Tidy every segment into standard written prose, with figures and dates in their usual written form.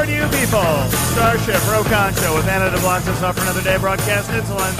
to you people. Starship Rokon Show with Anna DeBlantis up for another day. Broadcast Insolent.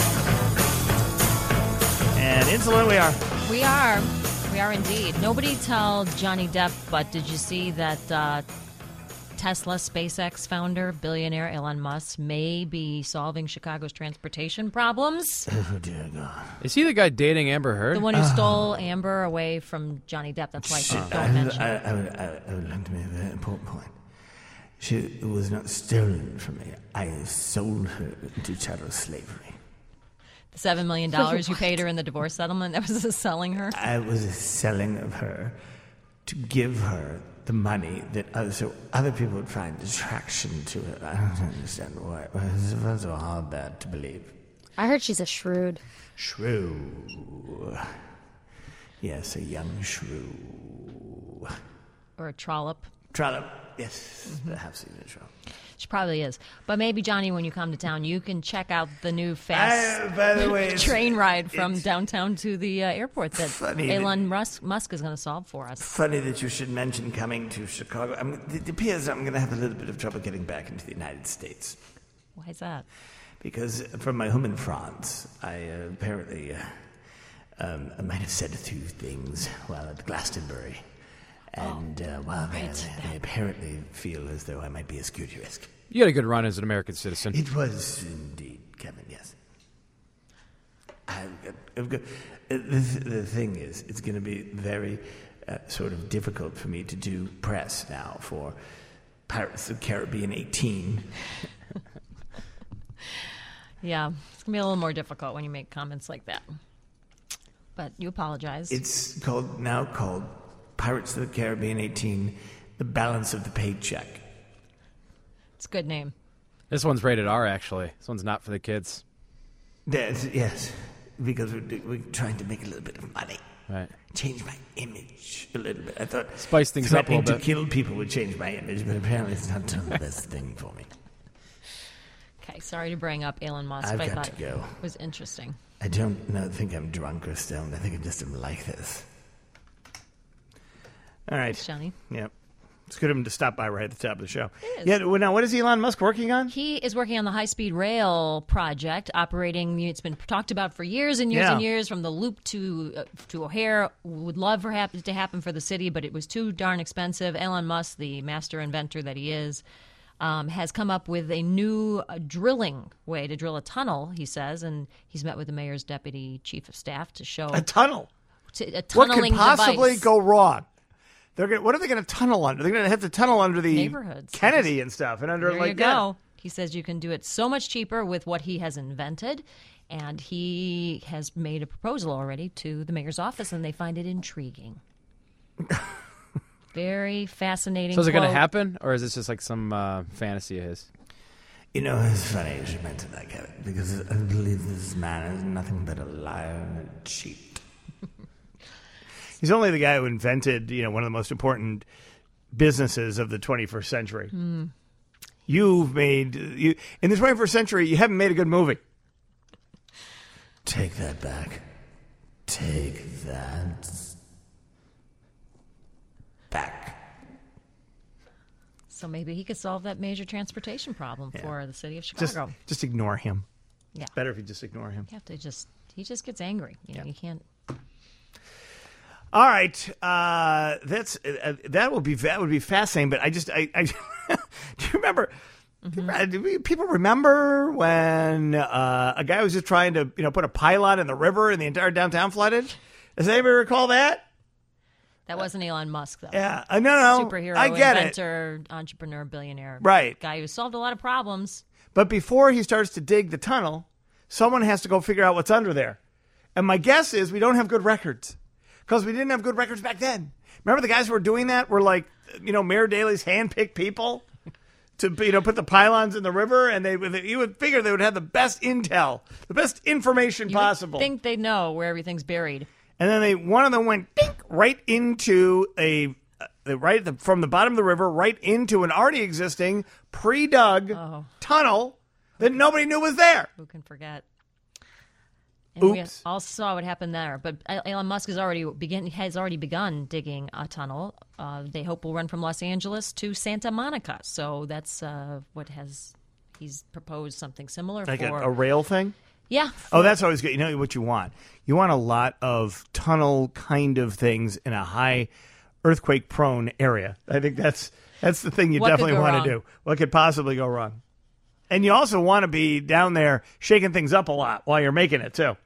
And insolent we are. We are. We are indeed. Nobody tell Johnny Depp, but did you see that Tesla SpaceX founder, billionaire Elon Musk, may be solving Chicago's transportation problems? Oh, dear God. Is he the guy dating Amber Heard? The one who stole Amber away from Johnny Depp. That's why I don't mention it. I would like to make a very important point. She was not stolen from me. I sold her into chattel slavery. The $7 million you paid her in the divorce settlement, that was selling her? I was selling of her to give her the money that other people would find attraction to it. I don't understand why. It's so hard that to believe. I heard she's a shrew. Shrew. Yes, a young shrew. Or a trollop. Trollop. Yes, perhaps even a trollop. She probably is. But maybe, Johnny, when you come to town, you can check out the new fast train ride from downtown to the airport that Elon Musk is going to solve for us. Funny that you should mention coming to Chicago. It appears I'm going to have a little bit of trouble getting back into the United States. Why is that? Because from my home in France, I apparently I might have said a few things while at Glastonbury. And while they apparently feel as though I might be a security risk. You had a good run as an American citizen. It was indeed, Kevin, yes. The thing is, it's going to be very sort of difficult for me to do press now for Pirates of the Caribbean 18. Yeah, it's going to be a little more difficult when you make comments like that. But you apologize. It's now called Pirates of the Caribbean 18, The Balance of the Paycheck. It's a good name. This one's rated R, actually. This one's not for the kids. Yes, because we're trying to make a little bit of money. Right. Change my image a little bit. I thought spice things up a little bit. To kill people would change my image, but apparently it's not the best thing for me. Okay, sorry to bring up Elon Musk. I've but got I to thought go. It was interesting. I don't think I'm drunk or stoned. I think I just am like this. All right. Thanks, Johnny. Yep. It's good of him to stop by right at the top of the show. It is. Yeah. Well, now, what is Elon Musk working on? He is working on the high-speed rail project, operating. It's been talked about for years and years and years, from the Loop to O'Hare. Would love for it to happen for the city, but it was too darn expensive. Elon Musk, the master inventor that he is, has come up with a new drilling way to drill a tunnel, he says, and he's met with the mayor's deputy chief of staff to show a tunnel. A tunneling what could possibly device. go wrong? What are they going to tunnel under? They're going to have to tunnel under the neighborhoods, Kennedy and stuff, and under there you go. He says you can do it so much cheaper with what he has invented, and he has made a proposal already to the mayor's office, and they find it intriguing. Very fascinating. So is it going to happen, or is this just like some fantasy of his? You know, it's funny you should mention that, Kevin, because I believe this man is nothing but a liar and a cheat. He's only the guy who invented, one of the most important businesses of the 21st century. Mm. In the 21st century, you haven't made a good movie. Take that back. Take that back. So maybe he could solve that major transportation problem for the city of Chicago. Just ignore him. Yeah. It's better if you just ignore him. You have to he just gets angry. You can't. All right, that would be fascinating. But I do you remember? Mm-hmm. Do people remember when a guy was just trying to put a pylon in the river and the entire downtown flooded? Does anybody recall that? That wasn't Elon Musk, though. Yeah, no, superhero, I get inventor, entrepreneur, billionaire, right? Guy who solved a lot of problems. But before he starts to dig the tunnel, someone has to go figure out what's under there. And my guess is we don't have good records. Because we didn't have good records back then. Remember the guys who were doing that were like, Mayor Daley's handpicked people to, put the pylons in the river, and you would figure they would have the best intel, the best information possible. Would think they know where everything's buried. And then one of them went dink, right into from the bottom of the river right into an already existing pre-dug tunnel that nobody knew was there. Who can forget? And we Oops. all saw what happened there. But Elon Musk has already begun digging a tunnel. They hope will run from Los Angeles to Santa Monica. So that's he's proposed something similar Like for a rail thing? yeah. Oh, that's always good. You know what you want? You want a lot of tunnel kind of things in a high earthquake-prone area. I think that's the thing you What could definitely go want wrong? to do. What could possibly go wrong? And you also want to be down there shaking things up a lot while you're making it, too.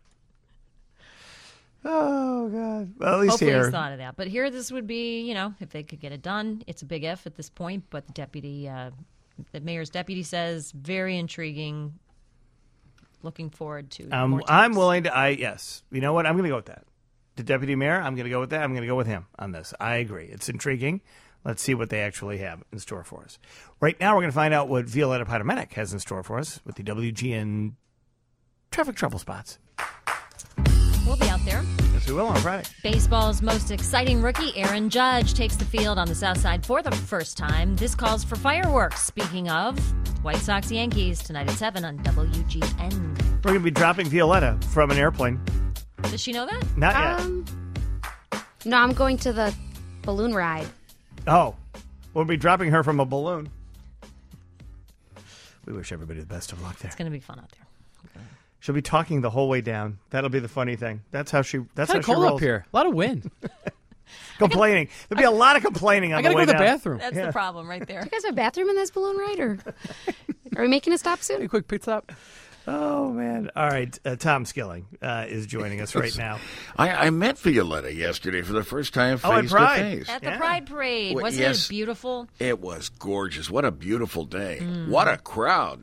Oh, God. Well, at least Hopefully here. he's thought of that. But here, this would be, if they could get it done. It's a big if at this point. But the mayor's deputy says very intriguing. Looking forward to. More I'm times. willing to. Yes. You know what? I'm going to go with that. The deputy mayor, I'm going to go with that. I'm going to go with him on this. I agree. It's intriguing. Let's see what they actually have in store for us. Right now, we're going to find out what Violetta Potomatic has in store for us with the WGN traffic trouble spots. We'll be out there. Yes, we will on Friday. Baseball's most exciting rookie, Aaron Judge, takes the field on the South Side for the first time. This calls for fireworks. Speaking of White Sox Yankees, tonight at 7 on WGN. We're going to be dropping Violetta from an airplane. Does she know that? Not yet. No, I'm going to the balloon ride. Oh, we'll be dropping her from a balloon. We wish everybody the best of luck there. It's going to be fun out there. She'll be talking the whole way down. That'll be the funny thing. That's how she. That's Kind how of she cold rolls. up here. A lot of wind. Complaining. There'll be a lot of complaining on I the gotta way go to the down. bathroom. That's the problem right there. You guys have a bathroom in this balloon ride, or are we making a stop soon? A quick pit stop. Oh man! All right, Tom Skilling is joining us right now. I met Violetta yesterday for the first time Oh, at face to Pride. face. At the Yeah. Pride Parade. Well, Wasn't yes. it beautiful? It was gorgeous. What a beautiful day. What a crowd.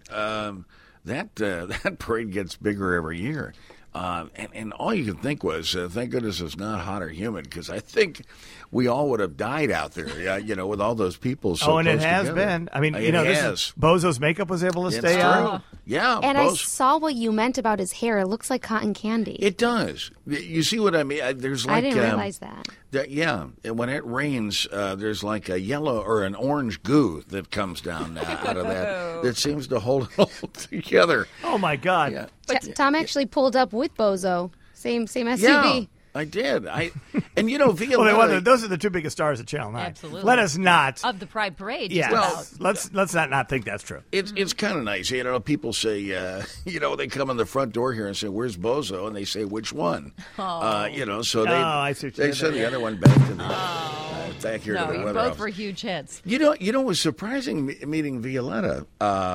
That parade gets bigger every year. And all you could think was, thank goodness it's not hot or humid, because I think we all would have died out there, with all those people so Oh, and it close has together. been. I mean, It this has. is, Bozo's makeup was able to It's stay true. on. Yeah. And I Bose- saw what you meant about his hair. It looks like cotton candy. It does. You see what I mean? There's like I didn't realize that. Yeah, and when it rains, there's like a yellow or an orange goo that comes down out of that seems to hold it all together. Oh my God! Yeah. Tom actually pulled up with Bozo. Same SUV. Yeah, I did. And Well, Violetta. those are the two biggest stars at Channel 9. Absolutely. Let us not. Of the Pride Parade. Yeah. Just about. Let's not think that's true. It's kind of nice. People say, they come in the front door here and say, "Where's Bozo?" And they say, "Which one?" So they I see what you they did send there. the other one back to the back here No, to the you weather both office. were huge hits. You know what's surprising meeting Violetta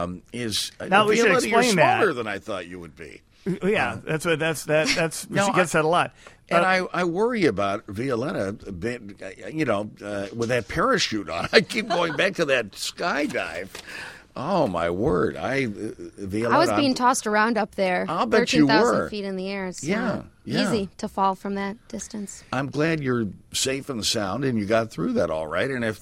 is Now, we should Violetta, you're explain that. smaller than I thought you would be. Yeah, that's No, she gets that a lot. And I worry about Violetta, a bit, with that parachute on. I keep going back to that skydive. Oh my word! Violetta, I was being tossed around up there. I'll bet you 13,000 were. feet in the air. It's Yeah, yeah. easy to fall from that distance. I'm glad you're safe and sound, and you got through that all right. And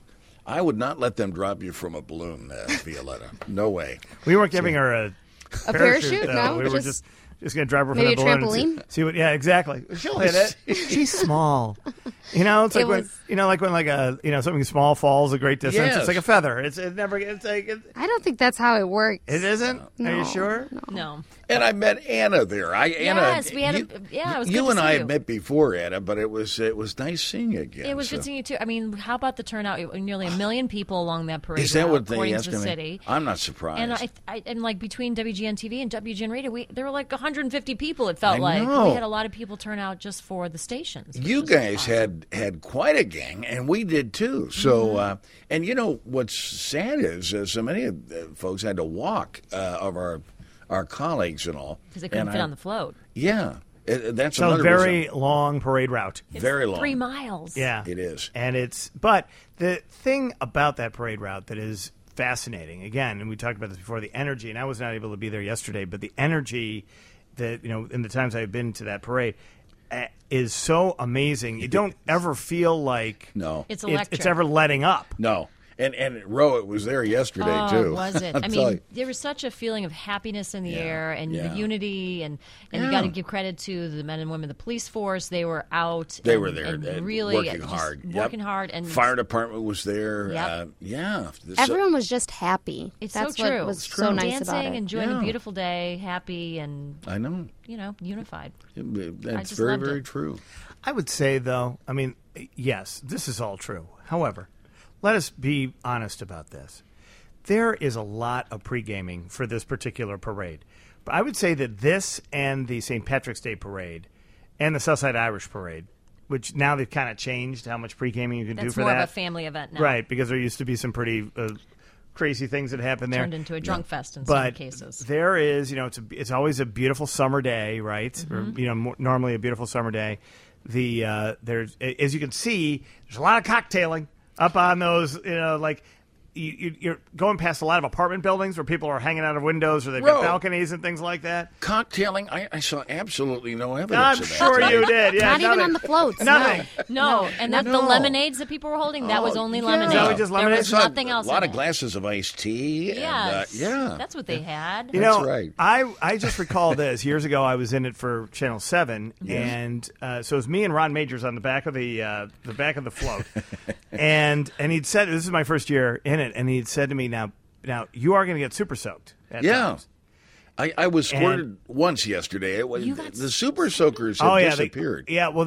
I would not let them drop you from a balloon, Violetta. No way. We weren't giving her a parachute? though. No, We were just just going to drive her from maybe the a balloon. and trampoline? See what? Yeah, exactly. She'll hit it. She's small. It's like It when was- something small falls a great distance. Yes. It's like a feather. It never. It's like it I don't think that's how it works. isn't. Are you No, sure? No. And I met Anna there. Yes, we had you, it was good you to and see I you. had met before, Anna, but it was nice seeing you again. It was good seeing you too. I mean, how about the turnout? Nearly 1 million people along that parade. Is that route, what they according to the estimate? city? I'm not surprised. And and like between WGN TV and WGN Radio, there were like 150 people. It felt I like know. we had a lot of people turn out just for the stations. which You was guys awesome. had quite a gang, and we did too. So, and what's sad is so many of the folks had to walk of our colleagues and all because they couldn't And fit on the float. Yeah, that's So another very reason. long parade route. Very long. 3 miles. Yeah, It is. And but the thing about that parade route that is fascinating, again, and we talked about this before, the energy, and I was not able to be there yesterday, but the energy that, in the times I've been to that parade is so amazing. You don't ever feel like No, It's electric. it's ever letting up. no. And Ro, it was there yesterday too. Was it? I'll I tell mean, you. there was such a feeling of happiness in the air and yeah. the unity, and Yeah. you got to give credit to the men and women of the police force. They were out. They and, were there, and really working just hard. working hard, and fire department was there. Yep. Yeah, Everyone was just happy. it's That's so true. what was so nice Dancing, about it. enjoying Yeah. a beautiful day, happy, and I know. unified. That's just very, loved very it. true. I would say, though, I mean, yes, this is all true. However, let us be honest about this. There is a lot of pre-gaming for this particular parade. But I would say that this and the St. Patrick's Day parade and the Southside Irish parade, which now they've kind of changed how much pre-gaming you can do That's for more that. of a family event now. Right, because there used to be some pretty crazy things that happened there. Turned into a drunk fest in some But cases. there is, it's always a beautiful summer day, right? Mm-hmm. Or normally a beautiful summer day. There's, as you can see, there's a lot of cocktailing up on those, like you're going past a lot of apartment buildings where people are hanging out of windows or they've got Bro. balconies and things like that. Cocktailing, I saw absolutely no evidence I'm of that. sure you did. Yeah, Not even nothing. on the floats. Nothing. No, and the No. lemonades that people were holding, that was only lemonade. Is that what just There lemonade? was I saw nothing else A lot in of it. glasses of iced tea. Yes. And, yeah. That's what they had. You That's know, right. I just recall this. Years ago, I was in it for Channel 7, and so it was me and Ron Majors on the back of the float. and he'd said, this is my first year in it, and he'd said to me, now you are going to get super soaked at Yeah. times. I was squirted once yesterday. It was, You got the super soakers have disappeared.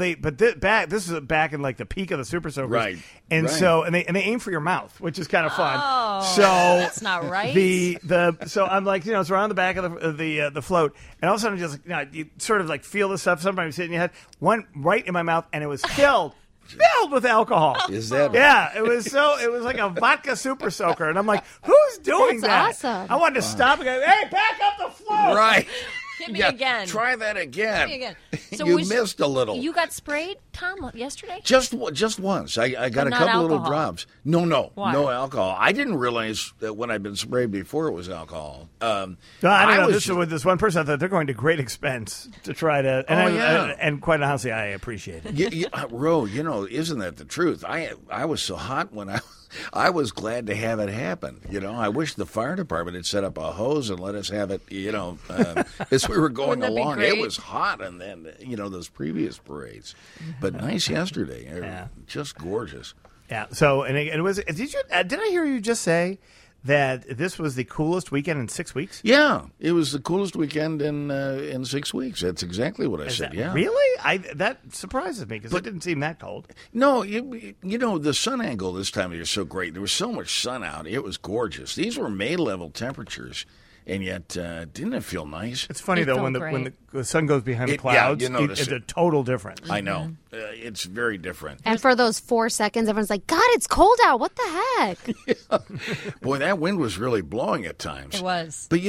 This is back in like the peak of the super soakers, Right, And right. so and they aim for your mouth, which is kind of fun. Oh, so that's not right. So I'm like, it's around the back of the float, and all of a sudden just you sort of like feel the stuff. Sometimes hitting your head, one right in my mouth, and it was filled with alcohol. Is that Yeah, it was like a vodka super soaker, and I'm like, who's doing That's that? awesome. I wanted to stop and go, hey, back up the float. right? Hit me again. Try that again. Hit me again. So you missed a little. You got sprayed, Tom, yesterday? Just once. I got a not couple little alcohol. drops. No Why? alcohol. I didn't realize that when I'd been sprayed before it was alcohol. No, I don't know. was- With this one person, I thought they're going to great expense to try to. And yeah. and quite honestly, I appreciate it. Ro, isn't that the truth? I was so hot when I was glad to have it happen. I wish the fire department had set up a hose and let us have it, as we were going Wouldn't that be along. great? It was hot, and then, those previous parades. But nice yesterday. Yeah. Just gorgeous. Yeah. So and it was. Did I hear you just say that this was the coolest weekend in 6 weeks? Yeah, it was the coolest weekend in 6 weeks. That's exactly what I Is said. that- Yeah, Really? That surprises me because it didn't seem that cold. No, the sun angle this time of year is so great. There was so much sun out; it was gorgeous. These were May level temperatures, and yet didn't it feel nice? It's funny It though felt when the sun goes behind the Yeah, clouds, you notice it's it. a total difference. I know it's very different. And for those 4 seconds, everyone's like, God, it's cold out. What the heck? Boy, that wind was really blowing at times. It was. But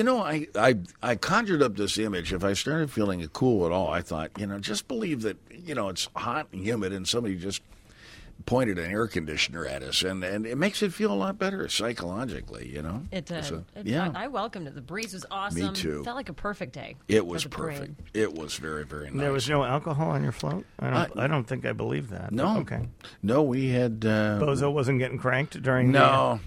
I conjured up this image. If I started feeling cool at all, I thought, just believe that it's hot and humid, and somebody just pointed an air conditioner at us, and it makes it feel a lot better psychologically. It did. So, Yeah. I welcomed it. The breeze was awesome. Me too. Felt like a perfect day. It was for the parade. perfect. It was very, very nice. There was no alcohol on your float. I don't think I believe that. no. But okay. No, we had Bozo wasn't getting cranked during. No.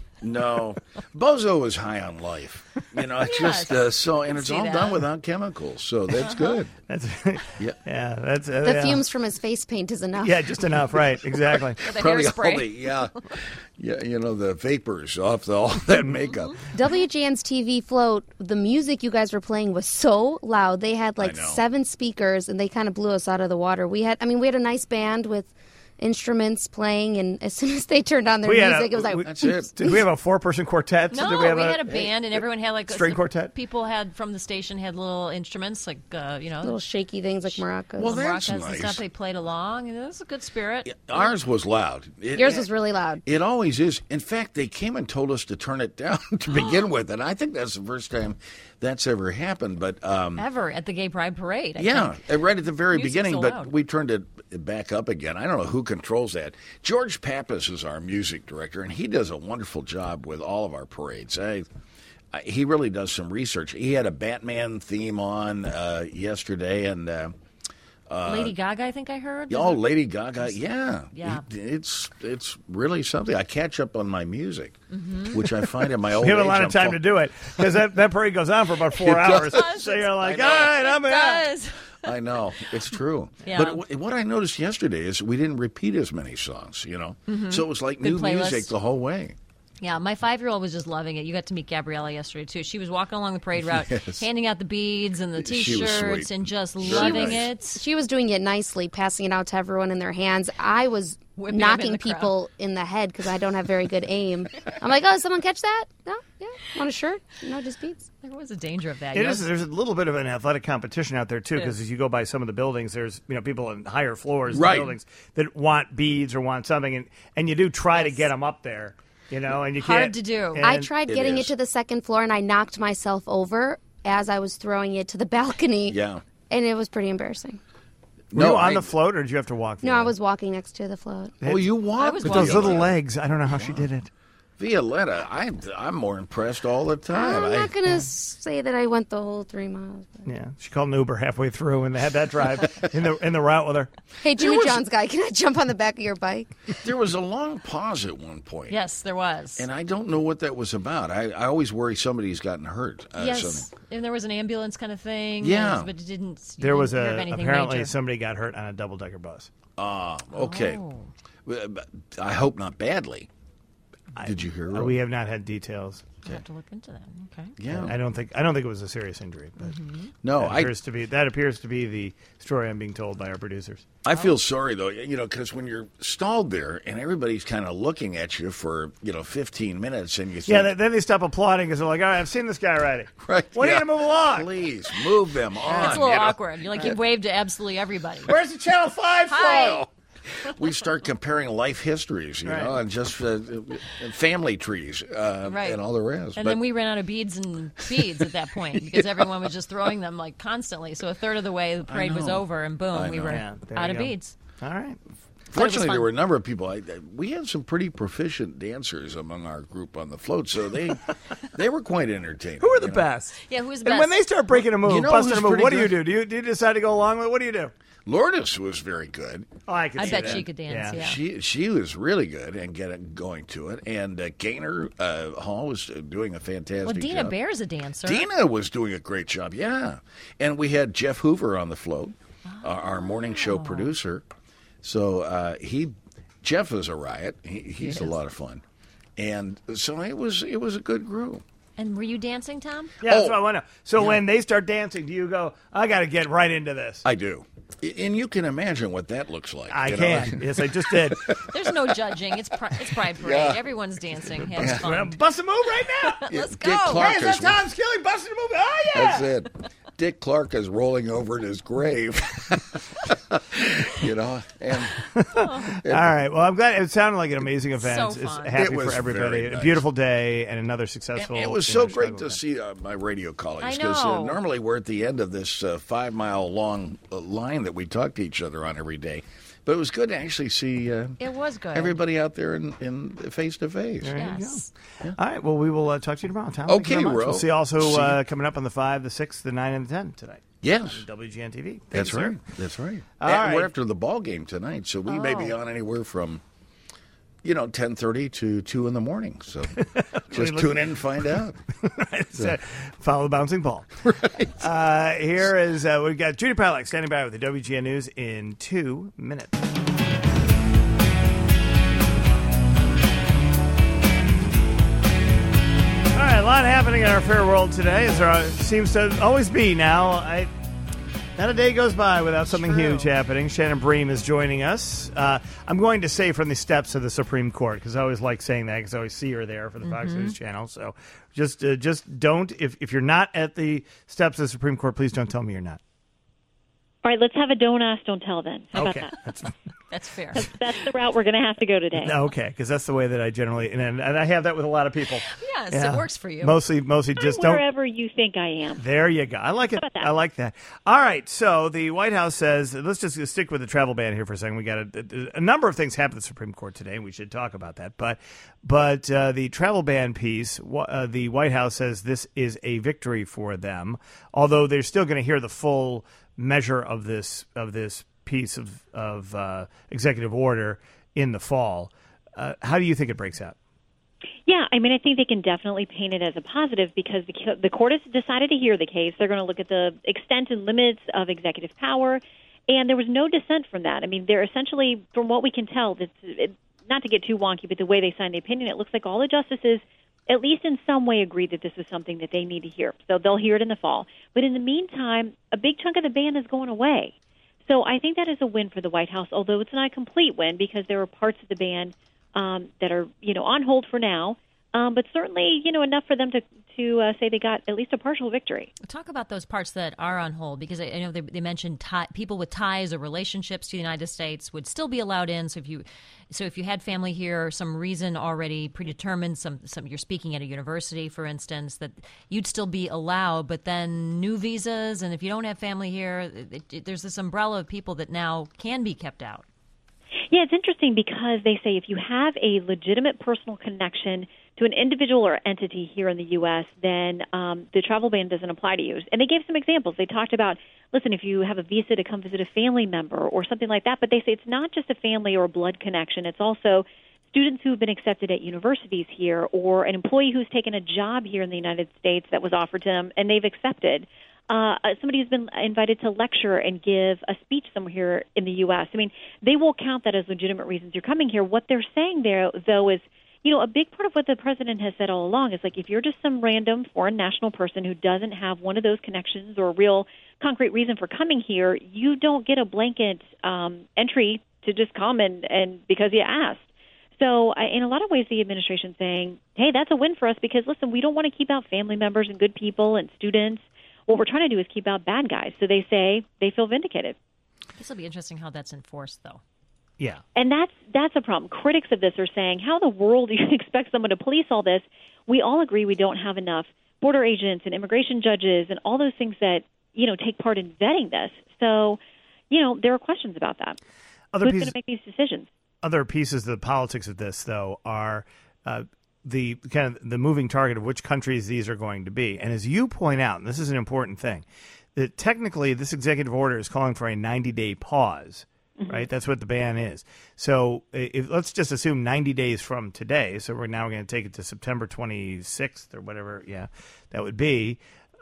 Bozo was high on life. It's Yes. just so, and it's See all that. done without chemicals, so that's good. That's Yeah. yeah. That's The fumes from his face paint is enough. Yeah, just enough. Right. Exactly. The Probably all hairspray. the vapors off all that makeup. WGN's TV float, the music you guys were playing was so loud. They had like I know. 7 speakers, and they kind of blew us out of the water. We had a nice band with instruments playing, and as soon as they turned on their music, it was like, That's it. Did we have a 4-person quartet? No, Did we have had a band, and everyone had like string quartet? People had from the station had little instruments, like little shaky things like maracas. Well, that's maracas and nice. stuff. They played along, and it was a good spirit. Ours was loud. Yours was really loud. It always is. In fact, they came and told us to turn it down to begin with, and I think that's the first time that's ever happened. But Ever at the Gay Pride Parade. I yeah, think. right at the very Music's beginning, so but loud. we turned it back up again. I don't know who controls that. George Pappas is our music director, and he does a wonderful job with all of our parades. He really does some research. He had a Batman theme on yesterday, and Lady Gaga, I think I heard. Oh, Lady Gaga, yeah. Yeah. It's really something. I catch up on my music, which I find in my old We have age. a lot of time to do it because that parade goes on for about 4 hours. does. So you're like, I all know. right, I'm It out. does. I know. It's true. Yeah. But what I noticed yesterday is we didn't repeat as many songs, So it was like new playlist. music the whole way. Yeah, my 5-year-old was just loving it. You got to meet Gabriella yesterday, too. She was walking along the parade route, Yes. handing out the beads and the She was T-shirts sweet. and just Very loving nice. it. She was doing it nicely, passing it out to everyone in their hands. I was Whipping them in knocking the crowd. people in the head because I don't have very good aim. I'm like, oh, did someone catch that? No, yeah. Want a shirt? No, just beats. There was a danger of that. It is. There's a little bit of an athletic competition out there too, It because is. as you go by some of the buildings, there's people in higher floors of Right. the buildings that want beads or want something, and you do try to get them up there, and you Hard can't. to do. and- I tried It getting is. it to the second floor, and I knocked myself over as I was throwing it to the balcony. Yeah. And it was pretty embarrassing. Were you on I- the float, or did you have to walk? No, there? I was walking next to the float. Oh, you walked was with walking. those little legs. I don't know how she did it. Violetta, I'm more impressed all the time. I'm not going to say that I went the whole 3 miles. but- Yeah, she called an Uber halfway through, and they had that drive in the route with her. Hey, Jimmy was- John's guy, can I jump on the back of your bike? There was a long pause at one point. Yes, there was. And I don't know what that was about. I always worry somebody's gotten hurt. Yes, and there was an ambulance kind of thing. Yeah. but it didn't. you There was didn't hear of anything apparently major. somebody got hurt on a double-decker bus. Okay. Oh. I hope not badly. Did you hear? We have not had details. I'll have to look into that. Okay. Yeah. I don't think it was a serious injury, but No, that appears to be the story I'm being told by our producers. I feel sorry though, because when you're stalled there and everybody's kind of looking at you for 15 minutes, and you think, Yeah, then they stop applauding because they're like, all right, I've seen this guy already. right? We need yeah. to move along. Please move them on. It's a little awkward. You've waved to absolutely everybody. Where's the Channel 5 Hi. float? We start comparing life histories, Right. and just family trees, Right. and all the rest. And But then we ran out of beads at that point because everyone was just throwing them like constantly. So a third of the way the parade was know. over, and boom, I we know. were Yeah, there out you of go. beads. All right. fortunately, fun. there were a number of people. We had some pretty proficient dancers among our group on the float, so they were quite entertaining. Who are the best? Yeah, who's the And best? when they start breaking a move, You know busting who's a move, pretty what do you good? do? Do you decide to go along with it? What do you do? Lourdes was very good. Oh, I can I see bet that. she could dance. Yeah. She was really good and going to it. And Gaynor Hall was doing a fantastic Well, Dina job. Bear's a dancer. Dina was doing a great job, yeah. And we had Jeff Hoover on the float, our morning show producer. So Jeff is a riot. He's a lot of fun. And so it was a good group. And were you dancing, Tom? Yeah, that's Oh. what I want to know. So when they start dancing, do you go, I got to get right into this? I do. And you can imagine what that looks like. I you know? can. Yes, I just did. There's no judging. It's Pride Parade. Yeah. Everyone's dancing. Has fun. Bust a move right now. Let's Dick go. Clark Hey, is that is- Tom Skilling busting a move? Oh, yeah. That's it. Dick Clark is rolling over in his grave. And All right. Well, I'm glad it sounded like an amazing event. So It's fun. happy It was for everybody. very A nice. beautiful day and another successful. it was you know, so great Chicago to event. see my radio colleagues I know. normally we're at the end of this 5-mile long line that we talk to each other on every day. But it was good to actually see It was good. everybody out there in face to face. There you go. Yes. All right. Well, we will talk to you tomorrow, Tom. Thank you Okay, very much. Ro. We'll see you also See you. coming up on the 5, the 6, the 9, and the 10 tonight. Yes, WGN TV. that's Thank you, right. sir. That's right. All And we're right. after the ball game tonight, so we may be Oh. on anywhere from 10:30 to 2 in the morning. So just tune in and find out. Follow the bouncing ball. Right. Here is we've got Judy Pylak standing by with the WGN News in 2 minutes. All right, a lot happening in our fair world today, as there seems to always be now. Not a day goes by without something True. huge happening. Shannon Bream is joining us. I'm going to say from the steps of the Supreme Court, because I always like saying that, because I always see her there for the Fox News channel. So just don't, if you're not at the steps of the Supreme Court, please don't tell me you're not. All right, let's have a don't ask, don't tell then. How Okay. about that? That's fair. That's the route we're going to have to go today. Okay, because that's the way that I generally, and I have that with a lot of people. Yes, Yeah. it works for you. Mostly just don't. Wherever you think I am. There you go. I like it. How about that? I like that. All right. So the White House says, let's just stick with the travel ban here for a second. We got a number of things happened at the Supreme Court today, and we should talk about that. But the travel ban piece, the White House says this is a victory for them, although they're still going to hear the full measure of this piece of executive order in the fall. How do you think it breaks out? Yeah, I mean, I think they can definitely paint it as a positive because the court has decided to hear the case. They're going to look at the extent and limits of executive power, and there was no dissent from that. I mean, they're essentially, from what we can tell, not to get too wonky, but the way they signed the opinion, it looks like all the justices, at least in some way, agreed that this is something that they need to hear. So they'll hear it in the fall. But in the meantime, a big chunk of the ban is going away. So I think that is a win for the White House, although it's not a complete win because there are parts of the ban that are, on hold for now, but certainly, enough for them to say they got at least a partial victory. Talk about those parts that are on hold, because I know they mentioned people with ties or relationships to the United States would still be allowed in. So if you had family here, or some reason already predetermined, some you're speaking at a university, for instance, that you'd still be allowed. But then new visas, and if you don't have family here, there's this umbrella of people that now can be kept out. Yeah, it's interesting because they say if you have a legitimate personal connection to an individual or entity here in the U.S., then the travel ban doesn't apply to you. And they gave some examples. They talked about, listen, if you have a visa to come visit a family member or something like that, but they say it's not just a family or a blood connection. It's also students who have been accepted at universities here, or an employee who's taken a job here in the United States that was offered to them and they've accepted. Somebody who's been invited to lecture and give a speech somewhere here in the U.S. I mean, they will count that as legitimate reasons you're coming here. What they're saying there, though, is, a big part of what the president has said all along is, like, if you're just some random foreign national person who doesn't have one of those connections or a real concrete reason for coming here, you don't get a blanket entry to just come and because you asked. So in a lot of ways, the administration's saying, hey, that's a win for us because, listen, we don't want to keep out family members and good people and students. What we're trying to do is keep out bad guys. So they say they feel vindicated. This will be interesting how that's enforced, though. Yeah. And that's a problem. Critics of this are saying, how in the world do you expect someone to police all this? We all agree we don't have enough border agents and immigration judges and all those things that, take part in vetting this. So, there are questions about that. Who's going to make these decisions? Other pieces of the politics of this, though, are the kind of the moving target of which countries these are going to be. And as you point out, and this is an important thing, that technically this executive order is calling for a 90-day pause, right? That's what the ban is. So let's just assume 90 days from today. So we're now going to take it to September 26th or whatever. Yeah, that would be.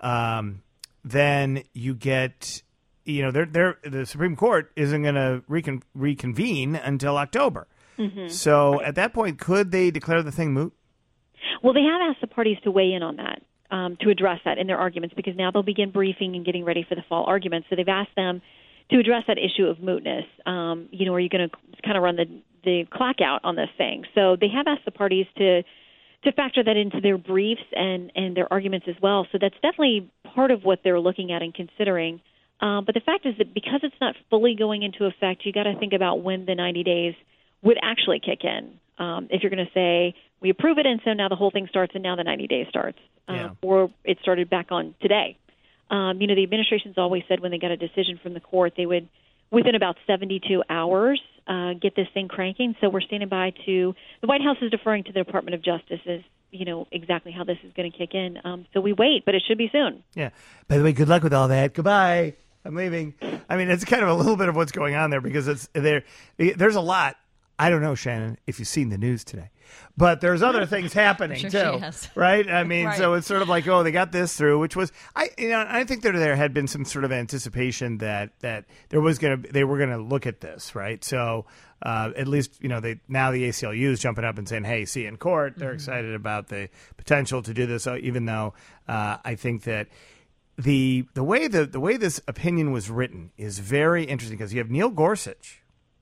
Then you get, the Supreme Court isn't going to reconvene until October. So at that point, could they declare the thing moot? Well, they have asked the parties to weigh in on that, to address that in their arguments, because now they'll begin briefing and getting ready for the fall arguments. So they've asked them to address that issue of mootness. Are you going to kind of run the clock out on this thing? So they have asked the parties to factor that into their briefs and their arguments as well. So that's definitely part of what they're looking at and considering. But the fact is that because it's not fully going into effect, you got to think about when the 90 days would actually kick in. If you're going to say, we approve it, and so now the whole thing starts, and now the 90 days starts, or it started back on today. The administration's always said when they got a decision from the court, they would, within about 72 hours, get this thing cranking. So we're standing by to the White House is deferring to the Department of Justice as exactly how this is going to kick in. So we wait, but it should be soon. Yeah. By the way, good luck with all that. Goodbye. I'm leaving. I mean, it's kind of a little bit of what's going on there because there's a lot. I don't know, Shannon, if you've seen the news today, but there's other things happening too, right? I mean, right. So it's sort of like, oh, they got this through, which was, I think there had been some sort of anticipation that they were going to look at this, right? So at least, now the ACLU is jumping up and saying, hey, see in court, they're excited about the potential to do this, even though I think that the way this opinion was written is very interesting because you have Neil Gorsuch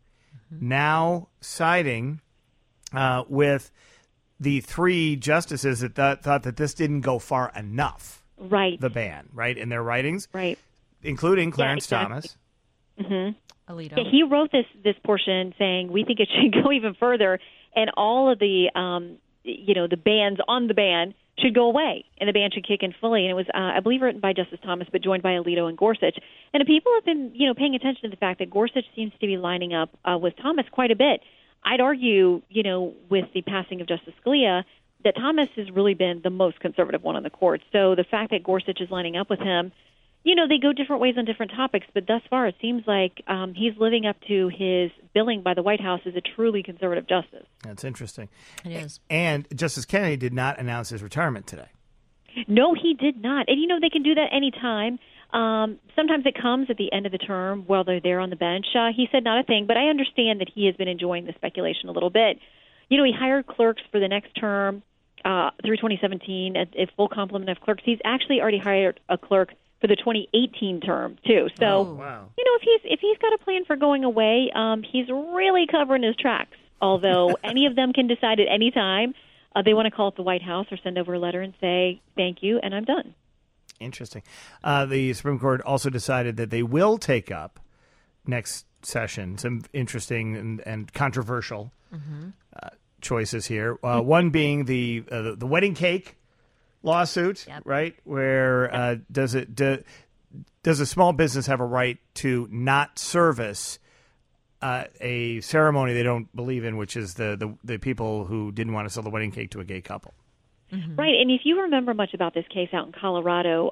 now siding with the three justices that thought that this didn't go far enough. Right. The ban, right, in their writings. Right. Including Clarence Thomas. Alito. Yeah, he wrote this portion saying we think it should go even further, and all of the, the bans on the ban should go away, and the ban should kick in fully. And it was, I believe, written by Justice Thomas, but joined by Alito and Gorsuch. And the people have been, paying attention to the fact that Gorsuch seems to be lining up with Thomas quite a bit. I'd argue, with the passing of Justice Scalia, that Thomas has really been the most conservative one on the court. So the fact that Gorsuch is lining up with him, they go different ways on different topics, but thus far it seems like he's living up to his billing by the White House as a truly conservative justice. That's interesting. It is. And Justice Kennedy did not announce his retirement today. No, he did not. And, they can do that any time. Sometimes it comes at the end of the term while they're there on the bench. He said not a thing, but I understand that he has been enjoying the speculation a little bit. He hired clerks for the next term through 2017, a full complement of clerks. He's actually already hired a clerk for the 2018 term, too. So, wow. If he's got a plan for going away, he's really covering his tracks, although any of them can decide at any time they want to call up the White House or send over a letter and say, thank you, and I'm done. Interesting. The Supreme Court also decided that they will take up next session some interesting and controversial choices here. One being the wedding cake lawsuit, right? Where does a small business have a right to not service a ceremony they don't believe in, which is the people who didn't want to sell the wedding cake to a gay couple? Mm-hmm. Right, and if you remember much about this case out in Colorado,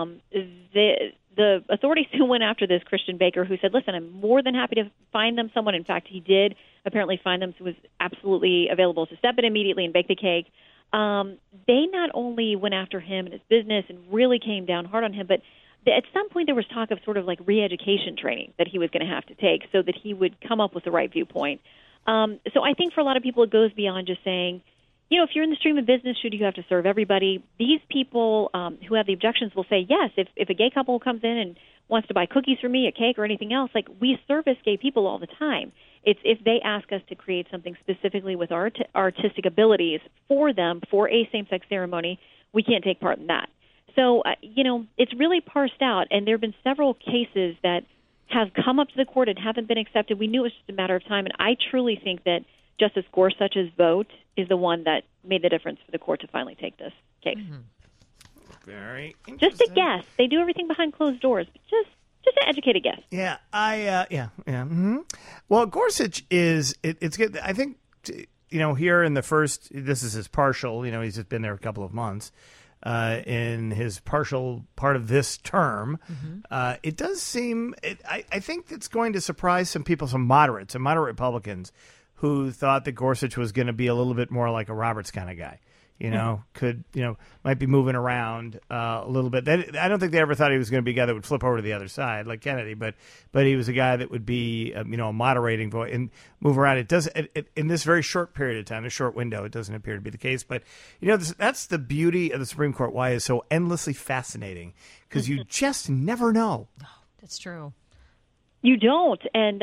the authorities who went after this Christian baker who said, listen, I'm more than happy to find them someone. In fact, he did apparently find them, so was absolutely available to step in immediately and bake the cake. They not only went after him and his business and really came down hard on him, but at some point there was talk of sort of like re-education training that he was going to have to take so that he would come up with the right viewpoint. So I think for a lot of people it goes beyond just saying, if you're in the stream of business, should you have to serve everybody? These people who have the objections will say, yes, if a gay couple comes in and wants to buy cookies for me, a cake, or anything else, like we service gay people all the time. It's if they ask us to create something specifically with our artistic abilities for them for a same-sex ceremony, we can't take part in that. So, it's really parsed out, and there have been several cases that have come up to the court and haven't been accepted. We knew it was just a matter of time, and I truly think that Justice Gorsuch's vote is the one that made the difference for the court to finally take this case. Mm-hmm. Very interesting. Just a guess. They do everything behind closed doors, but just an educated guess. Yeah, Mm-hmm. Well, Gorsuch it's good. I think, here in the first, this is his partial, he's just been there a couple of months. In his partial part of this term, it does seem, I think it's going to surprise some people, some moderate Republicans who thought that Gorsuch was going to be a little bit more like a Roberts kind of guy. Might be moving around a little bit. I don't think they ever thought he was going to be a guy that would flip over to the other side like Kennedy, but he was a guy that would be, a moderating voice and move around. It does in this very short period of time, a short window. It doesn't appear to be the case, but that's the beauty of the Supreme Court. Why it's so endlessly fascinating because you just never know. That's true. You don't, and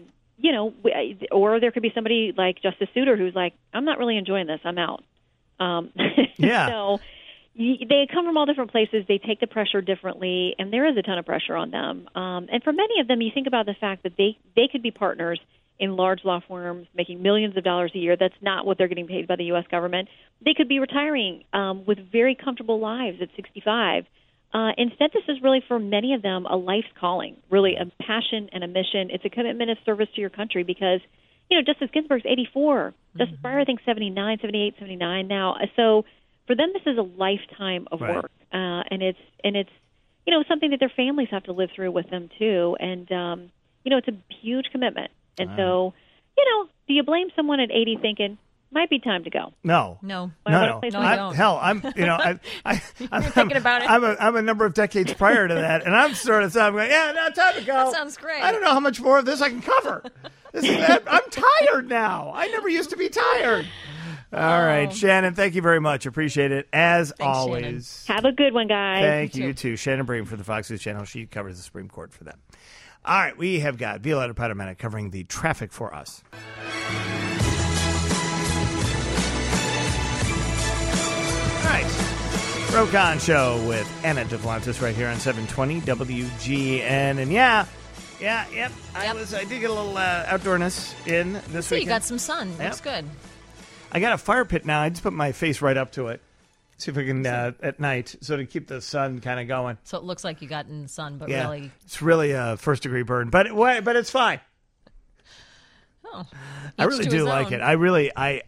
or there could be somebody like Justice Souter who's like, I'm not really enjoying this. I'm out. Yeah. So they come from all different places. They take the pressure differently, and there is a ton of pressure on them. And for many of them, you think about the fact that they could be partners in large law firms making millions of dollars a year. That's not what they're getting paid by the U.S. government. They could be retiring with very comfortable lives at 65. Instead, this is really, for many of them, a life's calling, really a passion and a mission. It's a commitment of service to your country because, Justice Ginsburg's 84. Justice Breyer, I think, 79, 78, 79 now. So for them, this is a lifetime of work. And it's something that their families have to live through with them, too. And, it's a huge commitment. And so, do you blame someone at 80 thinking, might be time to go? No. No. No. You don't. Hell, I'm thinking about it. I'm a number of decades prior to that, and I'm sort of going, no, time to go. That sounds great. I don't know how much more of this I can cover. I'm tired now. I never used to be tired. All right, Shannon, thank you very much. Appreciate it, as always. Shannon. Have a good one, guys. Thank you, too. Shannon Bream for the Fox News Channel. She covers the Supreme Court for them. All right, we have got Violetta Padamana covering the traffic for us. All right, Rokon Show with Anna Duplantis right here on 720 WGN. And yep. I did get a little outdoorness in this weekend. You got some sun. Yep. Looks good. I got a fire pit now. I just put my face right up to it. See if I can, at night, so to keep the sun kind of going. So it looks like you got in the sun, but really... It's really a first-degree burn, but it's fine. Oh, I really do like it. I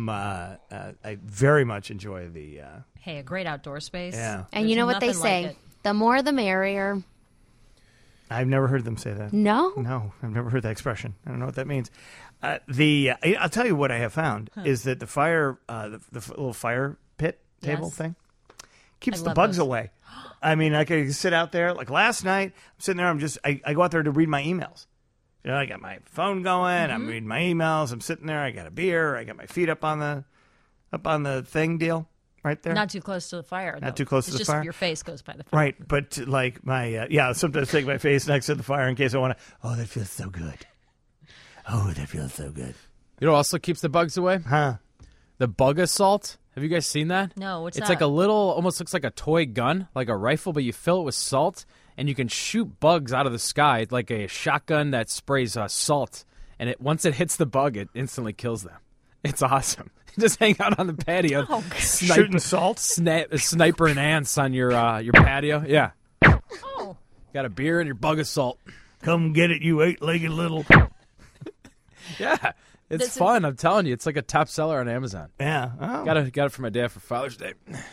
very much enjoy the... Hey, a great outdoor space. Yeah. And you know what they say? Like The more the merrier. I've never heard them say that. No? No, I've never heard that expression. I don't know what that means. I'll tell you what I have found is that the fire, the little fire pit table Yes. thing, keeps I the love bugs those. away. I mean, I could sit out there. Like last night, I'm sitting there. I go out there to read my emails. You know, I got my phone going. I'm reading my emails. I'm sitting there. I got a beer. I got my feet up on the thing deal right there. Not too close to the fire. Not though. too close to It's the just fire? Your face goes by the fire. Right, but like my sometimes take my face next to the fire in case I want to. Oh, that feels so good. Oh, that feels so good. You know what also keeps the bugs away? Huh? The bug assault. Have you guys seen that? No, what's It's that? like a little, almost looks like a toy gun, like a rifle, but you fill it with salt, and you can shoot bugs out of the sky, like a shotgun that sprays salt. And once it hits the bug, it instantly kills them. It's awesome. Just hang out on the patio, Shooting salt? sniper and ants on your patio. Yeah, Oh, got a beer and your bug assault. Come get it, you eight-legged little. Yeah, it's This is- fun. I'm telling you, it's like a top seller on Amazon. Yeah. Oh. Got it for my dad for Father's Day.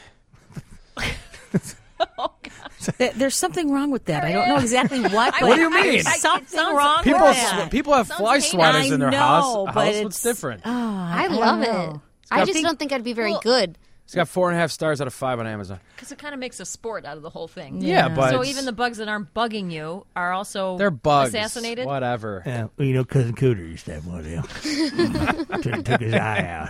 There's something wrong with that. I don't know exactly what. What do you mean? There's something wrong People with that. people have fly swatters in their I house. know, A but house what's it's- different? I don't love know. it. I just don't think I'd be very good. It's got 4.5 stars out of 5 on Amazon. because it kind of makes a sport out of the whole thing. Yeah, but So even the bugs that aren't bugging you are also they're bugs. assassinated. Whatever. Yeah, well, you know, Cousin Cooter used to have one of them. took his eye out.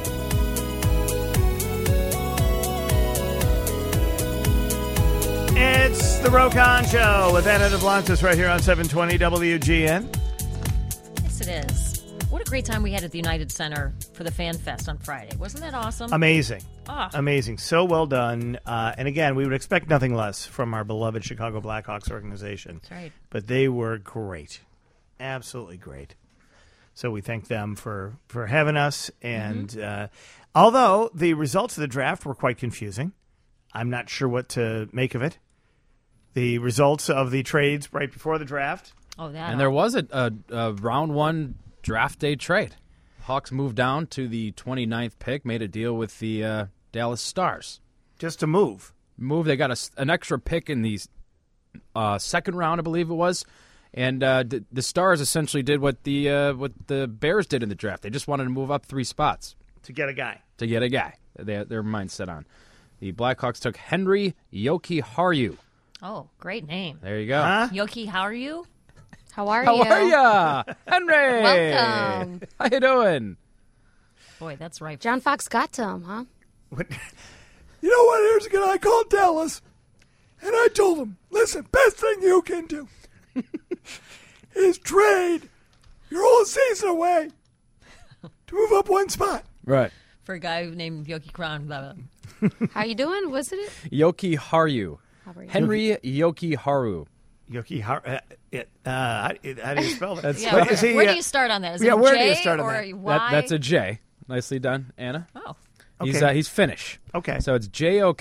It's the Rokon Show with Anna DeBlantis right here on 720 WGN. Yes, it is. What a great time we had at the United Center for the Fan Fest on Friday. Wasn't that awesome? Amazing. Ah. Amazing. So well done. And again, we would expect nothing less from our beloved Chicago Blackhawks organization. That's right. But they were great. Absolutely great. So we thank them for having us. And although the results of the draft were quite confusing, I'm not sure what to make of it. The results of the trades right before the draft. Oh, that. And there was a round one draft day trade. Hawks moved down to the 29th pick, made a deal with the Dallas Stars. Just to move. They got an extra pick in the second round, I believe it was. And the Stars essentially did what the Bears did in the draft. They just wanted to move up 3 spots To get a guy. to get a guy. Their mindset on. The Blackhawks took Henry Jokiharju. Oh, great name. There you go. Huh? Yoki, how are you? How are How you? are ya, Henry? Welcome. How you doing? Boy, that's right. John Fox got to him, huh? What? You know what? Here's a guy I called Dallas, and I told him, listen, best thing you can do is trade your whole season away to move up 1 spot. Right. For a guy named Yoki Kron. Blah, blah. How you doing? What's it? Jokiharju. How are you? Henry Jokiharju. Yoki, how do you spell that? Yeah, What is he, where do you start on that? Is yeah, it a where do J you start on or that? a Y? That's a J. Nicely done, Anna. Oh, Okay. He's Finnish. Okay. So it's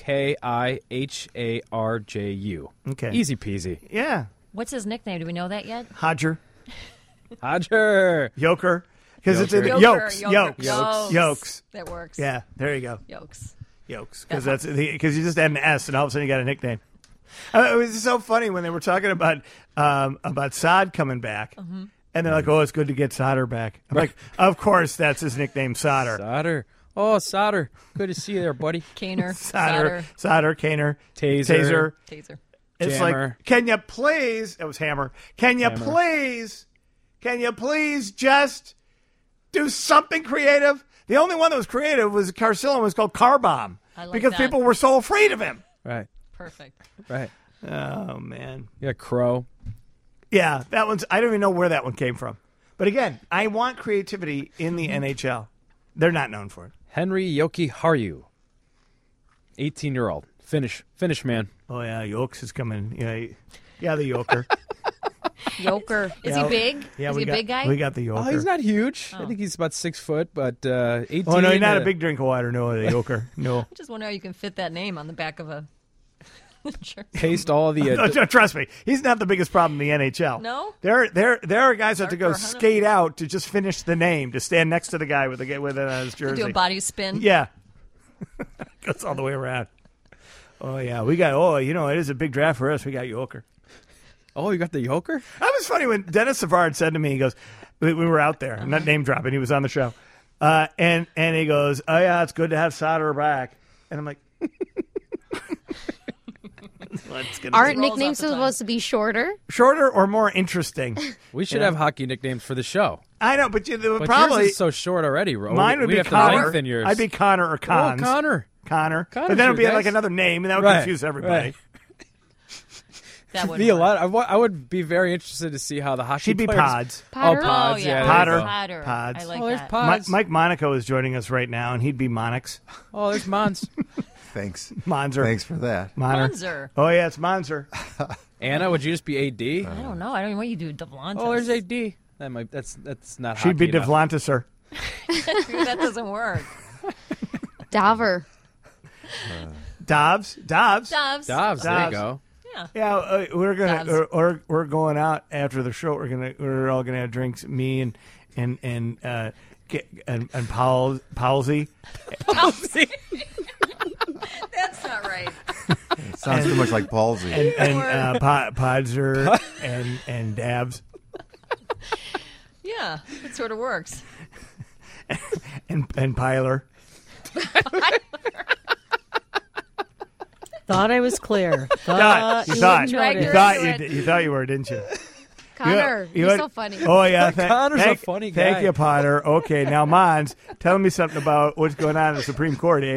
Jokiharju. Okay. Easy peasy. Yeah. what's his nickname? Do we know that yet? Hodger. Hodger. Yoker. Because it's in the Yoker, yolks. Yokes. Yolks. That works. Yeah, there you go. Yokes. Yolks. Because you just add an S and all of a sudden you got a nickname. It was so funny when they were talking about Saad coming back. Mm-hmm. And they're like, oh, it's good to get Solder back. I'm like, of course, that's his nickname, Solder. Solder. Oh, Solder. Good to see you there, buddy. Kaner. Solder, Kaner, Taser. Taser. It's Jammer. like, can you please? It was Hammer. Can you please just do something creative? The only one that was creative was Carcillo. Was called Car Bomb I like because that. people were so afraid of him. Right. Perfect. Right. Oh man, Yeah, Crow. yeah, that one's. I don't even know where that one came from. But again, I want creativity in the NHL. They're not known for it. Henry Jokiharju. 18-year-old. Finnish man. Oh yeah, Yolks is coming. Yeah, the Yoker. Yoker. Is Yeah, he big? Yeah, Is we he a got, big guy? We got the Yoker. Oh, he's not huge. I think he's about 6 foot, but 18. Oh no, he's not a big drink of water. No, the Yoker. No. I just wonder how you can fit that name on the back of a shirt. Taste all the. No, trust me, he's not the biggest problem in the NHL. No? there are guys that have to go Dark for a skate out to just finish the name, to stand next to the guy with it on his jersey. Do a body spin. Yeah, goes all the way around. Oh, yeah. We got, it is a big draft for us. We got Yoker. Oh, you got the Yoker? That was funny when Dennis Savard said to me, he goes, we were out there, I'm not name dropping, he was on the show. And he goes, oh, yeah, it's good to have Sauter back. And I'm like, aren't nicknames supposed to be shorter? Shorter or more interesting? We should have hockey nicknames for the show. I know, but But probably yours is so short already, Ro. mine would We'd be have to Connor. lengthen yours. I'd be Connor or Cons. Oh, Connor. Connor. Connor's But then it would be your like guess. another name, and that would Right, confuse everybody. right. That would Be a lot. I would be very interested to see how the hockey She'd be players... Pods. Potter? Oh, Pods, Oh, yeah. yeah. Potter. there you go. Potter. Pods. I like Oh, there's that. Pods. Mike Monaco is joining us right now, and he'd be Monix. Oh, there's Mons. Thanks. Monzer. Thanks for that. Monzer. Monzer. Oh, yeah, it's Monzer. Anna, would you just be AD? I don't know. I don't know what you do, Devlantis. Oh, there's AD. That's not She'd be hockey enough. Devlantiser. That doesn't work. Dover. Dobbs. Dobbs. Dobbs, there you Dobbs. go. Yeah, we're gonna Dobbs. we're going out after the show. We're all gonna have drinks. Me and Palsy. That's not right. It sounds too much like palsy. and Podzer and Dabs Yeah, it sort of works. and Piler. Thought I was clear. You thought you were, didn't you? Connor, You you're had- so funny. Oh yeah, Connor's a funny guy. Thank you, Potter. Okay, now Mons, tell me something about what's going on in the Supreme Court, eh?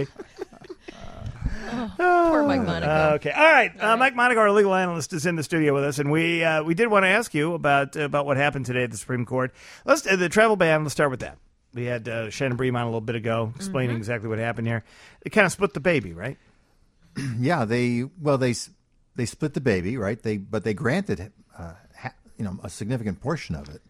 Poor Mike Monaco. Okay, all right. Mike Monaco, our legal analyst, is in the studio with us, and we did want to ask you about what happened today at the Supreme Court. The travel ban. Let's start with that. We had Shannon Bream on a little bit ago explaining exactly what happened here. It kind of split the baby, right? Yeah, they split the baby, right? But they granted a significant portion of it.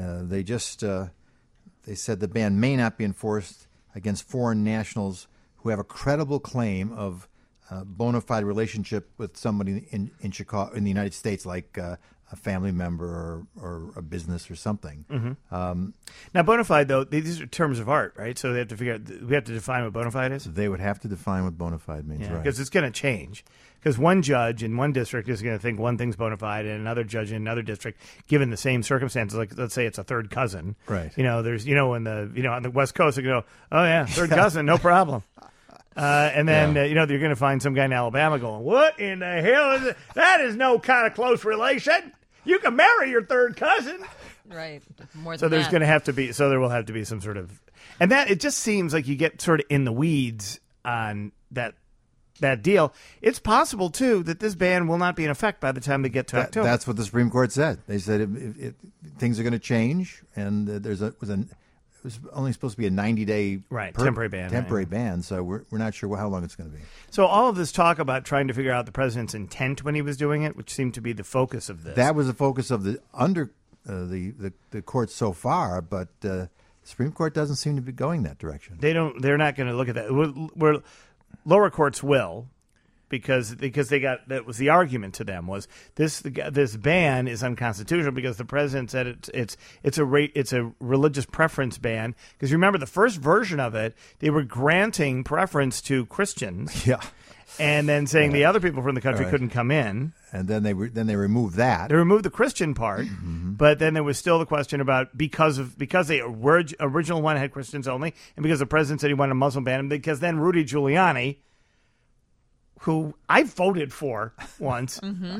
They said the ban may not be enforced against foreign nationals who have a credible claim of bona fide relationship with somebody in Chicago, in the United States, like a family member or a business or something. Now, bona fide, though, these are terms of art, right? So they have to figure out. We have to define what bona fide is. So they would have to define what bona fide means, right? Because it's going to change. Because one judge in one district is going to think one thing's bona fide, and another judge in another district, given the same circumstances, like let's say it's a third cousin, Right. There's on the West Coast, they go, oh yeah, third cousin, no problem. And then you're going to find some guy in Alabama going, what in the hell is it? That is no kind of close relation. You can marry your third cousin. Right. More than So there's that. going to have to be. So there will have to be some sort of, and that it just seems like you get sort of in the weeds on that deal. It's possible too that this ban will not be in effect by the time they get to October. That's what the Supreme Court said. They said things are going to change, and it was only supposed to be a 90-day temporary ban. Temporary ban. So we're not sure how long it's going to be. So all of this talk about trying to figure out the president's intent when he was doing it, which seemed to be the focus of this. That was the focus of the court so far, but the Supreme Court doesn't seem to be going that direction. They're not going to look at that. We're lower courts will, because that was the argument to them was this ban is unconstitutional because the president said it's a religious preference ban, because you remember the first version of it, they were granting preference to Christians, and then saying the other people from the country couldn't come in, and then they removed that. They removed the Christian part, but then there was still the question about because the original one had Christians only, and because the president said he wanted a Muslim ban, and because then Rudy Giuliani, who I voted for once,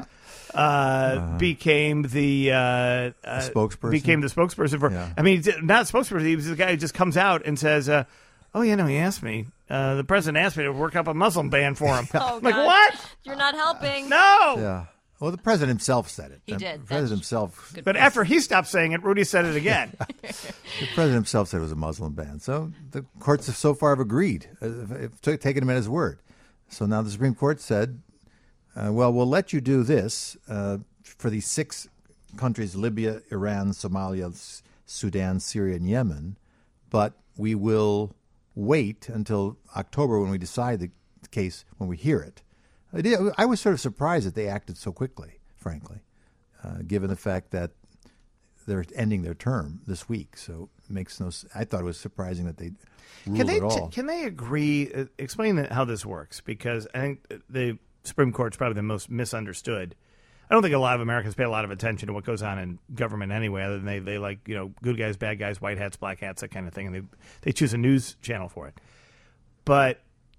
became the spokesperson. Became the spokesperson for. Yeah. I mean, not spokesperson. He was the guy who just comes out and says, "Oh yeah, no, he asked me. The president asked me to work up a Muslim ban for him." Oh, like, God. what? You're not helping. No. Yeah. Well, the president himself said it. He did. The president himself. But after he stopped saying it, Rudy said it again. The president himself said it was a Muslim ban. So the courts so far have agreed, taken him at his word. So now the Supreme Court said, well, we'll let you do this for these 6 countries, Libya, Iran, Somalia, Sudan, Syria, and Yemen, but we will wait until October when we decide the case, when we hear it. I was sort of surprised that they acted so quickly, frankly, given the fact that they're ending their term this week. So it makes no. I thought it was surprising that they ruled Can they at all. can they agree? Explain how this works, because I think the Supreme Court's probably the most misunderstood. I don't think a lot of Americans pay a lot of attention to what goes on in government anyway, other than they like, good guys, bad guys, white hats, black hats, that kind of thing, and they choose a news channel for it. But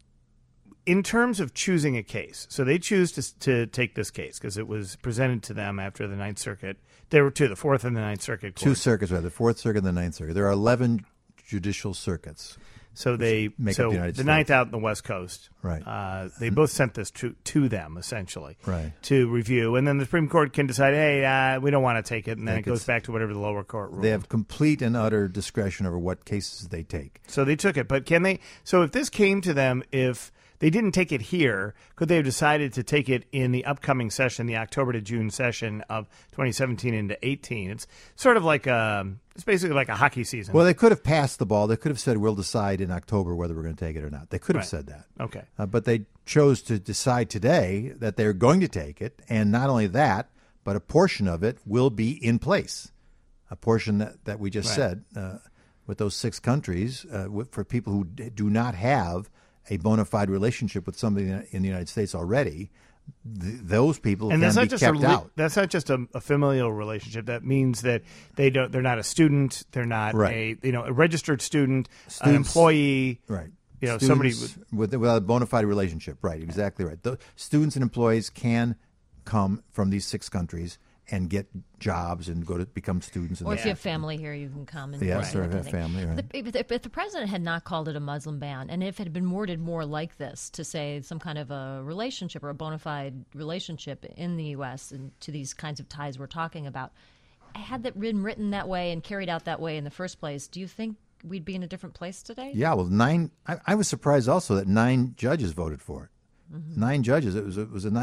in terms of choosing a case, so they choose to take this case because it was presented to them after the Ninth Circuit. There were two, the Fourth and the Ninth Circuit court. Two circuits, right? The Fourth Circuit and the Ninth Circuit. There are 11 judicial circuits. So they make up the United States. Ninth out in the West Coast, right? They both sent this to them essentially, right, to review, and then the Supreme Court can decide, hey, we don't want to take it, and then it goes back to whatever the lower court ruled. They have complete and utter discretion over what cases they take. So they took it, but can they? So if this came to them, if they didn't take it here, could they have decided to take it in the upcoming session, the October to June session of 2017 into 18? It's sort of like it's basically like a hockey season. Well, they could have passed the ball. They could have said, we'll decide in October whether we're going to take it or not. They could have said that. Okay. But they chose to decide today that they're going to take it. And not only that, but a portion of it will be in place. A portion that we just said with those 6 countries for people who do not have a bona fide relationship with somebody in the United States already. Those people can be kept out. That's not just a familial relationship. That means that they're not a student. They're not a registered student, an employee. Right. Somebody with a bona fide relationship. Right. Exactly right. The students and employees can come from these 6 countries and get jobs and go to become students. Or if you have family here, you can come. And or have family. Right. If the president had not called it a Muslim ban, and if it had been worded more like this, to say some kind of a relationship or a bona fide relationship in the U.S. and to these kinds of ties we're talking about, had that been written that way and carried out that way in the first place, do you think we'd be in a different place today? Yeah, well, 9. I was surprised also that 9 judges voted for it. 9 judges. It was a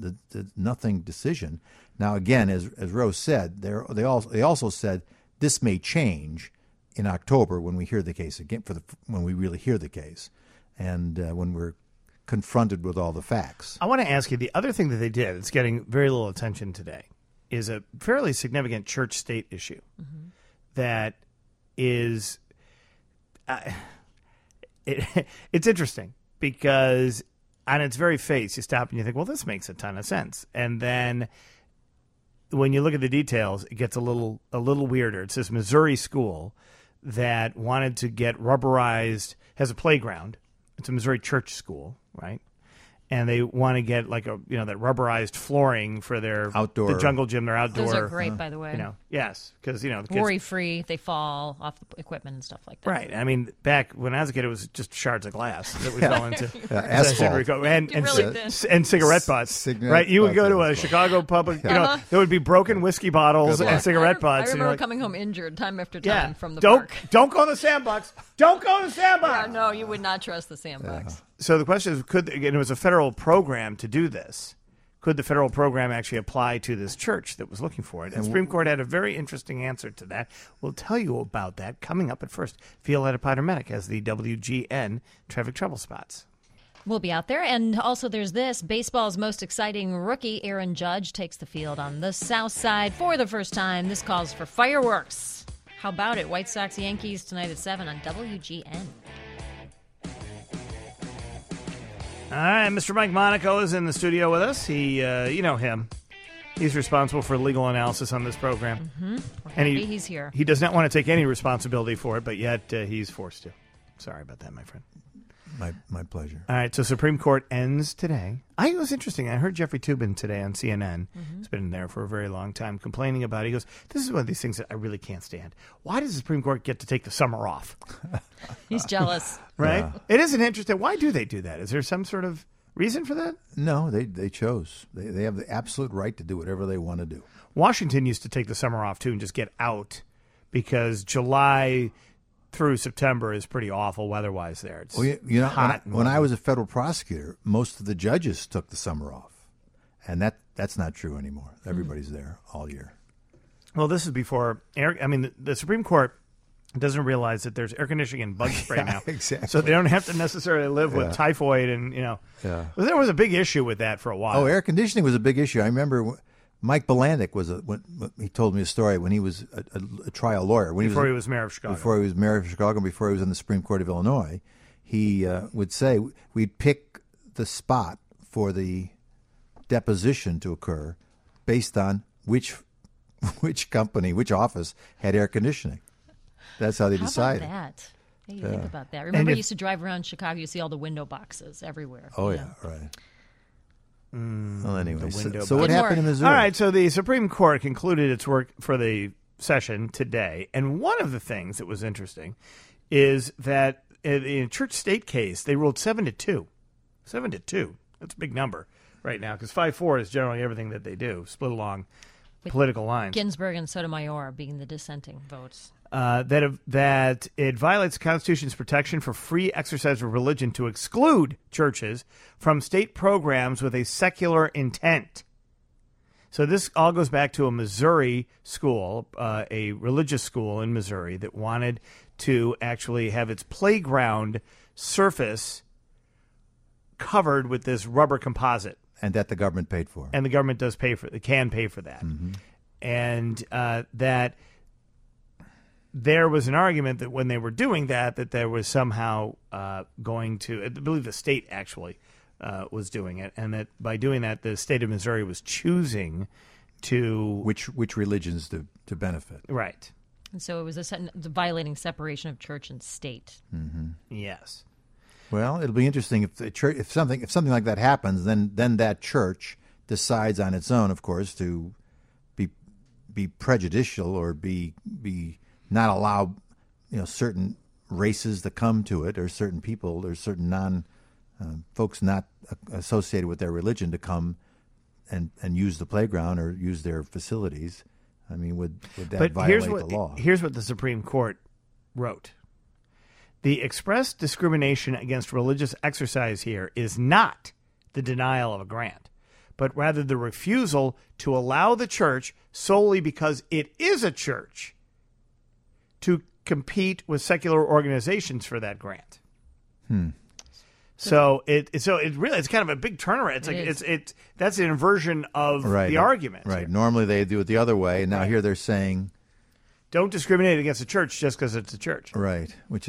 9-0 decision. Now, again, as Rose said, they also said this may change in October when we hear the case again, when we really hear the case, and when we're confronted with all the facts. I want to ask you, the other thing that they did, it's getting very little attention today, is a fairly significant church-state issue that is it's interesting because on its very face, you stop and you think, well, this makes a ton of sense. And then when you look at the details, it gets a little weirder. It's this Missouri school that wanted to get rubberized, has a playground. It's a Missouri church school, right? And they want to get like that rubberized flooring for their outdoor, the jungle gym, their outdoor. Those are great, by the way. Yes, because the kids, worry-free. They fall off the equipment and stuff like that. Right. I mean, back when I was a kid, it was just shards of glass that we fell into, asphalt, and cigarette butts. Right. You would go to a Chicago public. There would be broken whiskey bottles and cigarette butts. I remember coming home injured time after time from the park. Don't go to the sandbox. Don't go to the sandbox. Yeah, no, you would not trust the sandbox. Yeah. So the question is, it was a federal program to do this. Could the federal program actually apply to this church that was looking for it? And the Supreme Court had a very interesting answer to that. We'll tell you about that coming up at first. Violetta Potter-Medic has the WGN traffic trouble spots. We'll be out there. And also there's this. Baseball's most exciting rookie, Aaron Judge, takes the field on the south side for the first time. This calls for fireworks. How about it? White Sox Yankees tonight at 7 on WGN. All right, Mr. Mike Monaco is in the studio with us. He, you know him. He's responsible for legal analysis on this program. Mm-hmm. And he's here. He does not want to take any responsibility for it, but yet he's forced to. Sorry about that, my friend. My pleasure. All right, so Supreme Court ends today. It was interesting. I heard Jeffrey Toobin today on CNN. He's been there for a very long time complaining about it. He goes, this is one of these things that I really can't stand. Why does the Supreme Court get to take the summer off? He's jealous. Right? Yeah. It isn't interesting. Why do they do that? Is there some sort of reason for that? No, they chose. They have the absolute right to do whatever they want to do. Washington used to take the summer off, too, and just get out because July through September is pretty awful weather-wise there. It's hot. When I was a federal prosecutor, most of the judges took the summer off. And that's not true anymore. Everybody's there all year. Well, this is before the Supreme Court doesn't realize that there's air conditioning and bug spray now. Exactly. So they don't have to necessarily live with typhoid and, Well, there was a big issue with that for a while. Oh, air conditioning was a big issue. I remember Mike Bolandic when he told me a story when he was a trial lawyer. Before he was mayor of Chicago. Before he was mayor of Chicago, and before he was in the Supreme Court of Illinois, he would say we'd pick the spot for the deposition to occur based on which company, which office had air conditioning. That's how they decided. How about that? Hey, you think about that. Remember, you used to drive around Chicago, you see all the window boxes everywhere. Oh, yeah, right. Well, anyway, so what Good happened in work. Missouri? All right, so the Supreme Court concluded its work for the session today, and one of the things that was interesting is that in a church-state case, they ruled 7-2. 7-2. That's a big number right now, because 5-4 is generally everything that they do, split along political lines. Ginsburg and Sotomayor being the dissenting votes. That it violates the Constitution's protection for free exercise of religion to exclude churches from state programs with a secular intent. So this all goes back to a Missouri school, a religious school in Missouri that wanted to actually have its playground surface covered with this rubber composite. And that the government paid for. And the government does pay for it. Can pay for that. Mm-hmm. And that there was an argument that when they were doing that there was somehow going to, I believe the state actually was doing it, and that by doing that, the state of Missouri was choosing to... Which religions to benefit. Right. And so it was violating separation of church and state. Mm-hmm. Yes. Well, it'll be interesting if something like that happens. Then that church decides on its own, of course, to be prejudicial or be not allow certain races to come to it, or certain people, or certain folks not associated with their religion to come and use the playground or use their facilities. I mean, would that violate the law? Here's what the Supreme Court wrote. The express discrimination against religious exercise here is not the denial of a grant, but rather the refusal to allow the church solely because it is a church to compete with secular organizations for that grant. So it's kind of a big turnaround. It's that's an inversion of the argument. Right. Normally they do it the other way, and now here they're saying don't discriminate against a church just because it's a church. Right. Which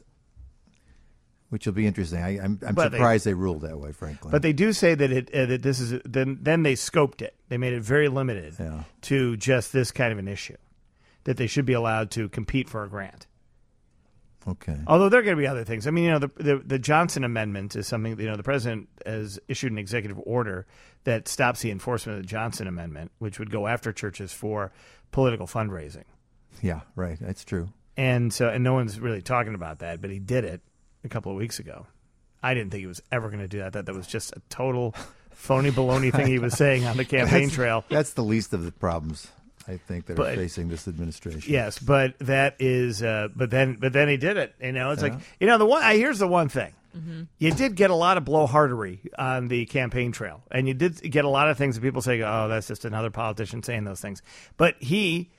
will be interesting. I'm surprised they ruled that way, frankly. But they do say that that this is then they scoped it. They made it very limited to just this kind of an issue, that they should be allowed to compete for a grant. Okay. Although there are going to be other things. I mean, the Johnson Amendment is something, the president has issued an executive order that stops the enforcement of the Johnson Amendment, which would go after churches for political fundraising. Yeah, right. That's true. And no one's really talking about that, but he did it a couple of weeks ago. I didn't think he was ever going to do that. That was just a total phony baloney thing he was saying on the campaign trail. That's the least of the problems, I think, that are facing this administration. Yes, but that is, but then he did it. It's like, here's the one thing. Mm-hmm. You did get a lot of blowhardery on the campaign trail, and you did get a lot of things that people say, oh, that's just another politician saying those things. But he,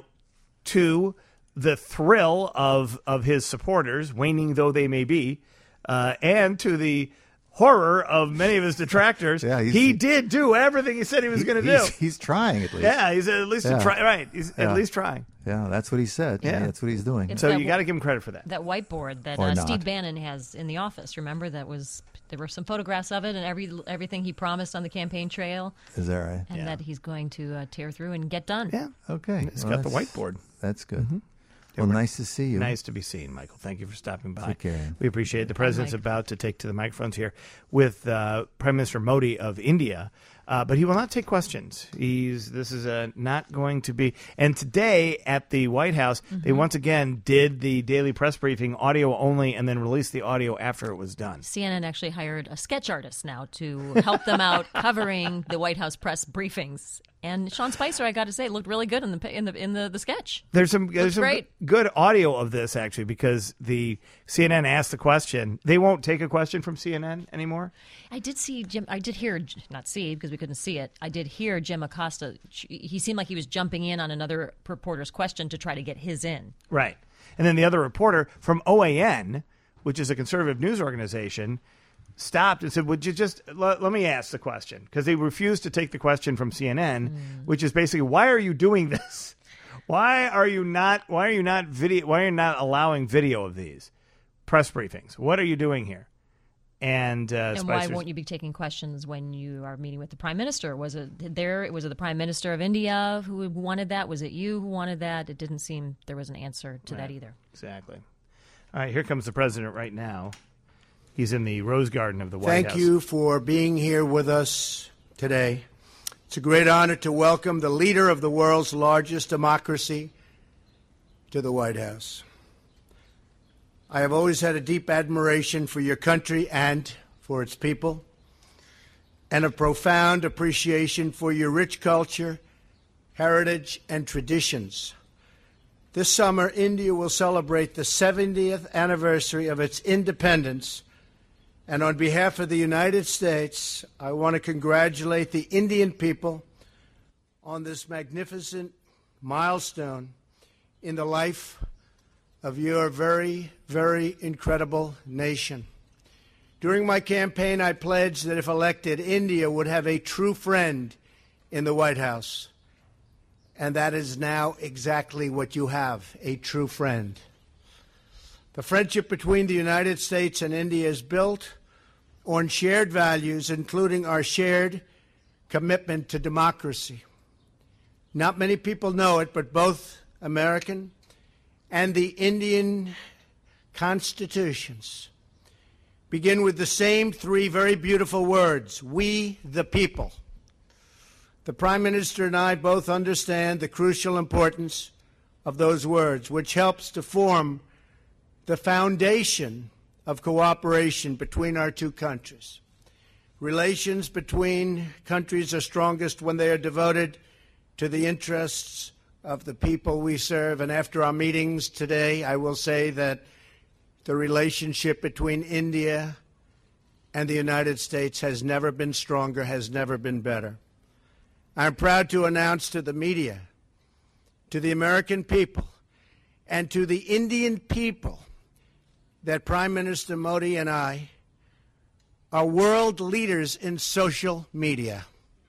to the thrill of his supporters, waning though they may be, and to the horror of many of his detractors, he did do everything he said he was going to do. He's trying, at least. Yeah, he's at least trying. Right, he's at least trying. Yeah, that's what he said. Yeah, that's what he's doing. So you got to give him credit for that. That whiteboard that Steve Bannon has in the office. Remember, there were some photographs of it and everything he promised on the campaign trail. Is that right? And that he's going to tear through and get done. Yeah. Okay. He's got the whiteboard. That's good. Mm-hmm. Well, nice to see you. Nice to be seen, Michael. Thank you for stopping by. Take care. We appreciate it. The president's about to take to the microphones here with Prime Minister Modi of India, but he will not take questions. This is not going to be. And today at the White House, they once again did the daily press briefing audio only, and then released the audio after it was done. CNN actually hired a sketch artist now to help them out covering the White House press briefings. And Sean Spicer, I got to say, looked really good in the sketch. There's some good audio of this, actually, because the CNN asked the question. They won't take a question from CNN anymore. I did hear, not see because we couldn't see it. I did hear Jim Acosta. He seemed like he was jumping in on another reporter's question to try to get his in. Right. And then the other reporter from OAN, which is a conservative news organization, stopped and said, would you just let me ask the question? Because they refused to take the question from CNN, which is basically, why are you doing this? Why are you not allowing video of these press briefings? What are you doing here? And why won't you be taking questions when you are meeting with the prime minister? Was it the prime minister of India who wanted that? Was it you who wanted that? It didn't seem there was an answer to that either. Exactly. All right, here comes the president right now. He's in the Rose Garden of the White House. Thank you for being here with us today. It's a great honor to welcome the leader of the world's largest democracy to the White House. I have always had a deep admiration for your country and for its people, and a profound appreciation for your rich culture, heritage, and traditions. This summer, India will celebrate the 70th anniversary of its independence, and on behalf of the United States, I want to congratulate the Indian people on this magnificent milestone in the life of your very, very incredible nation. During my campaign, I pledged that if elected, India would have a true friend in the White House. And that is now exactly what you have, a true friend. The friendship between the United States and India is built on shared values, including our shared commitment to democracy. Not many people know it, but both American and the Indian constitutions begin with the same three very beautiful words: we the people. The Prime Minister and I both understand the crucial importance of those words, which helps to form the foundation of cooperation between our two countries. Relations between countries are strongest when they are devoted to the interests of the people we serve. And after our meetings today, I will say that the relationship between India and the United States has never been stronger, has never been better. I'm proud to announce to the media, to the American people, and to the Indian people that Prime Minister Modi and I are world leaders in social media.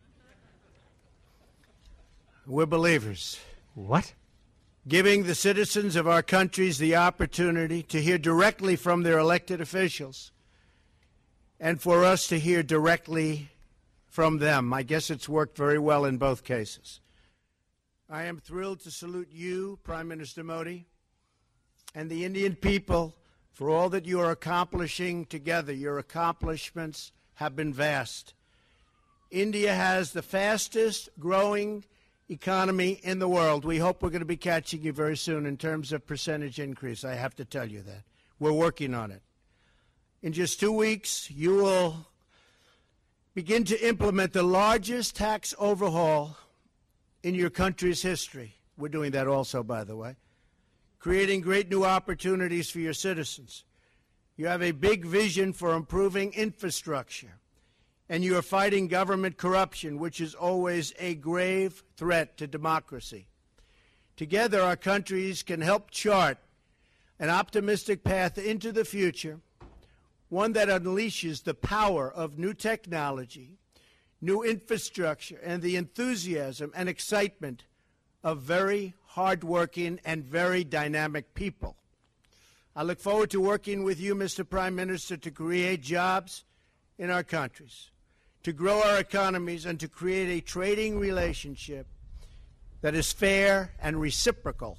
We're believers. What? Giving the citizens of our countries the opportunity to hear directly from their elected officials and for us to hear directly from them. I guess it's worked very well in both cases. I am thrilled to salute you, Prime Minister Modi, and the Indian people for all that you are accomplishing together. Your accomplishments have been vast. India has the fastest growing economy in the world. We hope we're going to be catching you very soon in terms of percentage increase. I have to tell you that. We're working on it. In just 2 weeks, you will begin to implement the largest tax overhaul in your country's history. We're doing that also, by the way, creating great new opportunities for your citizens. You have a big vision for improving infrastructure, and you are fighting government corruption, which is always a grave threat to democracy. Together, our countries can help chart an optimistic path into the future, one that unleashes the power of new technology, new infrastructure, and the enthusiasm and excitement of very hardworking and very dynamic people. I look forward to working with you, Mr. Prime Minister, to create jobs in our countries, to grow our economies, and to create a trading relationship that is fair and reciprocal.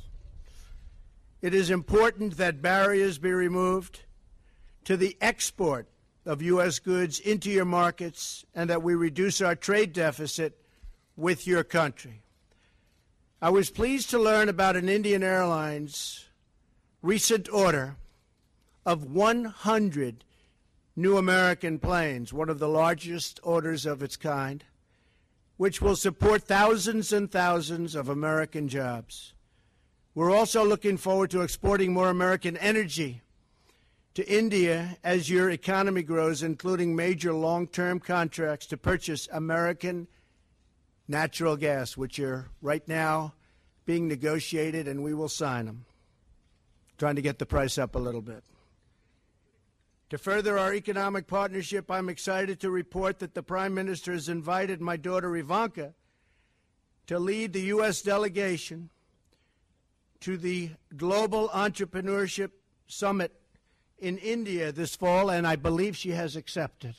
It is important that barriers be removed to the export of U.S. goods into your markets and that we reduce our trade deficit with your country. I was pleased to learn about an Indian Airlines recent order of 100 new American planes, one of the largest orders of its kind, which will support thousands and thousands of American jobs. We're also looking forward to exporting more American energy to India as your economy grows, including major long-term contracts to purchase American natural gas, which are right now being negotiated, and we will sign them, trying to get the price up a little bit. To further our economic partnership, I'm excited to report that the Prime Minister has invited my daughter Ivanka to lead the U.S. delegation to the Global Entrepreneurship Summit in India this fall, and I believe she has accepted.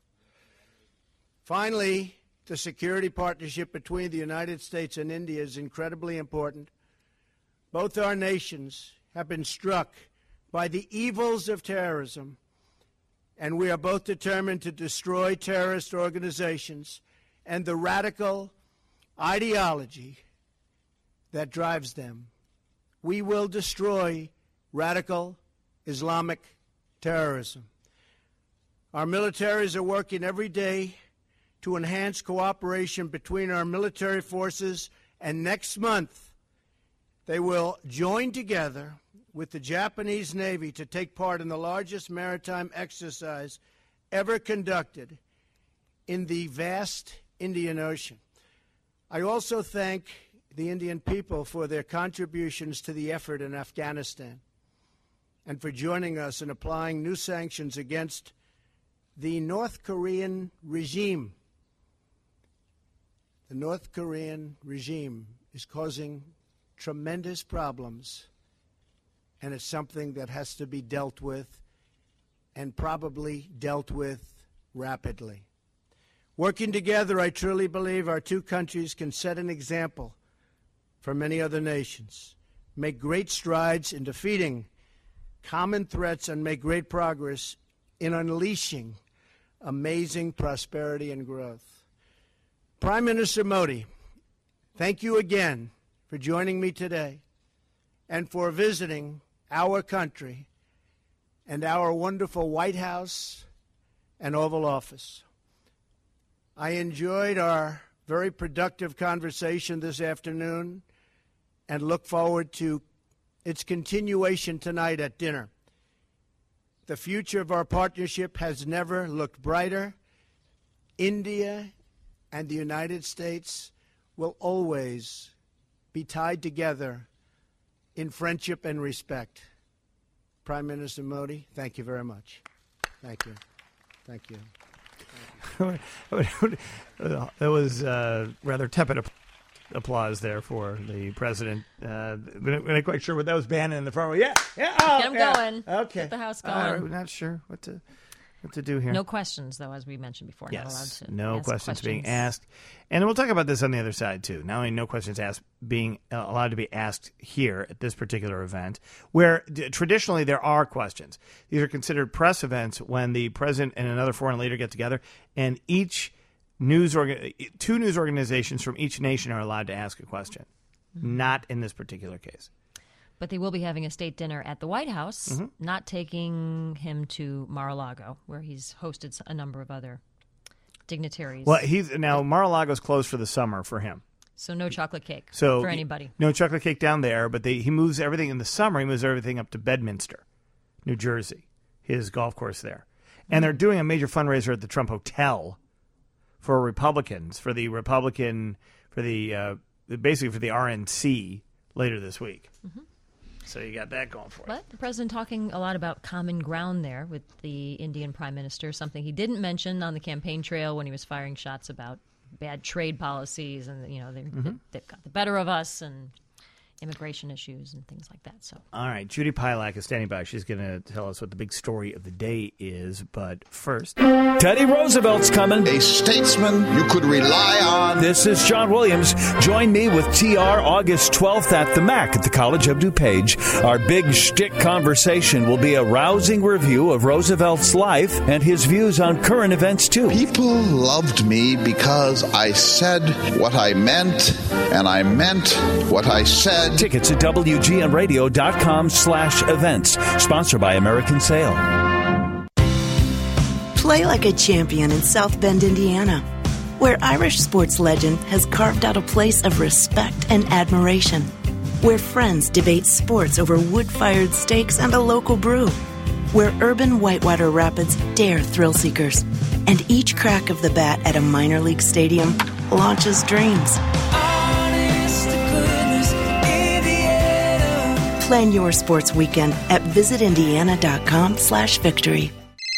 Finally, the security partnership between the United States and India is incredibly important. Both our nations have been struck by the evils of terrorism, and we are both determined to destroy terrorist organizations and the radical ideology that drives them. We will destroy radical Islamic terrorism. Our militaries are working every day to enhance cooperation between our military forces, and next month they will join together with the Japanese Navy to take part in the largest maritime exercise ever conducted in the vast Indian Ocean. I also thank the Indian people for their contributions to the effort in Afghanistan and for joining us in applying new sanctions against the North Korean regime. The North Korean regime is causing tremendous problems, and it's something that has to be dealt with, and probably dealt with rapidly. Working together, I truly believe our two countries can set an example for many other nations, make great strides in defeating common threats, and make great progress in unleashing amazing prosperity and growth. Prime Minister Modi, thank you again for joining me today and for visiting our country and our wonderful White House and Oval Office. I enjoyed our very productive conversation this afternoon and look forward to its continuation tonight at dinner. The future of our partnership has never looked brighter. India and the United States will always be tied together in friendship and respect. Prime Minister Modi, thank you very much. Thank you. Thank you. That was rather tepid applause there for the president. We're not quite sure what that was. Bannon in the front row. Yeah. Oh, get him going. Okay. Get the house going. We're not sure what to do here. No questions, though, as we mentioned before. Yes, not allowed to no ask questions being asked. And we'll talk about this on the other side, too. Not only no questions being allowed to be asked here at this particular event, where traditionally there are questions. These are considered press events when the president and another foreign leader get together, and each two news organizations from each nation are allowed to ask a question. Mm-hmm. Not in this particular case. But they will be having a state dinner at the White House, not taking him to Mar-a-Lago, where he's hosted a number of other dignitaries. Well, Mar-a-Lago's closed for the summer for him. So no chocolate cake for anybody. No chocolate cake down there, but he moves everything in the summer. He moves everything up to Bedminster, New Jersey, his golf course there. And they're doing a major fundraiser at the Trump Hotel for Republicans, basically for the RNC later this week. Mm-hmm. So you got that going for it. But the president talking a lot about common ground there with the Indian prime minister, something he didn't mention on the campaign trail when he was firing shots about bad trade policies and they've got the better of us and immigration issues and things like that. So, all right, Judy Pilak is standing by. She's going to tell us what the big story of the day is. But first, Teddy Roosevelt's coming. A statesman you could rely on. This is John Williams. Join me with TR August 12th at the MAC at the College of DuPage. Our big shtick conversation will be a rousing review of Roosevelt's life and his views on current events, too. People loved me because I said what I meant, and I meant what I said. Tickets at WGNradio.com/events. Sponsored by American Sail. Play like a champion in South Bend, Indiana, where Irish sports legend has carved out a place of respect and admiration, where friends debate sports over wood-fired steaks and a local brew, where urban whitewater rapids dare thrill seekers, and each crack of the bat at a minor league stadium launches dreams. Plan your sports weekend at visitindiana.com/victory.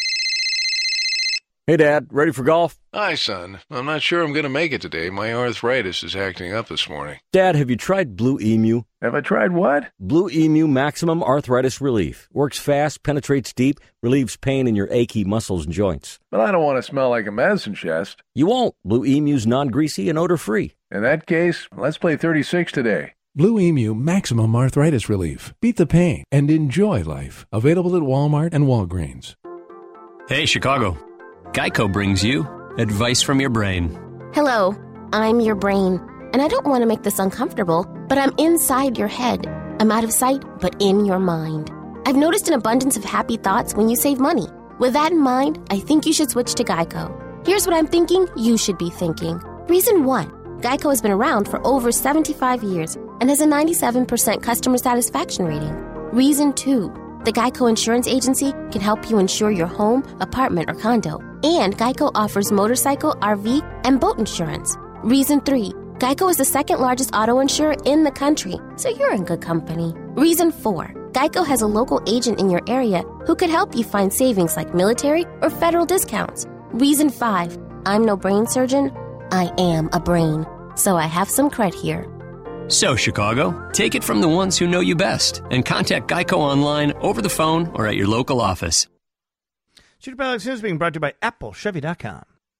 Hey, Dad, ready for golf? Hi, son. I'm not sure I'm going to make it today. My arthritis is acting up this morning. Dad, have you tried Blue Emu? Have I tried what? Blue Emu Maximum Arthritis Relief. Works fast, penetrates deep, relieves pain in your achy muscles and joints. But I don't want to smell like a medicine chest. You won't. Blue Emu's non-greasy and odor-free. In that case, let's play 36 today. Blue Emu Maximum Arthritis Relief. Beat the pain and enjoy life. Available at Walmart and Walgreens. Hey, Chicago. Geico brings you advice from your brain. Hello, I'm your brain, and I don't want to make this uncomfortable, but I'm inside your head. I'm out of sight, but in your mind. I've noticed an abundance of happy thoughts when you save money. With that in mind, I think you should switch to Geico. Here's what I'm thinking you should be thinking. Reason 1, Geico has been around for over 75 years and has a 97% customer satisfaction rating. Reason 2, the Geico Insurance Agency can help you insure your home, apartment, or condo. And Geico offers motorcycle, RV, and boat insurance. Reason 3, Geico is the second largest auto insurer in the country, so you're in good company. Reason 4, Geico has a local agent in your area who could help you find savings like military or federal discounts. Reason 5, I'm no brain surgeon, I am a brain, so I have some cred here. So, Chicago, take it from the ones who know you best and contact Geico online, over the phone, or at your local office. Shooter Alex News being brought to you by AppleChevy.com.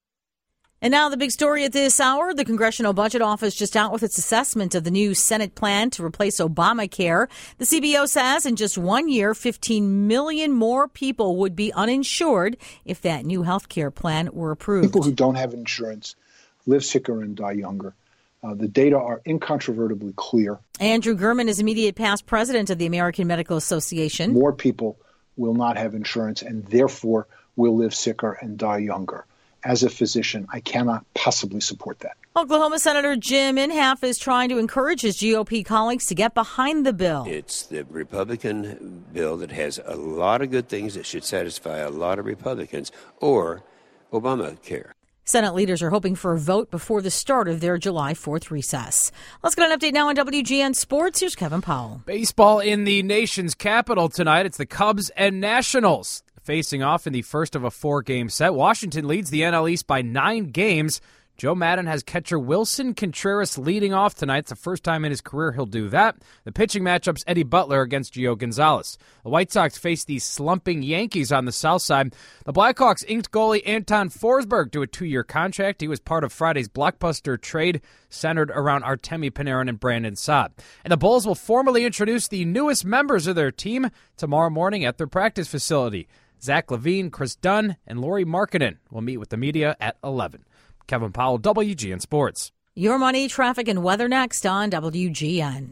And now the big story at this hour. The Congressional Budget Office just out with its assessment of the new Senate plan to replace Obamacare. The CBO says in just 1 year, 15 million more people would be uninsured if that new health care plan were approved. People who don't have insurance live sicker and die younger. The data are incontrovertibly clear. Andrew Gurman is immediate past president of the American Medical Association. More people will not have insurance and therefore will live sicker and die younger. As a physician, I cannot possibly support that. Oklahoma Senator Jim Inhofe is trying to encourage his GOP colleagues to get behind the bill. It's the Republican bill that has a lot of good things that should satisfy a lot of Republicans, or Obamacare. Senate leaders are hoping for a vote before the start of their July 4th recess. Let's get an update now on WGN Sports. Here's Kevin Powell. Baseball in the nation's capital tonight. It's the Cubs and Nationals facing off in the first of a 4-game set. Washington leads the NL East by 9 games. Joe Maddon has catcher Wilson Contreras leading off tonight. It's the first time in his career he'll do that. The pitching matchup's Eddie Butler against Gio Gonzalez. The White Sox face the slumping Yankees on the south side. The Blackhawks inked goalie Anton Forsberg to a 2-year contract. He was part of Friday's blockbuster trade centered around Artemi Panarin and Brandon Saad. And the Bulls will formally introduce the newest members of their team tomorrow morning at their practice facility. Zach LaVine, Chris Dunn, and Lauri Markkanen will meet with the media at 11. Kevin Powell, WGN Sports. Your money, traffic, and weather next on WGN.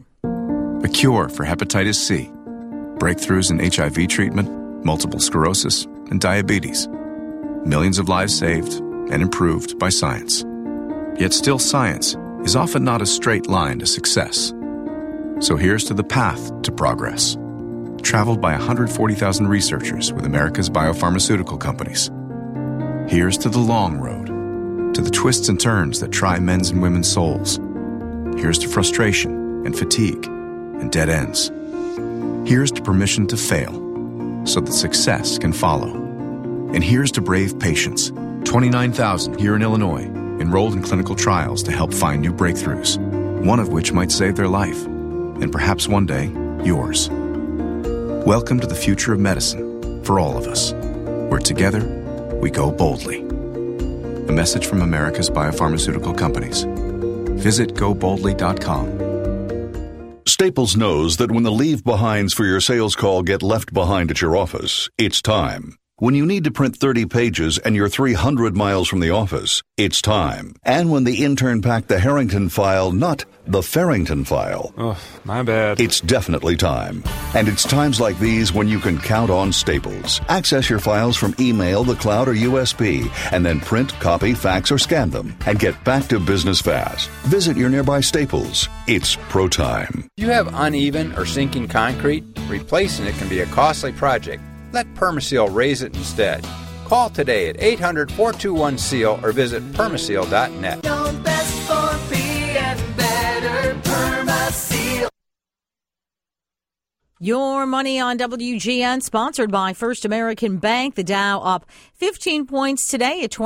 A cure for hepatitis C, breakthroughs in HIV treatment, multiple sclerosis, and diabetes. Millions of lives saved and improved by science. Yet still science is often not a straight line to success. So here's to the path to progress. Traveled by 140,000 researchers with America's biopharmaceutical companies. Here's to the long road, to the twists and turns that try men's and women's souls. Here's to frustration and fatigue and dead ends. Here's to permission to fail so that success can follow. And here's to brave patients, 29,000 here in Illinois, enrolled in clinical trials to help find new breakthroughs, one of which might save their life, and perhaps one day, yours. Welcome to the future of medicine for all of us, where together we go boldly. A message from America's biopharmaceutical companies. Visit goboldly.com. Staples knows that when the leave-behinds for your sales call get left behind at your office, it's time. When you need to print 30 pages and you're 300 miles from the office, it's time. And when the intern packed the Harrington file, not the Farrington file. Oh, my bad. It's definitely time. And it's times like these when you can count on Staples. Access your files from email, the cloud, or USB, and then print, copy, fax, or scan them, and get back to business fast. Visit your nearby Staples. It's pro time. If you have uneven or sinking concrete, replacing it can be a costly project. Let Permaseal raise it instead. Call today at 800-421-SEAL or visit permaseal.net. Known best for being better, Permaseal. Your Money on WGN, sponsored by First American Bank. The Dow up 15 points today at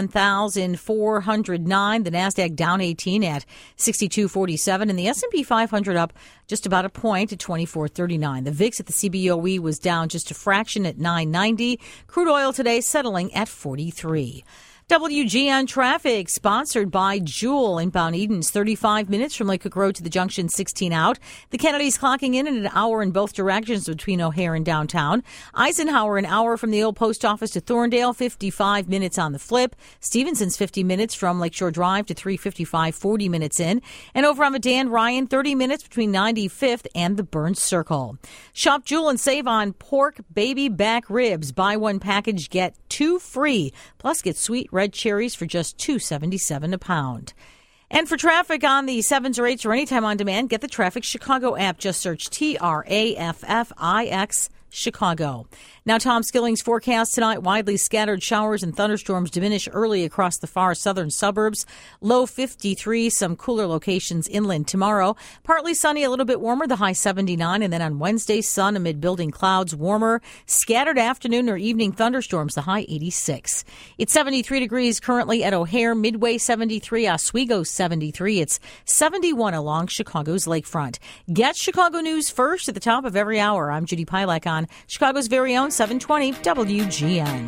21,409. The Nasdaq down 18 at 62.47, and the S&P 500 up just about a point at 24.39. The VIX at the CBOE was down just a fraction at 990. Crude oil today settling at 43. WGN traffic, sponsored by Jewel. Inbound Eden's 35 minutes from Lake Cook Road to the junction, 16 out. The Kennedys clocking in an hour in both directions between O'Hare and downtown. Eisenhower, an hour from the old post office to Thorndale, 55 minutes on the flip. Stevenson's 50 minutes from Lakeshore Drive to 355, 40 minutes in. And over on the Dan Ryan, 30 minutes between 95th and the Burns Circle. Shop Jewel and save on pork baby back ribs. Buy one package, get two free. Plus get sweet red cherries for just $2.77 a pound. And for traffic on the 7s or 8s or anytime on demand, get the Traffic Chicago app. Just search TRAFFIX Chicago. Now, Tom Skilling's forecast tonight: widely scattered showers and thunderstorms diminish early across the far southern suburbs. Low 53, some cooler locations inland tomorrow. Partly sunny, a little bit warmer, the high 79. And then on Wednesday, sun amid building clouds, warmer. Scattered afternoon or evening thunderstorms, the high 86. It's 73 degrees currently at O'Hare, Midway 73, Oswego 73. It's 71 along Chicago's lakefront. Get Chicago news first at the top of every hour. I'm Judy Pilak on Chicago's very own 720 WGN.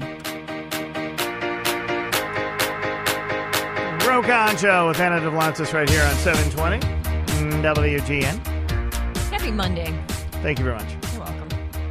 Rokan Show with Anna Duvlantis right here on 720 WGN. Happy Monday. Thank you very much. You're welcome.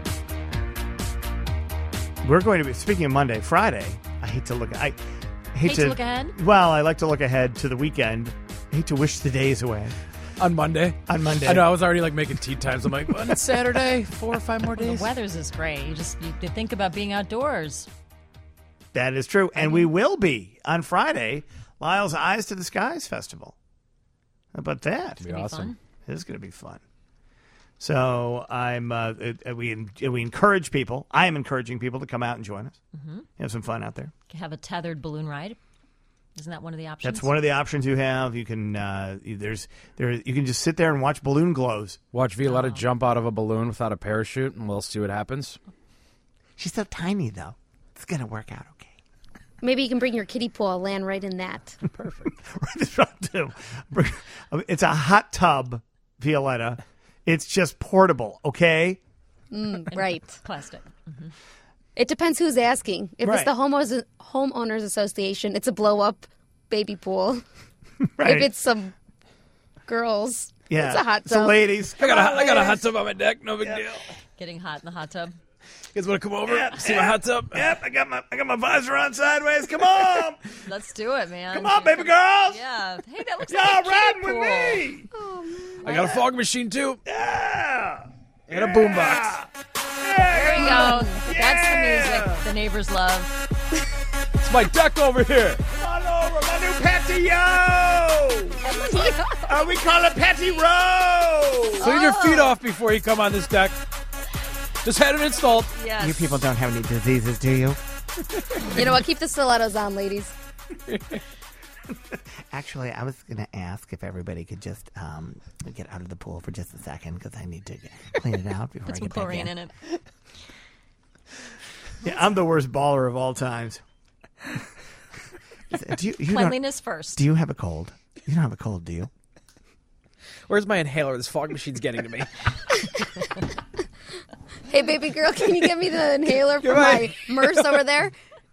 We're going to be, speaking of Monday, Friday, I hate to look ahead? Well, I like to look ahead to the weekend. I hate to wish the days away. On Monday? On Monday. I know, I was already making tea times. I'm like, well, it's Saturday, 4 or 5 more days. The weather's is great. You think about being outdoors. That is true. And we will be on Friday, Lyle's Eyes to the Skies Festival. How about that? It'll be awesome. It is going to be fun. So we encourage people. I am encouraging people to come out and join us. Mm-hmm. Have some fun out there. Have a tethered balloon ride. Isn't that one of the options? That's one of the options you have. You can you can just sit there and watch balloon glows. Watch Violetta jump out of a balloon without a parachute, and we'll see what happens. She's so tiny, though. It's going to work out okay. Maybe you can bring your kiddie pool, land right in that. Perfect. That's what I'll do. It's a hot tub, Violetta. It's just portable, okay? Right. Plastic. Mm-hmm. It depends who's asking. If it's the homeowners association, it's a blow-up baby pool. Right. If it's some girls, it's a hot tub. So ladies, I got a hot tub on my deck. No big deal. Getting hot in the hot tub. You guys want to come over? See my hot tub? Yep, I got my visor on sideways. Come on. Let's do it, man. Come on, baby girls. Yeah. Hey, that looks Y'all like a riding kiddie with pool. me. Oh, man. I got a fog machine, too. Yeah. And a boombox. There you go. That's the music the neighbors love. It's my deck over here. Come on over, my new patio. We call it patty row. Clean your feet off before you come on this deck. Just had it installed. Yes. You people don't have any diseases, do you? You know what? Keep the stilettos on, ladies. Actually, I was going to ask if everybody could just get out of the pool for just a second because I need to clean it out before Put I some get back chlorine in. in it. Yeah, I'm the worst baller of all times. Cleanliness first. Do you have a cold? You don't have a cold, do you? Where's my inhaler? This fog machine's getting to me. Hey, baby girl, can you give me the inhaler for my MRSA over there?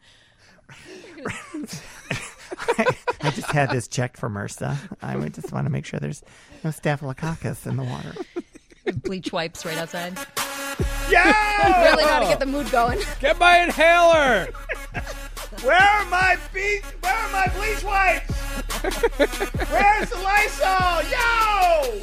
I just had this checked for MRSA. I would just want to make sure there's no staphylococcus in the water. Bleach wipes right outside. Yeah! Really know how to get the mood going. Get my inhaler! Where are my bleach wipes? Where's the Lysol? Yo!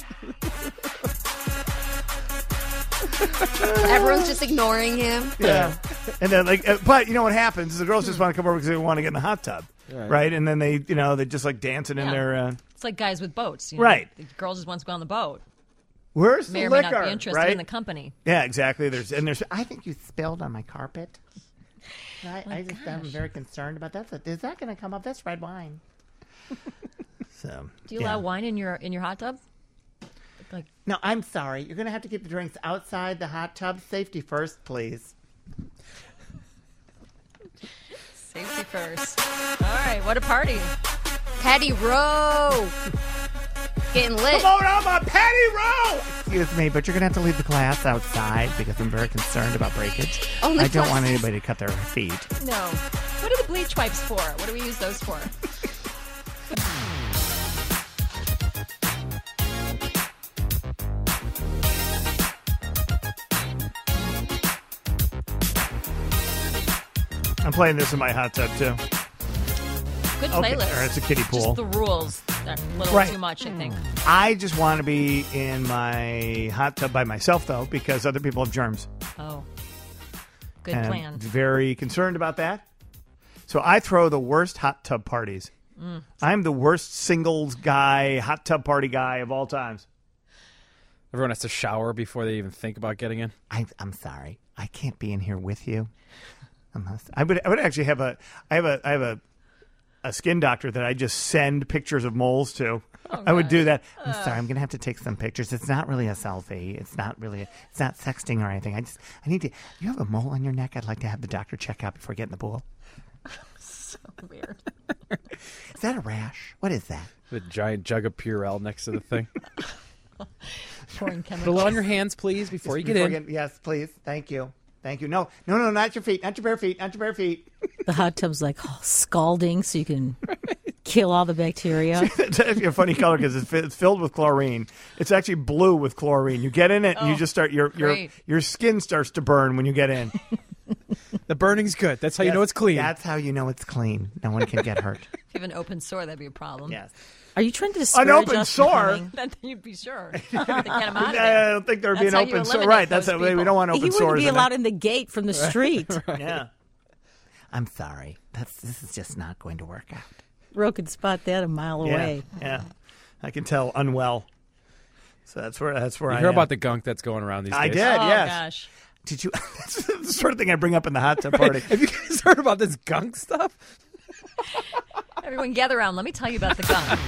Everyone's just ignoring him. Yeah. And then but you know what happens is the girls just want to come over because they want to get in the hot tub. Right? And then they just like dancing in their... It's like guys with boats. Right. The girls just want to go on the boat. Where's May the or liquor? may not be interested in the company. Yeah, exactly. There's. I think you spilled on my carpet. I'm very concerned about that. Is that going to come up? That's red wine. So. Do you allow wine in your hot tub? No, I'm sorry. You're going to have to keep the drinks outside the hot tub. Safety first, please. Safety first. All right, what a party. Patty Row. Getting lit. Come on my Patty Row! Excuse me, but you're going to have to leave the glass outside because I'm very concerned about breakage. I don't want anybody to cut their feet. No. What are the bleach wipes for? What do we use those for? I'm playing this in my hot tub, too. Good playlist. Or it's a kiddie pool. Just the rules are a little too much, I think. I just want to be in my hot tub by myself, though, because other people have germs. Oh. Good and plan. I'm very concerned about that. So I throw the worst hot tub parties. I'm the worst singles guy, hot tub party guy of all times. Everyone has to shower before they even think about getting in. I'm sorry. I can't be in here with you. I would actually have I have a skin doctor that I just send pictures of moles to. Oh, I would do that. I'm sorry. I'm going to have to take some pictures. It's not really a selfie. It's not sexting or anything. I need to. You have a mole on your neck? I'd like to have the doctor check out before I get in the pool. So weird. Is that a rash? What is that? With a giant jug of Purell next to the thing. Pouring Put chemicals. it on your hands, please, before you get in. Yes, please. Thank you. No, not your feet. Not your bare feet. Not your bare feet. The hot tub's like scalding so you can kill all the bacteria. It's actually a funny color because it's filled with chlorine. It's actually blue with chlorine. You get in it and you just start your skin starts to burn when you get in. The burning's good. That's how you know it's clean. That's how you know it's clean. No one can get hurt. If you have an open sore, that'd be a problem. Yes. Are you trying to discourage an open us from sore? coming? Then you'd be sure. To get him out of it. I don't think there'd be an That's how you open sore. eliminate Right. That's those how we people. don't want open He sores. wouldn't be in allowed it. in the gate from the street. Yeah. I'm sorry. This is just not going to work out. Ro could spot that a mile away. Yeah. I can tell unwell. So that's where You I hear am. about the gunk that's going around these days? I did, Oh, yes. gosh. Did you? That's the sort of thing I bring up in the hot tub party. Have you guys heard about this gunk stuff? Everyone gather around. Let me tell you about the gun.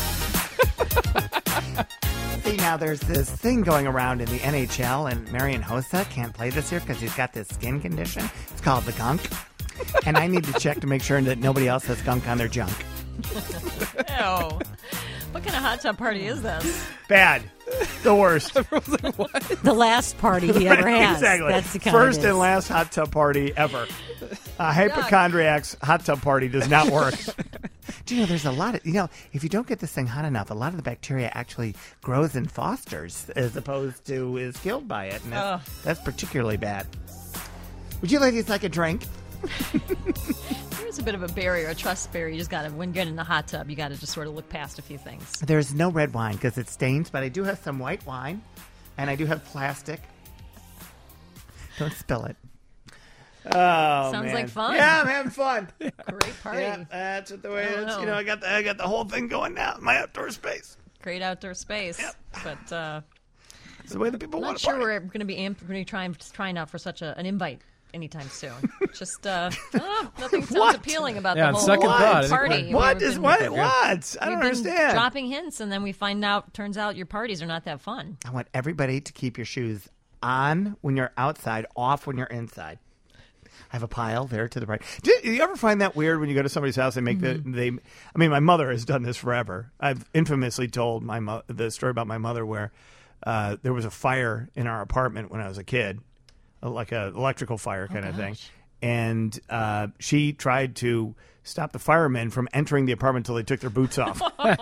See, now there's this thing going around in the NHL, and Marian Hossa can't play this year because he's got this skin condition. It's called the gunk. And I need to check to make sure that nobody else has gunk on their junk. Ew. What kind of hot tub party is this? Bad. The worst. The last party he ever has. Exactly. That's the kind First it is. and last hot tub party ever. Hypochondriac's hot tub party does not work. Do you know there's a lot of, if you don't get this thing hot enough, a lot of the bacteria actually grows and fosters as opposed to is killed by it. And that's particularly bad. Would you ladies like a drink? There's a bit of a barrier, a trust barrier. You just got to, when you get in the hot tub, you got to just sort of look past a few things. There's no red wine because it stains, but I do have some white wine, and I do have plastic. Don't spill it. Oh, Sounds man. like fun. Yeah, I'm having fun. Great party. Yeah, that's the way it is. know. I got the whole thing going now. My outdoor space. Great outdoor space. Yep. But It's the way the people I'm want not to sure party. we're going to be trying out for such an invite anytime soon. Just nothing sounds What? appealing about Yeah, the on whole second thought, I think party. What We've is been- what? good. What? I don't we've been understand. dropping hints, and then we find out. Turns out your parties are not that fun. I want everybody to keep your shoes on when you're outside, off when you're inside. I have a pile there to the right. Do you ever find that weird when you go to somebody's house? They make my mother has done this forever. I've infamously told the story about my mother where there was a fire in our apartment when I was a kid, like an electrical fire kind of thing, and she tried to stop the firemen from entering the apartment until they took their boots off.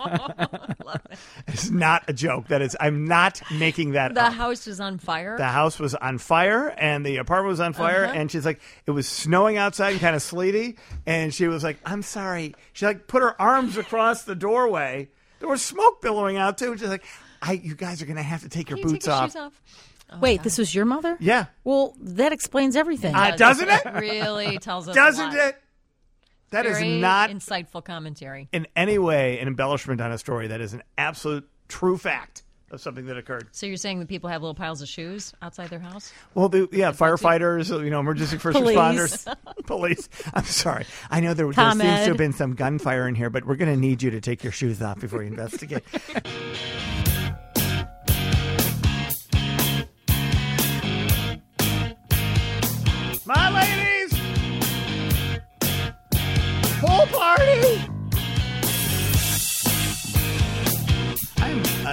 It's not a joke. I'm not making that The up. house was on fire. The house was on fire and the apartment was on fire. And she's like, it was snowing outside and kind of sleety. And she was like, I'm sorry. She put her arms across the doorway. There was smoke billowing out too. She's like, you guys are going to have to take your Can you boots take your off. shoes off? Oh, Wait, God. this was your mother? Yeah. Well, that explains everything. Doesn't it? Really tells us Doesn't a lot. it? That is Very not insightful commentary. in any way an embellishment on a story. That is an absolute true fact of something that occurred. So you're saying that people have little piles of shoes outside their house? Well, firefighters, emergency first Police. responders, police. I'm sorry. I know there seems ComEd. to have been some gunfire in here, but we're going to need you to take your shoes off before you investigate.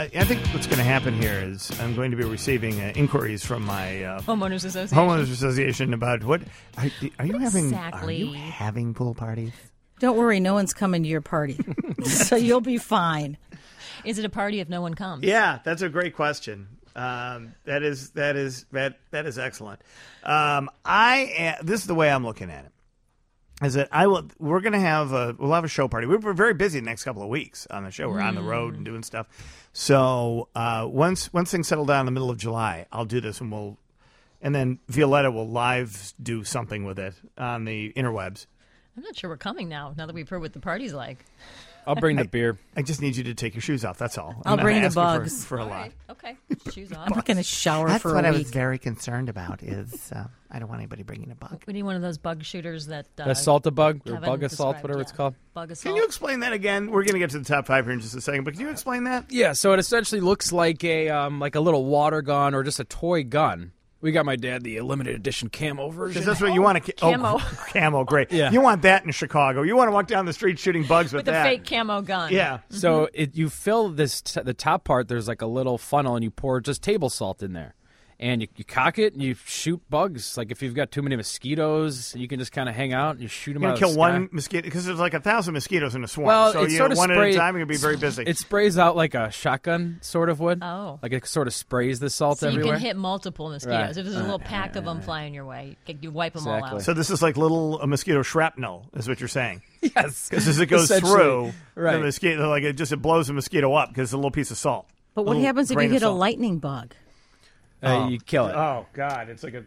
I think what's going to happen here is I'm going to be receiving inquiries from my Homeowners Association. Homeowners Association about what are you having? Exactly. Are you having pool parties? Don't worry, no one's coming to your party, so you'll be fine. Is it a party if no one comes? Yeah, that's a great question. That is excellent. This is the way I'm looking at it. Is that we're going to have we'll have a show party. We're very busy the next couple of weeks on the show. We're on the road and doing stuff. So once things settle down in the middle of July, I'll do this and then Violetta will live do something with it on the interwebs. I'm not sure we're coming now that we've heard what the party's like. I'll bring the beer. I just need you to take your shoes off. That's all. I'll bring the bugs. For a lot. Right. Okay. Shoes off. I'm not going to shower That's for a week. That's what I week. was very concerned about is I don't want anybody bringing a bug. We need one of those bug shooters that... Assault-a-bug or Kevin bug assault, described, whatever it's called. Bug assault. Can you explain that again? We're going to get to the top 5 here in just a second, but can you explain that? Yeah, so it essentially looks like a little water gun or just a toy gun. We got my dad the limited edition camo version. Because that's what you want to... Camo. Camo, great. Yeah. You want that in Chicago. You want to walk down the street shooting bugs with a that. fake camo gun. Yeah. So you fill the top part, there's like a little funnel, and you pour just table salt in there. And you cock it, and you shoot bugs. Like if you've got too many mosquitoes, you can just kind of hang out and you shoot them You're out going to of kill the sky. one mosquito, because there's like 1,000 mosquitoes in a swarm. Well, so it's sort of one spray, at a time, you're going to be very busy. It sprays out like a shotgun sort of would. Oh. Like it sort of sprays the salt So everywhere. you can hit multiple mosquitoes. Right. If there's a little pack of them flying your way, you wipe them all out. So this is like little mosquito shrapnel, is what you're saying. Yes. Because as it goes Essentially. through, Right. the mosquito, like it blows the mosquito up because it's a little piece of salt. But what Little happens if grain you of hit a salt. lightning bug? You kill it. Oh, God. It's like a...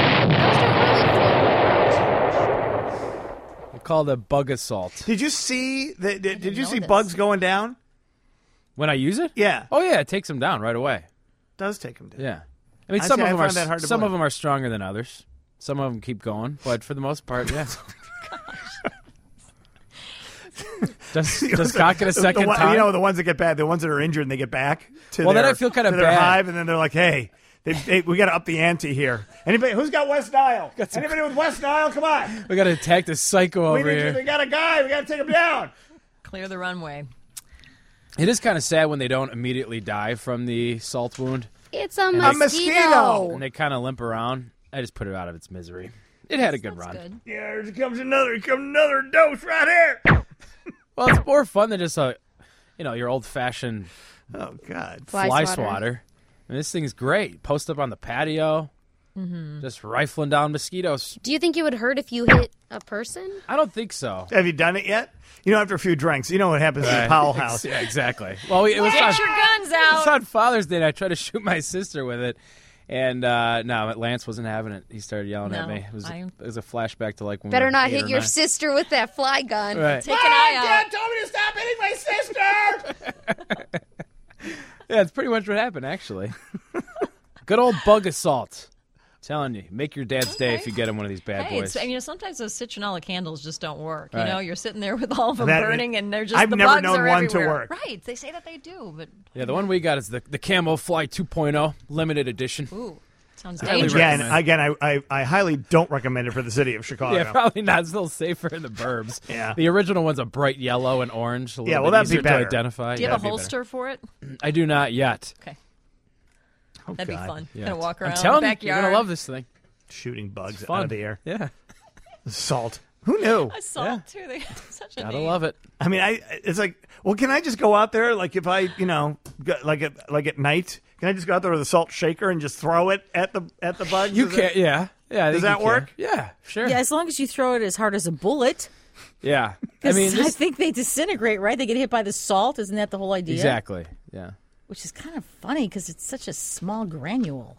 We call it bug assault. Did you see Did you see this. bugs going down? When I use it? Yeah. Oh, yeah. It takes them down right away. Does take them down. Yeah. I mean, I some see, of I them find that hard to some of believe. them are stronger than others. Some of them keep going, but for the most part, yeah. Does cock it a second time? You know, the ones that get bad, the ones that are injured and they get back to Well, their, then I feel kinda to their bad. hive, and then they're like, hey, we got to up the ante here. Anybody who's got West Nile? Anybody with West Nile? Come on. We got to attack this psycho over here. We got a guy. We got to take him down. Clear the runway. It is kind of sad when they don't immediately die from the salt wound. It's a mosquito. And they kind of limp around. I just put it out of its misery. It had a good run. Good. Yeah, here comes another dose right here. Well, it's more fun than just your old-fashioned Oh, God. fly swatter. And this thing's great. Post up on the patio, just rifling down mosquitoes. Do you think it would hurt if you hit a person? I don't think so. Have you done it yet? You know, after a few drinks, you know what happens in the Powell house. Yeah, exactly. Well, it was Get your guns out. It was on Father's Day, and I tried to shoot my sister with it. And no, Lance wasn't having it. He started yelling at me. It was a flashback to like when Better we were not 8 hit or your 9. sister with that fly gun. Right. Take an eye out. Dad told me to stop hitting my sister. Yeah, it's pretty much what happened, actually. Good old bug assault. Telling you, make your dad's day if you get him one of these bad Hey, boys. sometimes those citronella candles just don't work. Right. You know, you're sitting there with all of them That- burning, and they're just I've the never bugs known are one to everywhere. work. Right? They say that they do, but Yeah, the one we got is the Camo Fly 2.0 limited edition. ooh, sounds Highly dangerous. recommend. Again, I highly don't recommend it for the city of Chicago. Yeah, probably not. It's a little safer in the burbs. Yeah. The original one's a bright yellow and orange. A little Yeah, well, bit that'd be easier better. to identify. Do you have That'd a be holster for it? better. I do not yet. Okay, Oh, that'd be God. fun. Yeah. Gonna walk around I'm telling the you, backyard. you're gonna love this thing. Shooting bugs It's fun. out of the air. Yeah, Salt. Who knew? I saw it too. They have such a gotta name. love it. I mean, it's like, well, can I just go out there, like if I, like at night, can I just go out there with a salt shaker and just throw it at the bugs? You Is can, it- yeah. I Does think that you can. work? Yeah, sure. Yeah, as long as you throw it as hard as a bullet. Yeah. I 'Cause mean, I think they disintegrate, right? They get hit by the salt. Isn't that the whole idea? exactly. Yeah. Which is kind of funny because it's such a small granule.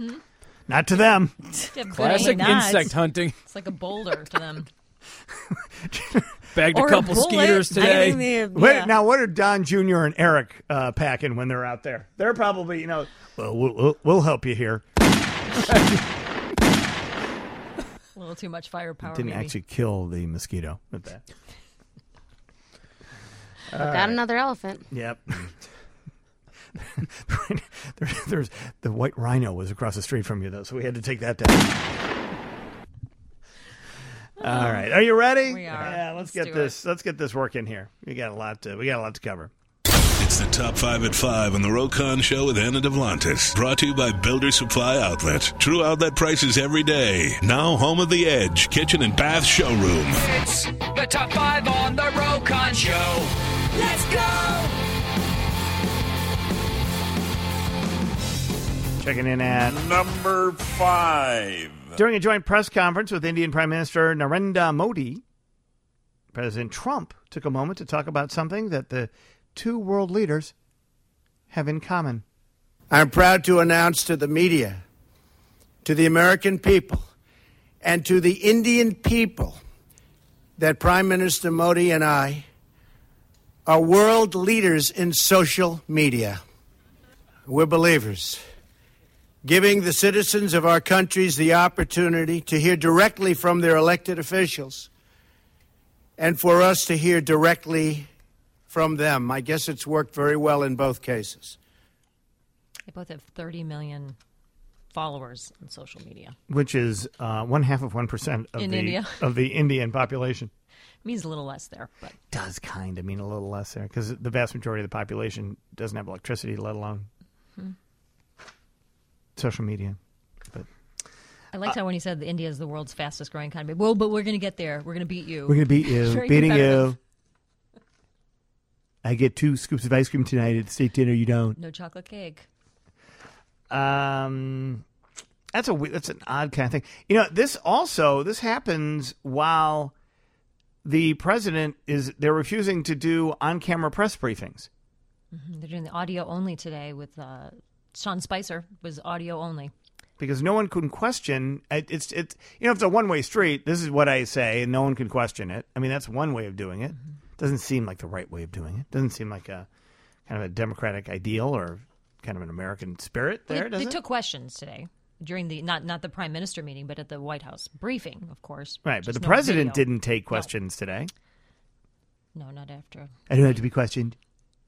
Not to them. They have good Classic aim. not. insect hunting. It's like a boulder to them. Bagged a Or a couple bullet. skeeters I today. think they- Wait, yeah. now what are Don Jr. and Eric packing when they're out there? They're probably, well, we'll help you here. A little too much firepower. Didn't maybe. actually kill the mosquito with that. Got another elephant. Yep. There's the white rhino was across the street from you though, so we had to take that down. All right, are you ready? We are. Yeah, let's Let's get do this. Let's get this work in here. We got a lot to cover. It's the Top 5 at 5 on the Rokon Show with Anna Devlantis. Brought to you by Builder Supply Outlet. True outlet prices every day. Now home of the Edge Kitchen and Bath Showroom. It's the Top 5 on the Rokon Show. Let's go! Checking in at number 5. During a joint press conference with Indian Prime Minister Narendra Modi, President Trump took a moment to talk about something that the two world leaders have in common. I'm proud to announce to the media, to the American people, and to the Indian people that Prime Minister Modi and I are world leaders in social media. We're believers, giving the citizens of our countries the opportunity to hear directly from their elected officials and for us to hear directly from them. I guess it's worked very well in both cases. They both have 30 million followers on social media, which is 0.5% of India. Of the Indian population. It means a little less there, but does kind of mean a little less there because the vast majority of the population doesn't have electricity, let alone social media. But I liked how when he said that India is the world's fastest growing economy. Well, but we're going to get there. We're going to beat you. We're going to beat you. Very Beating competitive. you. I get 2 scoops of ice cream tonight at the state dinner. You don't. No chocolate cake. That's an odd kind of thing. This happens while the president they're refusing to do on-camera press briefings. Mm-hmm. They're doing the audio only today with Sean Spicer was audio only. Because no one can question it's it's a one-way street. This is what I say, and no one can question it. I mean, that's one way of doing it. Mm-hmm. Doesn't seem like the right way of doing it. Doesn't seem like a kind of a democratic ideal or kind of an American spirit there, does They it? took questions today during the not the Prime Minister meeting, but at the White House briefing, of course. Right, but the no president video. didn't take questions today. No, not after. I don't have to be questioned.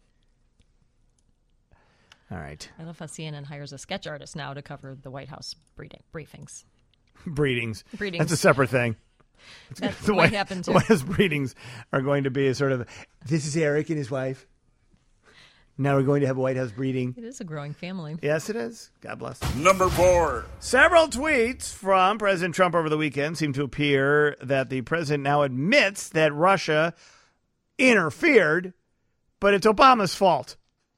All right. I love how CNN hires a sketch artist now to cover the White House briefings. Breedings. Breedings. That's a separate thing. That The might happen too. The White House breedings are going to be a sort of, this is Eric and his wife. Now we're going to have a White House breeding. It is a growing family. Yes, it is. God bless. Number 4. Several tweets from President Trump over the weekend seem to appear that the president now admits that Russia interfered, but it's Obama's fault.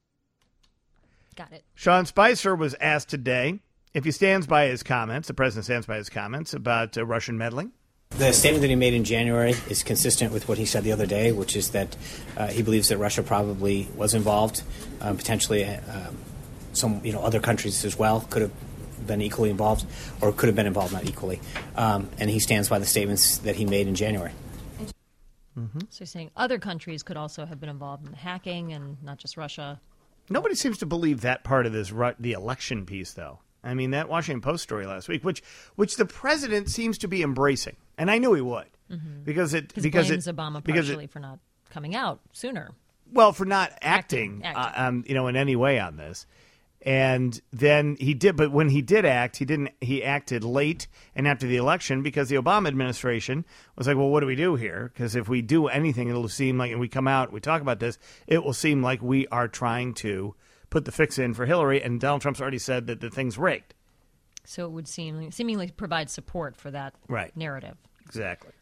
Got it. Sean Spicer was asked today if he stands by his comments, the president stands by his comments about Russian meddling. The statement that he made in January is consistent with what he said the other day, which is that he believes that Russia probably was involved, potentially some other countries as well could have been equally involved or could have been involved, not equally. And he stands by the statements that he made in January. Mm-hmm. So you're saying other countries could also have been involved in the hacking and not just Russia? Nobody seems to believe that part of this, the election piece, though. I mean, that Washington Post story last week, which the president seems to be embracing, and I knew he would, because it blames Obama partially for not coming out sooner. Well, for not acting. In any way on this, and then he did. But when he did act, he didn't. He acted late and after the election because the Obama administration was like, "Well, what do we do here? Because if we do anything, it'll seem like, and we come out, we talk about this, it will seem like we are trying to put the fix in for Hillary, and Donald Trump's already said that the thing's rigged." So it would seemingly provide support for that narrative. Exactly.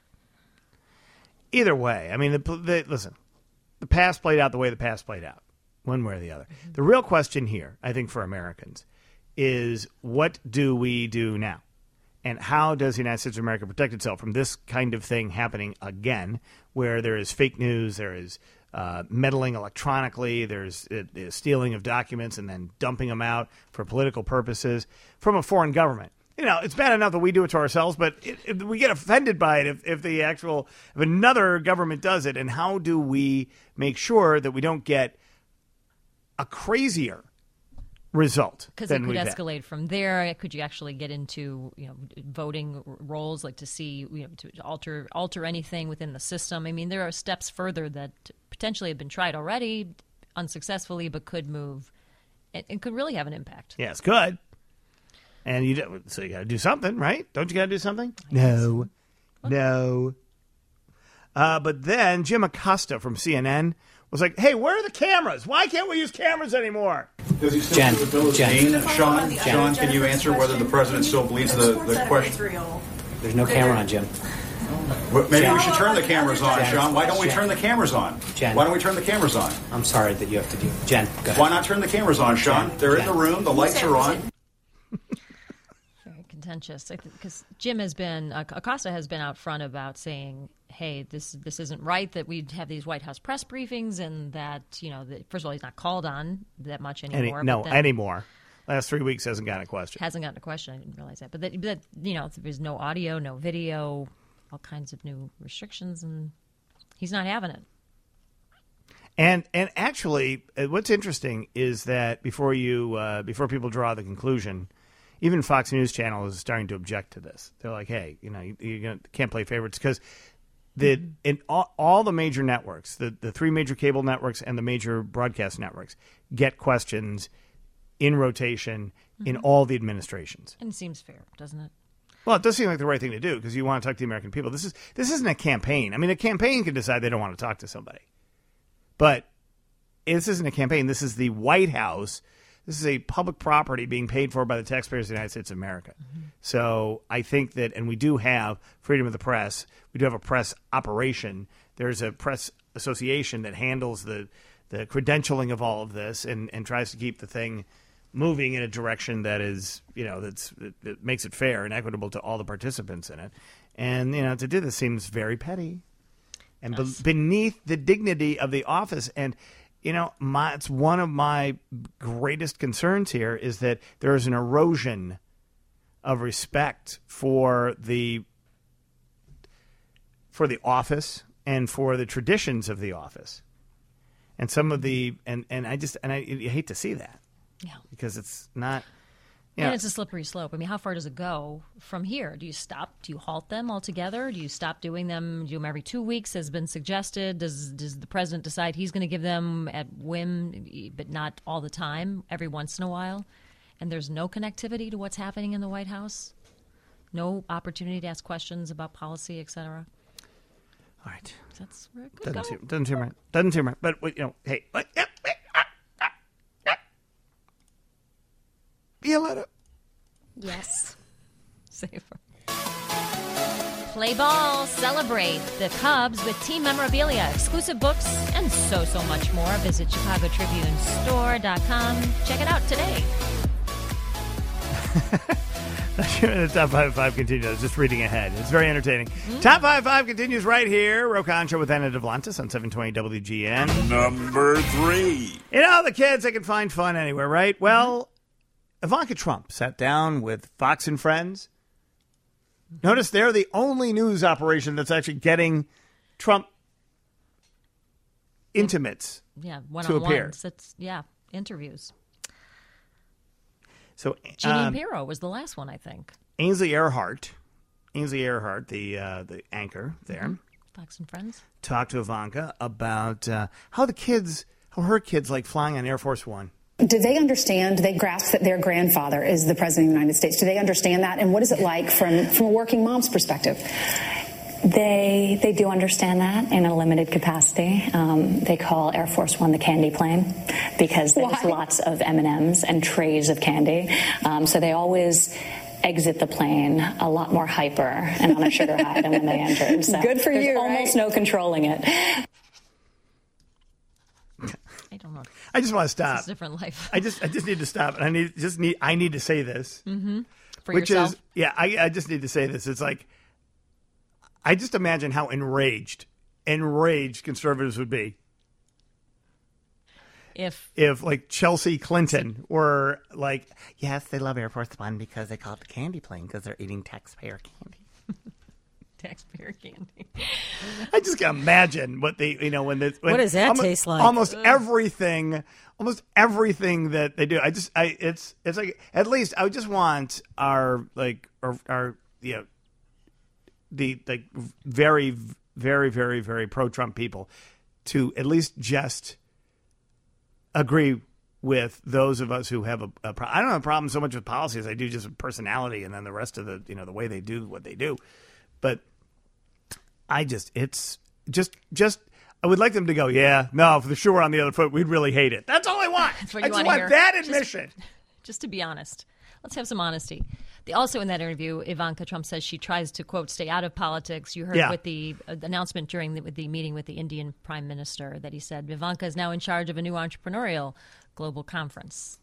Either way, I mean, listen, the past played out the way the past played out, one way or the other. Mm-hmm. The real question here, I think, for Americans is what do we do now? And how does the United States of America protect itself from this kind of thing happening again, where there is fake news, there is meddling electronically, there's stealing of documents and then dumping them out for political purposes from a foreign government. It's bad enough that we do it to ourselves, but we get offended by it if another government does it. And how do we make sure that we don't get a crazier result? Because it could escalate from there. Could you actually get into voting rolls, like to see to alter anything within the system? I mean, there are steps further that potentially have been tried already unsuccessfully, but could move and could really have an impact. Yes, good. And you got to do something, right? Don't you got to do something? No. But then Jim Acosta from CNN was like, hey, where are the cameras? Why can't we use cameras anymore? Does he still believe the bill is Dean? Sean, can you answer whether the president still believes the question? There's no camera on, Jim. Maybe we should turn the cameras on, Sean. Why don't we turn the cameras on? Jen. Why don't we turn the cameers on? I'm sorry that you have to do it. Jen, go ahead. Why not turn the cameras on, Sean? They're in the room. The lights are on. Very contentious. Because Jim has been, Acosta has been out front about saying, hey, this isn't right that we have these White House press briefings and that, first of all, he's not called on that much anymore. Anymore. Last 3 weeks hasn't gotten a question. Hasn't gotten a question. I didn't realize that. But that there's no audio, no video, all kinds of new restrictions, and he's not having it. And actually, what's interesting is that before people draw the conclusion, even Fox News Channel is starting to object to this. They're like, hey, you can't play favorites because in all the major networks, the three major cable networks and the major broadcast networks get questions in rotation in all the administrations. And it seems fair, doesn't it? Well, it does seem like the right thing to do because you want to talk to the American people. This isn't a campaign. I mean, a campaign can decide they don't want to talk to somebody. But this isn't a campaign. This is the White House. This is a public property being paid for by the taxpayers of the United States of America. Mm-hmm. So I think that, and we do have freedom of the press. We do have a press operation. There's a press association that handles the credentialing of all of this and tries to keep the thing moving in a direction that is, that makes it fair and equitable to all the participants in it. And, to do this seems very petty and beneath the dignity of the office. And, it's one of my greatest concerns here is that there is an erosion of respect for the office and for the traditions of the office. And some of the, and I hate to see that. Yeah. Because it's not. And it's a slippery slope. I mean, how far does it go from here? Do you stop? Do you halt them altogether? Do you stop doing them? Do them every 2 weeks, has been suggested? Does the president decide he's going to give them at whim, but not all the time, every once in a while? And there's no connectivity to what's happening in the White House? No opportunity to ask questions about policy, et cetera? All right. That's where it could go. Doesn't seem right. Doesn't seem right. But, hey. Violetta. Yes. Safer. Play ball, celebrate the Cubs with team memorabilia, exclusive books, and so much more. Visit ChicagoTribuneStore.com. Check it out today. The Top 5 continues. I was just reading ahead. It's very entertaining. Mm-hmm. Top 5 continues right here. Rokan Show with Anna Devlantis on 720 WGN. Number 3. The kids, they can find fun anywhere, right? Well, Ivanka Trump sat down with Fox and Friends. Notice they're the only news operation that's actually getting Trump intimates to appear. Interviews. So Jeanine Pirro was the last one, I think. Ainsley Earhart, the anchor there, Fox and Friends, talked to Ivanka about how her kids like flying on Air Force One. Do they understand, do they grasp that their grandfather is the president of the United States? Do they understand that? And what is it like from a working mom's perspective? They do understand that in a limited capacity. They call Air Force One the candy plane because there's lots of M&Ms and trays of candy. So they always exit the plane a lot more hyper and on a sugar high than when they entered. So good for you, almost no controlling it. I don't know. I just want to stop. It's a different life. I just need to stop, and I need to say this. Mm-hmm. For which yourself? I just need to say this. It's like I just imagine how enraged conservatives would be if like Chelsea Clinton were like, yes, they love Air Force One because they call it the candy plane because they're eating taxpayer candy. Taxpayer candy. I just can imagine what they, what does that taste like? Almost everything that they do. It's like, at least I would just want our the very, very, very, very pro-Trump people to at least just agree with those of us who have I don't have a problem so much with policy as I do just with personality and then the rest of the way they do what they do. But I would like them to go, yeah, no, for the sure on the other foot, we'd really hate it. That's all I want. That's what I you just want to want hear. that admission. Just to be honest. Let's have some honesty. Also in that interview, Ivanka Trump says she tries to, quote, stay out of politics. You heard with the announcement during the meeting with the Indian Prime Minister that he said Ivanka is now in charge of a new entrepreneurial global conference.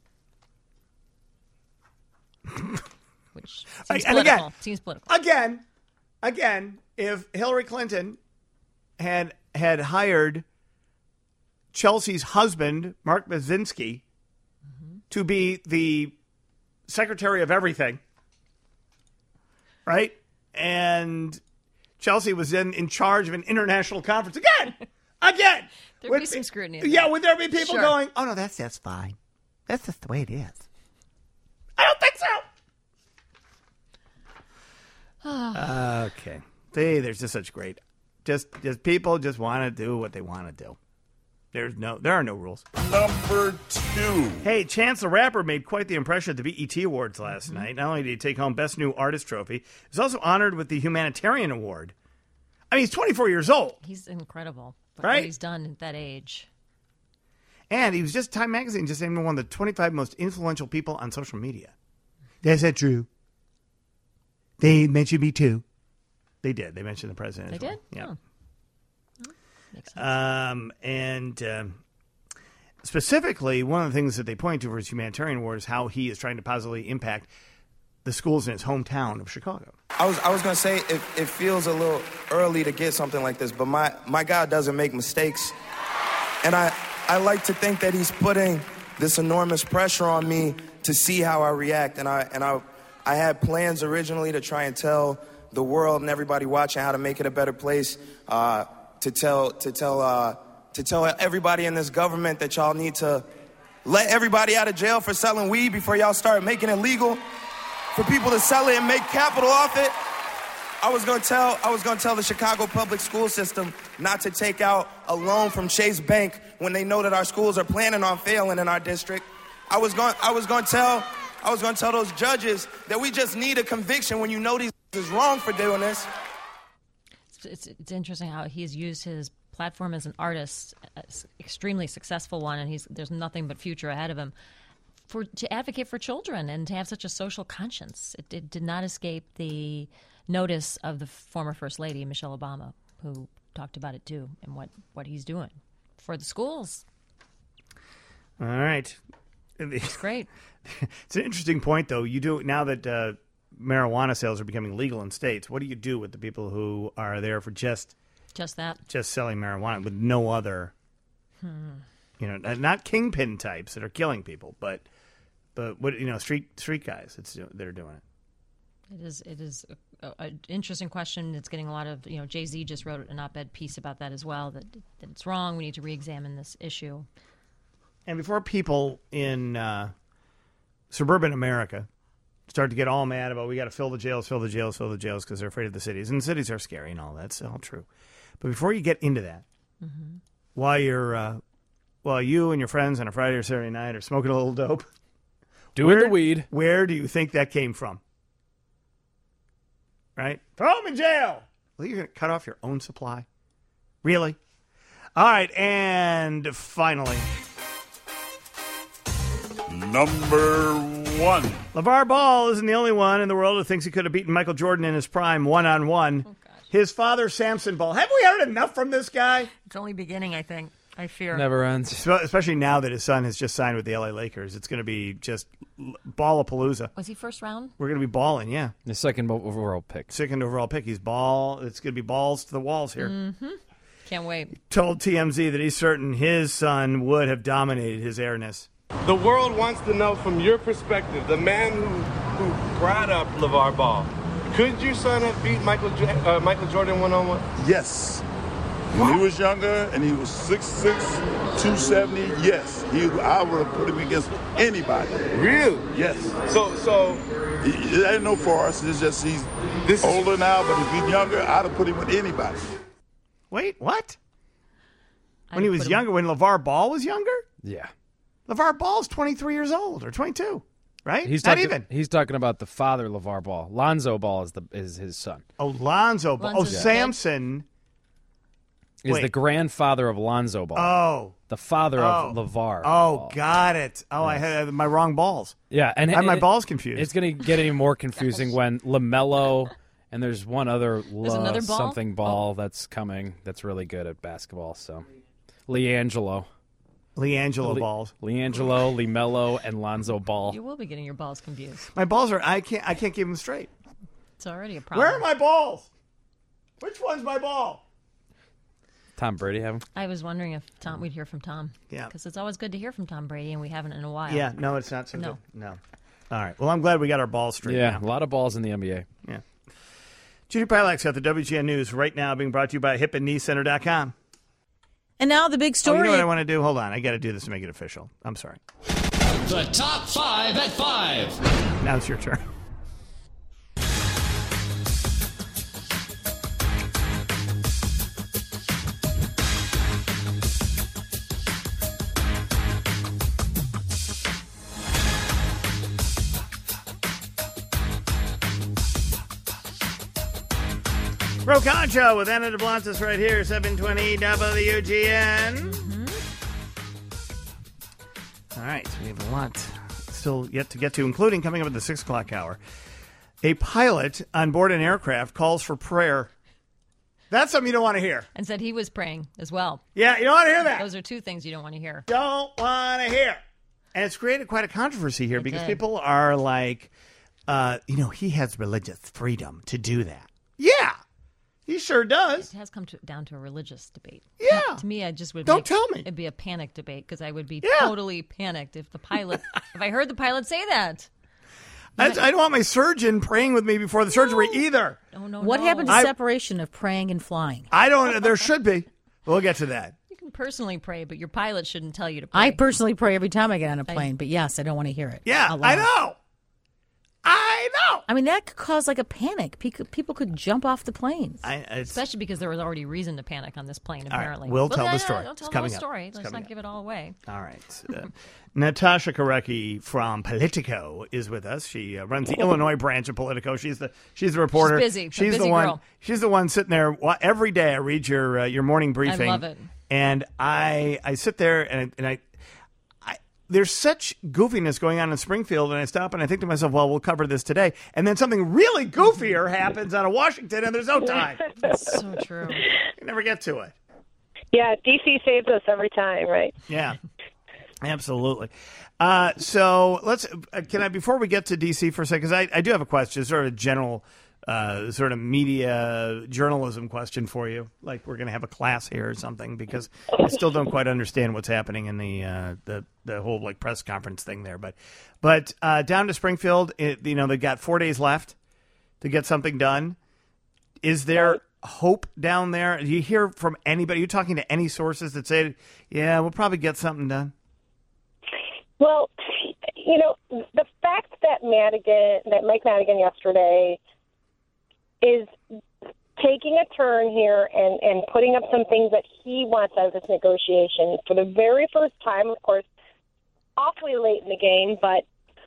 Which seems political. Seems political. Again, if Hillary Clinton had hired Chelsea's husband, Mark Brzezinski, to be the secretary of everything, right? And Chelsea was then in charge of an international conference again. There'd be some scrutiny. Yeah, would there be people going, oh, no, that's fine. That's just the way it is. I don't think so. Okay. See, there's just such great. Just people just want to do what they want to do. There are no rules. Number 2. Hey, Chance the Rapper made quite the impression at the BET Awards last night. Not only did he take home Best New Artist trophy, he was also honored with the Humanitarian Award. I mean, he's 24 years old. He's incredible. Right? What he's done at that age. And he was just Time Magazine just named him one of the 25 most influential people on social media. Is that true? They mentioned me too. They did. They mentioned the president. They did? Yeah. Oh. Makes sense. And specifically, one of the things that they point to for his humanitarian award is how he is trying to positively impact the schools in his hometown of Chicago. I was going to say it feels a little early to get something like this, but my God doesn't make mistakes. And I like to think that he's putting this enormous pressure on me to see how I react. And I had plans originally to try and tell the world and everybody watching how to make it a better place, to tell everybody in this government that y'all need to let everybody out of jail for selling weed before y'all start making it legal for people to sell it and make capital off it. I was going to tell the Chicago public school system not to take out a loan from Chase Bank when they know that our schools are planning on failing in our district. I was going to tell those judges that we just need a conviction when you know these is wrong for doing this. It's interesting how he's used his platform as an artist, extremely successful one, and there's nothing but future ahead of him, to advocate for children and to have such a social conscience. It did not escape the notice of the former First Lady, Michelle Obama, who talked about it too, and what he's doing for the schools. All right. It's great. It's an interesting point, though. You do now that marijuana sales are becoming legal in states. What do you do with the people who are there for just selling marijuana with no other, not kingpin types that are killing people, but what street guys that are doing it. It is an interesting question. It's getting a lot of Jay-Z just wrote an op-ed piece about that as well. That it's wrong. We need to re-examine this issue. And before people in suburban America start to get all mad about we got to fill the jails because they're afraid of the cities. And the cities are scary and all that. It's all true. But before you get into that, while you and your friends on a Friday or Saturday night are smoking a little dope, doing the weed, where do you think that came from? Right? Throw them in jail. Well, you're going to cut off your own supply? Really? All right. And finally, Number 1. LeVar Ball isn't the only one in the world who thinks he could have beaten Michael Jordan in his prime one-on-one. Oh, his father, Samson Ball. Have we heard enough from this guy? It's only beginning, I think. I fear. Never ends. Especially now that his son has just signed with the LA Lakers. It's going to be just ball-a-palooza. Was he first round? We're going to be balling, yeah. The second overall pick. He's ball. It's going to be balls to the walls here. Mm-hmm. Can't wait. He told TMZ that he's certain his son would have dominated his airness. The world wants to know from your perspective, the man who brought up LeVar Ball, could your son have beat Michael Jordan one-on-one? Yes. When he was younger and he was 6'6", 270, yes. I would have put him against anybody. Really? Yes. So it ain't no farce. It's just he's older now, but if he's younger, I'd have put him with anybody. Wait, what? When he was younger, when LeVar Ball was younger? Yeah. LeVar Ball's 23 years old, or 22, right? He's talking about the father, LeVar Ball. Lonzo Ball is his son. Oh, Lonzo Ball. Lonzo's Samson. is the grandfather of Lonzo Ball. Oh. The father of LeVar. Oh, Ball. got it. Oh, I had my wrong balls. Yeah. And I had my balls confused. It's going to get any more confusing when LaMelo and there's one other another ball? something ball that's coming that's really good at basketball. So, LiAngelo balls. LiAngelo, LaMelo, and Lonzo Ball. You will be getting your balls confused. My balls are. I can't keep them straight. It's already a problem. Where are my balls? Which one's my ball? Tom Brady have him? I was wondering if we'd hear from Tom. Yeah. Because it's always good to hear from Tom Brady, and we haven't in a while. Yeah, no, it's not so good. No. All right. Well, I'm glad we got our balls straight. Yeah, now. a lot of balls in the NBA. Yeah. Judy Pilak's got the WGN News right now being brought to you by hipandkneecenter.com. And now the big story. Oh, you know what I want to do? Hold on. I got to do this to make it official. I'm sorry. The top 5 at 5. Now it's your turn. Ro Khan Show with Anna DeBlantis right here, 720 WGN. All right, so we have a lot still yet to get to, including coming up at the 6 o'clock hour. A pilot on board an aircraft calls for prayer. That's something you don't want to hear. And said he was praying as well. Yeah, you don't want to hear that. Those are two things you don't want to hear. Don't want to hear. And it's created quite a controversy here because people are like, he has religious freedom to do that. Yeah. He sure does. It has come down to a religious debate. Yeah. To me, I just would. Don't tell me. It'd be a panic debate because I would be totally panicked if if I heard the pilot say that. I don't want my surgeon praying with me before the surgery either. No. What happened to separation of praying and flying? I don't. There should be. We'll get to that. You can personally pray, but your pilot shouldn't tell you to pray. I personally pray every time I get on a plane, but yes, I don't want to hear it. Yeah, I know. I mean, that could cause like a panic. People could jump off the planes. Especially because there was already reason to panic on this plane, apparently. Right, we'll tell the story. Don't tell it's the whole coming story. Up. Let's not give it all away. All right. Natasha Korecki from Politico is with us. She runs the Illinois branch of Politico. She's the reporter. She's busy. She's busy the one. Girl. She's the one sitting there every day. I read your morning briefing. I love it. And I sit there and I there's such goofiness going on in Springfield, and I stop and I think to myself, well, we'll cover this today. And then something really goofier happens out of Washington, and there's no time. That's so true. You never get to it. Yeah, D.C. saves us every time, right? Yeah, absolutely. So let's before we get to D.C. for a second, because I do have a question, sort of a general sort of media journalism question for you. Like we're going to have a class here or something, because I still don't quite understand what's happening in the whole like press conference thing there. But down to Springfield, they've got 4 days left to get something done. Is there hope down there? Do you hear from anybody? Are you talking to any sources that say, yeah, we'll probably get something done? Well, the fact that Mike Madigan yesterday is taking a turn here and putting up some things that he wants out of this negotiation for the very first time, of course, awfully late in the game. But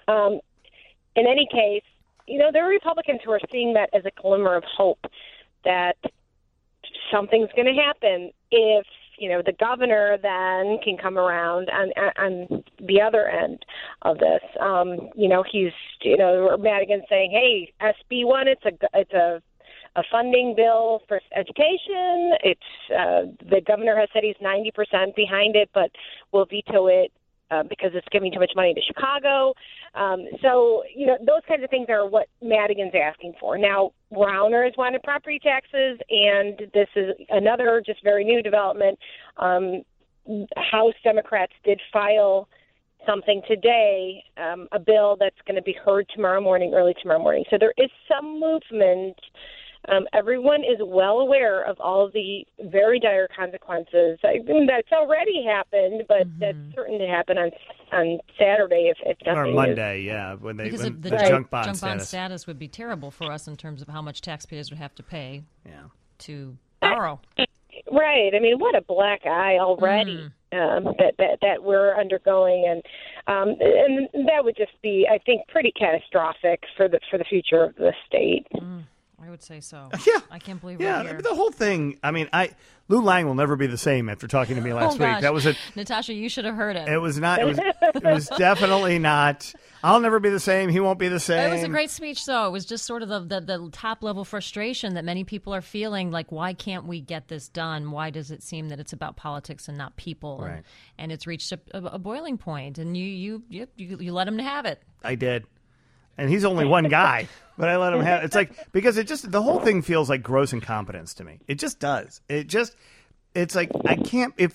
in any case, there are Republicans who are seeing that as a glimmer of hope that something's going to happen if, the governor then can come around on the other end of this. He's, Madigan saying, hey, SB1, it's a funding bill for education. It's the governor has said he's 90% behind it, but will veto it because it's giving too much money to Chicago. So, those kinds of things are what Madigan's asking for. Now, Rauner has wanted property taxes, and this is another just very new development. House Democrats did file something today, a bill that's going to be heard early tomorrow morning. So there is some movement. Everyone is well aware of all of the very dire consequences. That's already happened, but that's certain to happen on Saturday if nothing. Or Monday, yeah, when the junk bond status would be terrible for us in terms of how much taxpayers would have to pay to borrow. Right. I mean, what a black eye already that we're undergoing, and that would just be, I think, pretty catastrophic for the future of the state. I would say so. Yeah. I can't believe Yeah, we're here. the whole thing. I mean, Lou Lang will never be the same after talking to me last week. Gosh. That was Natasha, you should have heard it. It was not. It was definitely not. I'll never be the same. He won't be the same. It was a great speech, though. It was just sort of the top level frustration that many people are feeling. Like, why can't we get this done? Why does it seem that it's about politics and not people? Right. And it's reached a boiling point, and you let him have it. I did. And he's only one guy, but I let him have. It's like because the whole thing feels like gross incompetence to me. It just does. It's like I can't if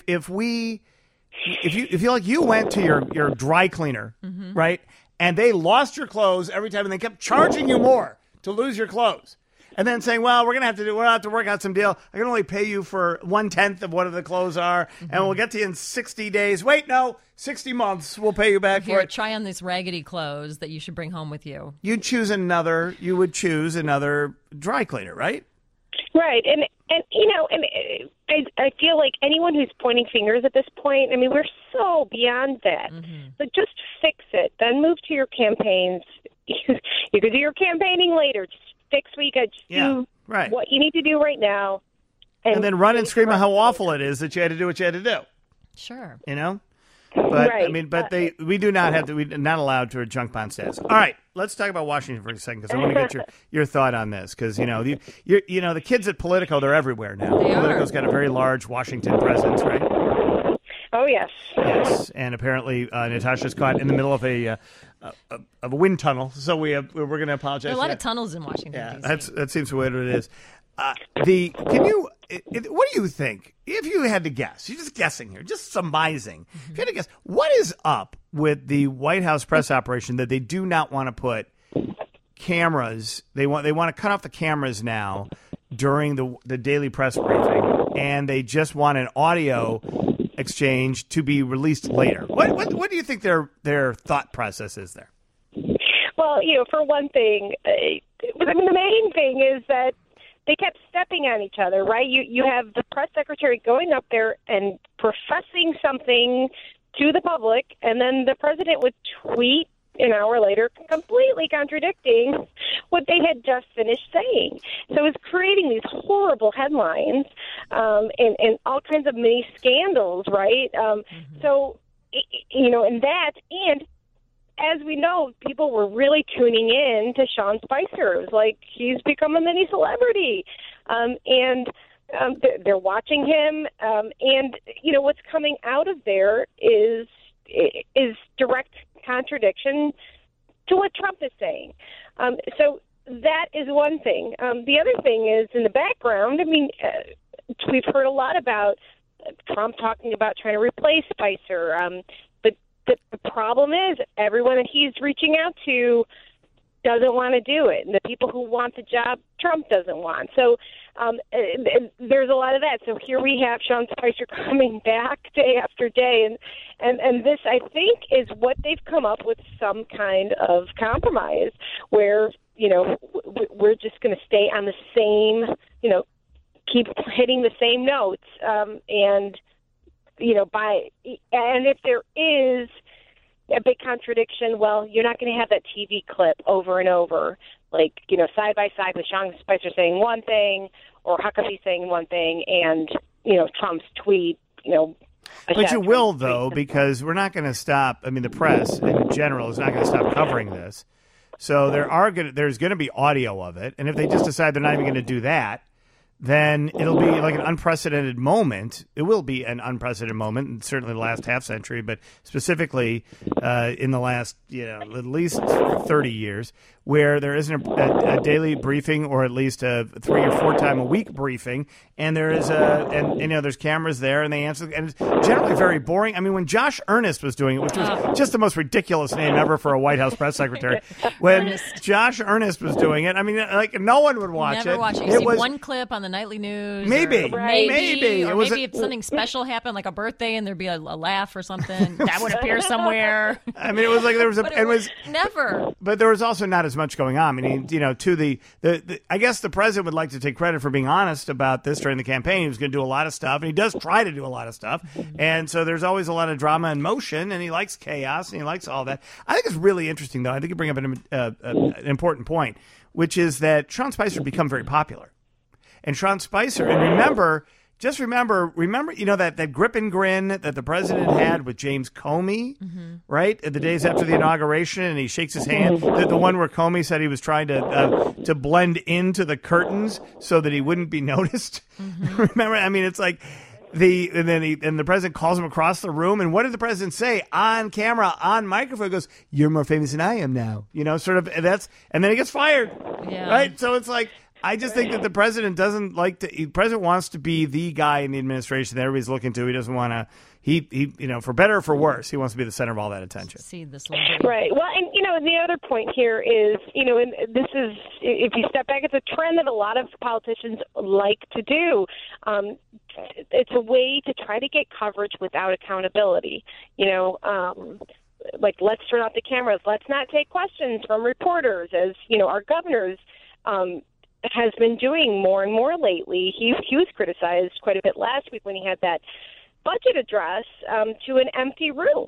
you like you went to your dry cleaner, right, and they lost your clothes every time, and they kept charging you more to lose your clothes. And then saying, well, we're going to have to work out some deal. I can only pay you for 1/10 of what the clothes are, and we'll get to you in 60 days. Wait, no, 60 months. We'll pay you back for it. Try on these raggedy clothes that you should bring home with you. You would choose another dry cleaner, right? Right, and I feel like anyone who's pointing fingers at this point, I mean, we're so beyond that. But just fix it. Then move to your campaigns. You could do your campaigning later. Just fix what you got. Do what you need to do right now. And then run and scream about how awful it is that you had to do what you had to do. Sure. You know? But right. I mean, we do not have to. We're not allowed to junk bond status. All right, let's talk about Washington for a second because I want to get your thought on this because the kids at Politico, they're everywhere now. Politico's got a very large Washington presence, right? Oh yes. Yes, and apparently Natasha's caught in the middle of a wind tunnel, so we're going to apologize. There are a lot of tunnels in Washington. Yeah, that seems what it is. What do you think? If you had to guess, you're just guessing here, just surmising. If you had to guess, what is up with the White House press operation that they do not want to put cameras? They want to cut off the cameras now during the daily press briefing, and they just want an audio exchange to be released later. What do you think their thought process is there? Well, for one thing, the main thing is that they kept stepping on each other, right? You have the press secretary going up there and professing something to the public, and then the president would tweet an hour later completely contradicting what they had just finished saying. So it was creating these horrible headlines and all kinds of mini scandals, right? So, and that, and as we know, people were really tuning in to Sean Spicer. It was like he's become a mini celebrity. They're watching him. And, what's coming out of there is direct contradiction to what Trump is saying. So that is one thing. The other thing is in the background, we've heard a lot about Trump talking about trying to replace Spicer. The problem is everyone that he's reaching out to doesn't want to do it. And the people who want the job, Trump doesn't want. So there's a lot of that. So here we have Sean Spicer coming back day after day. And this, I think, is what they've come up with, some kind of compromise where, we're just going to stay on the same, keep hitting the same notes. And if there is a big contradiction, well, you're not going to have that TV clip over and over, like, side by side with Sean Spicer saying one thing or Huckabee saying one thing and, Trump's tweet, But you will, though, because we're not going to stop. I mean, the press in general is not going to stop covering this. So there's going to be audio of it. And if they just decide they're not even going to do that, then it'll be like an unprecedented moment. It will be an unprecedented moment, and certainly the last half century, but specifically in the last, at least 30 years, where there isn't a daily briefing or at least a 3 or 4 time a week briefing, and there is there's cameras there, and they answer, and it's generally very boring. I mean, when Josh Earnest was doing it, which was just the most ridiculous name ever for a White House press secretary, when Josh Earnest was doing it, I mean, like no one would watch it. Never watch it. You see one clip on the nightly news. Maybe. Or Right. maybe. It Or was maybe a- if something special happened, like a birthday, and there'd be a laugh or something, that would appear somewhere. I mean, it was like there was a. But it was never. But there was also not as much going on. I mean, to the I guess the president would like to take credit for being honest about this during the campaign. He was going to do a lot of stuff, and he does try to do a lot of stuff. And so there's always a lot of drama and motion, and he likes chaos, and he likes all that. I think it's really interesting, though. I think you bring up an important point, which is that Sean Spicer had become very popular. And Sean Spicer, and remember, that grip and grin that the president had with James Comey, right? The days after the inauguration, and he shakes his hand. The one where Comey said he was trying to blend into the curtains so that he wouldn't be noticed. Remember? I mean, it's like and the president calls him across the room. And what did the president say on camera, on microphone? He goes, "You're more famous than I am now." Sort of. And then he gets fired. Yeah. Right. So it's like, I just think that the president doesn't like to. The president wants to be the guy in the administration that everybody's looking to. He doesn't want to. He for better or for worse, he wants to be the center of all that attention. See this right. Well, and the other point here is, and this is, if you step back, it's a trend that a lot of politicians like to do. It's a way to try to get coverage without accountability. Like, let's turn off the cameras. Let's not take questions from reporters, as our governors has been doing more and more lately. He was criticized quite a bit last week when he had that budget address to an empty room.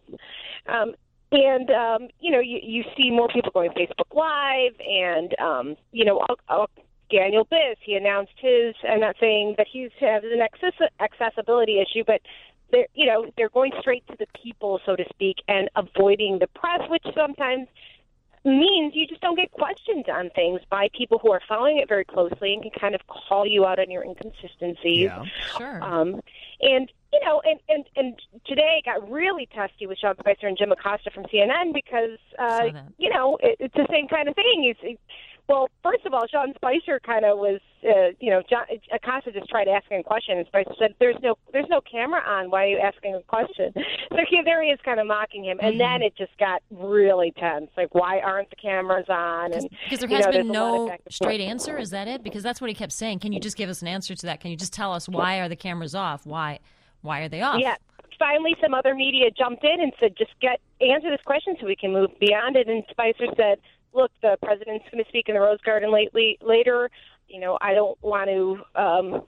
You see more people going Facebook Live, and Daniel Biss, he announced his. I'm not saying that he has an accessibility issue, but they're going straight to the people, so to speak, and avoiding the press, which sometimes means you just don't get questions on things by people who are following it very closely and can kind of call you out on your inconsistencies. Yeah, sure. And today it got really testy with Sean Spicer and Jim Acosta from CNN because, it's the same kind of thing. Well, first of all, Sean Spicer kind of was, Acosta just tried asking a question, and Spicer said, "There's no camera on. Why are you asking a question?" So there he is, kind of mocking him, and then it just got really tense. Like, why aren't the cameras on? And because there has been no straight answer. Is that it? Because that's what he kept saying. Can you just give us an answer to that? Can you just tell us why are the cameras off? Why are they off? Yeah. Finally, some other media jumped in and said, "Just answer this question so we can move beyond it." And Spicer said, "Look, the president's going to speak in the Rose Garden later. I don't want to,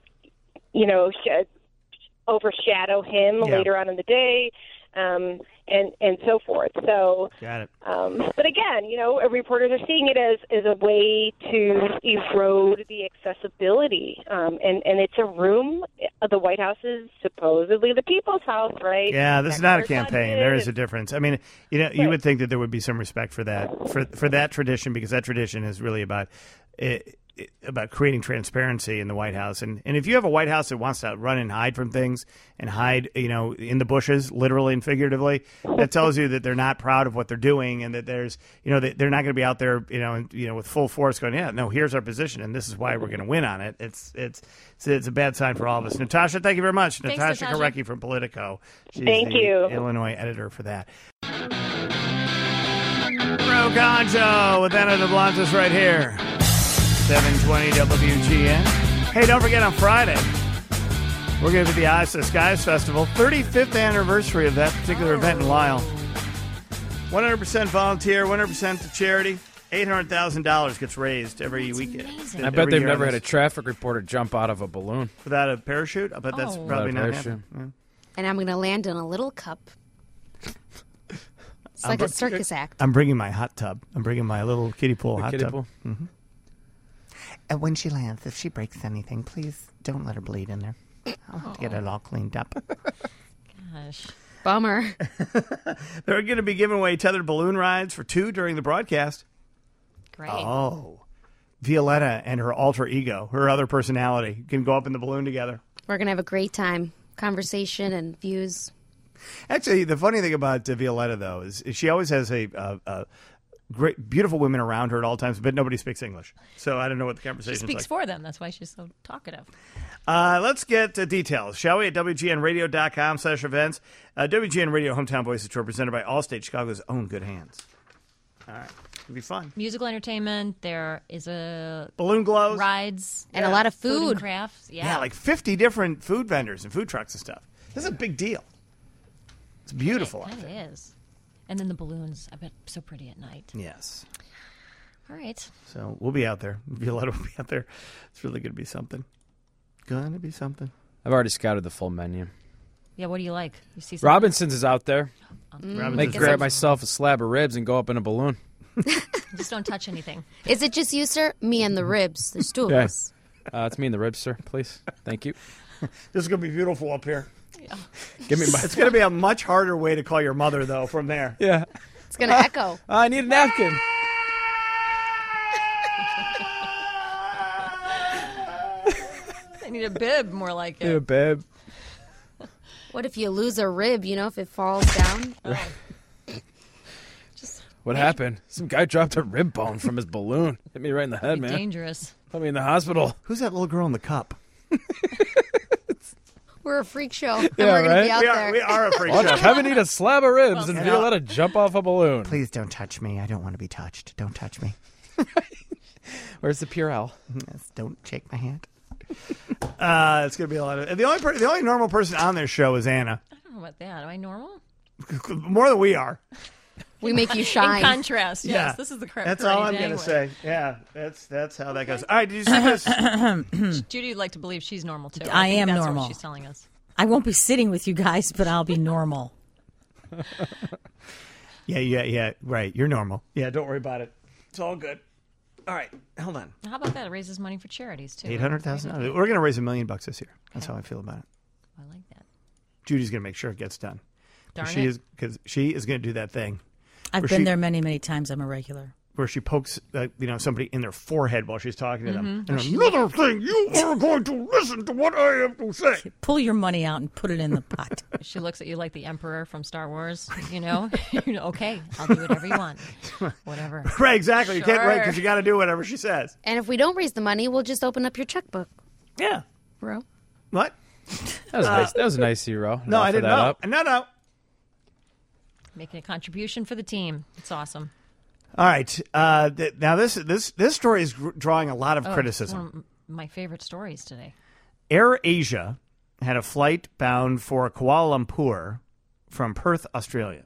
overshadow him later on in the day, and so forth." So, got it. But again, reporters are seeing it as a way to erode the accessibility, and it's a room. The White House is supposedly the people's house, right? Yeah, this is not a campaign. There is a difference. I mean, you would think that there would be some respect for that, for that tradition, because that tradition is really about creating transparency in the White House. And if you have a White House that wants to run and hide from things and hide, in the bushes, literally and figuratively, that tells you that they're not proud of what they're doing, and that there's, they're not going to be out there, with full force going, "Yeah, no, here's our position, and this is why we're going to win on it." It's a bad sign for all of us. Natasha, thank you very much. Thanks, Natasha Natasha Korecki from Politico. She's Thank the you. Illinois editor for that. Roe Concho with Anna DeBlantis right here. 720 WGN. Hey, don't forget on Friday, we're going to be the Eyes to the Skies Festival, 35th anniversary of that particular event in Lisle. 100% volunteer, 100% to charity. $800,000 gets raised every weekend. I bet they've never had a traffic reporter jump out of a balloon without a parachute. I bet that's probably not happening. Yeah. And I'm going to land in a little cup. It's like a circus act. I'm bringing my hot tub. I'm bringing my little kiddie pool hot tub. Mm-hmm. And when she lands, if she breaks anything, please don't let her bleed in there. I'll have to get it all cleaned up. Gosh. Bummer. They're going to be giving away tethered balloon rides for 2 during the broadcast. Great. Oh. Violetta and her alter ego, her other personality, can go up in the balloon together. We're going to have a great time. Conversation and views. Actually, the funny thing about Violetta, though, is she always has a great, beautiful women around her at all times, but nobody speaks English. So I don't know what the conversation is like. She speaks for them. That's why she's so talkative. Let's get details, shall we, at WGNradio.com/events. WGN Radio Hometown Voices Tour presented by Allstate, Chicago's own good hands. All right. It'll be fun. Musical entertainment. There is a balloon glows, rides, and a lot of food food and crafts. Yeah, like 50 different food vendors and food trucks and stuff. This is a big deal. It's beautiful. It is. And then the balloons. I bet so pretty at night. Yes. All right. So we'll be out there. Violetta will be out there. It's really going to be something. Gonna be something. I've already scouted the full menu. Yeah, what do you like? You see something? Robinson's is out there. Robinson's Make grab myself a slab of ribs and go up in a balloon. Just don't touch anything. Is it just you, sir? Me and the ribs. There's two of Yeah. us. It's me and the ribs, sir. Please. Thank you. This is going to be beautiful up here. Yeah. Give me my. It's going to be a much harder way to call your mother, though, from there. Yeah. It's going to echo. I need a napkin. I need a bib, more like it. Yeah, babe. What if you lose a rib, if it falls down? What happened? Some guy dropped a rib bone from his balloon. Hit me right in the head, man. Dangerous. Put me in the hospital. Who's that little girl in the cup? We're a freak show. And Yeah, we're going to right? be out there. We are a freak Watch show. Kevin eat a slab of ribs and Yeah. Violetta jump off a balloon. Please don't touch me. I don't want to be touched. Don't touch me. Where's the Purell? Yes, don't shake my hand. It's going to be a lot of... The only normal person on this show is Anna. I don't know about that. Am I normal? More than we are. We make you shine. In contrast, yes. Yeah. This is the correct. That's all I'm going to say. Yeah, that's how that goes. All right, did you see this? Judy would like to believe she's normal, too. I think am that's normal. What she's telling us. I won't be sitting with you guys, but I'll be normal. Yeah. Right, you're normal. Yeah, don't worry about it. It's all good. All right, hold on. How about that? It raises money for charities, too. $800,000. We're going to raise $1 million this year. That's how I feel about it. I like that. Judy's going to make sure it gets done. Darn she it. is because she is going to do that thing. I've where been she- there many, many times. I'm a regular. Where she pokes, somebody in their forehead while she's talking to them. Mhm. And She- another thing, you are going to listen to what I have to say. Pull your money out and put it in the pot. She looks at you like the Emperor from Star Wars, okay, I'll do whatever you want. Whatever. Right, exactly. You can't Sure. write because you got to do whatever she says. And if we don't raise the money, we'll just open up your checkbook. Yeah. Bro. What? That was nice. That was nice, Zero. No, I didn't know. No. Making a contribution for the team. It's awesome. All right. Now this story is drawing a lot of Oh, criticism. One of my favorite stories today. Air Asia had a flight bound for Kuala Lumpur from Perth, Australia.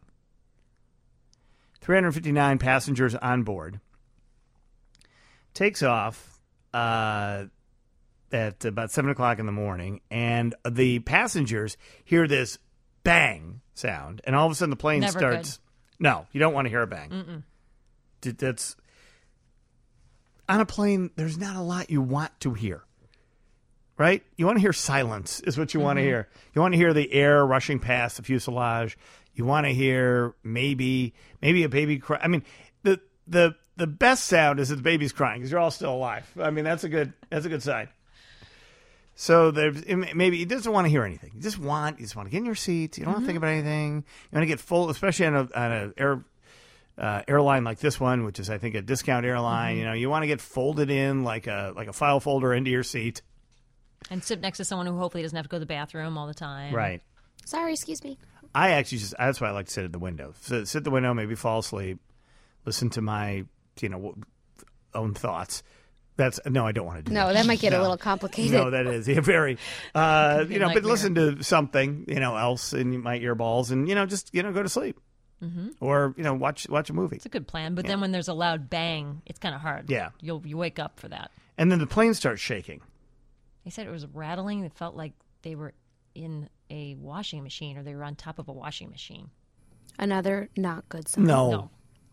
359 passengers on board. Takes off at about 7 o'clock in the morning, and the passengers hear this bang sound, and all of a sudden the plane Never starts. No, you don't want to hear a bang. Mm-mm. That's on a plane. There's not a lot you want to hear, right? You want to hear silence, is what you want to hear. You want to hear the air rushing past the fuselage. You want to hear maybe a baby cry. I mean, the best sound is that the baby's crying because you're all still alive. I mean, that's a good sign. So maybe he doesn't want to hear anything. You just want to get in your seat. You don't want to think about anything. You want to get full, especially on an airline like this one, which is I think a discount airline. You want to get folded in like a file folder into your seat. And sit next to someone who hopefully doesn't have to go to the bathroom all the time. Right. Sorry, excuse me. I actually that's why I like to sit at the window. Sit at the window, maybe fall asleep, listen to my own thoughts. No, I don't want to do that. No, that might get a little complicated. No, that is very, but nightmare. listen to something, else in my earballs and, just, go to sleep or, watch a movie. It's a good plan. But then when there's a loud bang, it's kind of hard. Yeah. You wake up for that. And then the plane starts shaking. They said it was rattling. It felt like they were in a washing machine or they were on top of a washing machine. Another not good sign. No.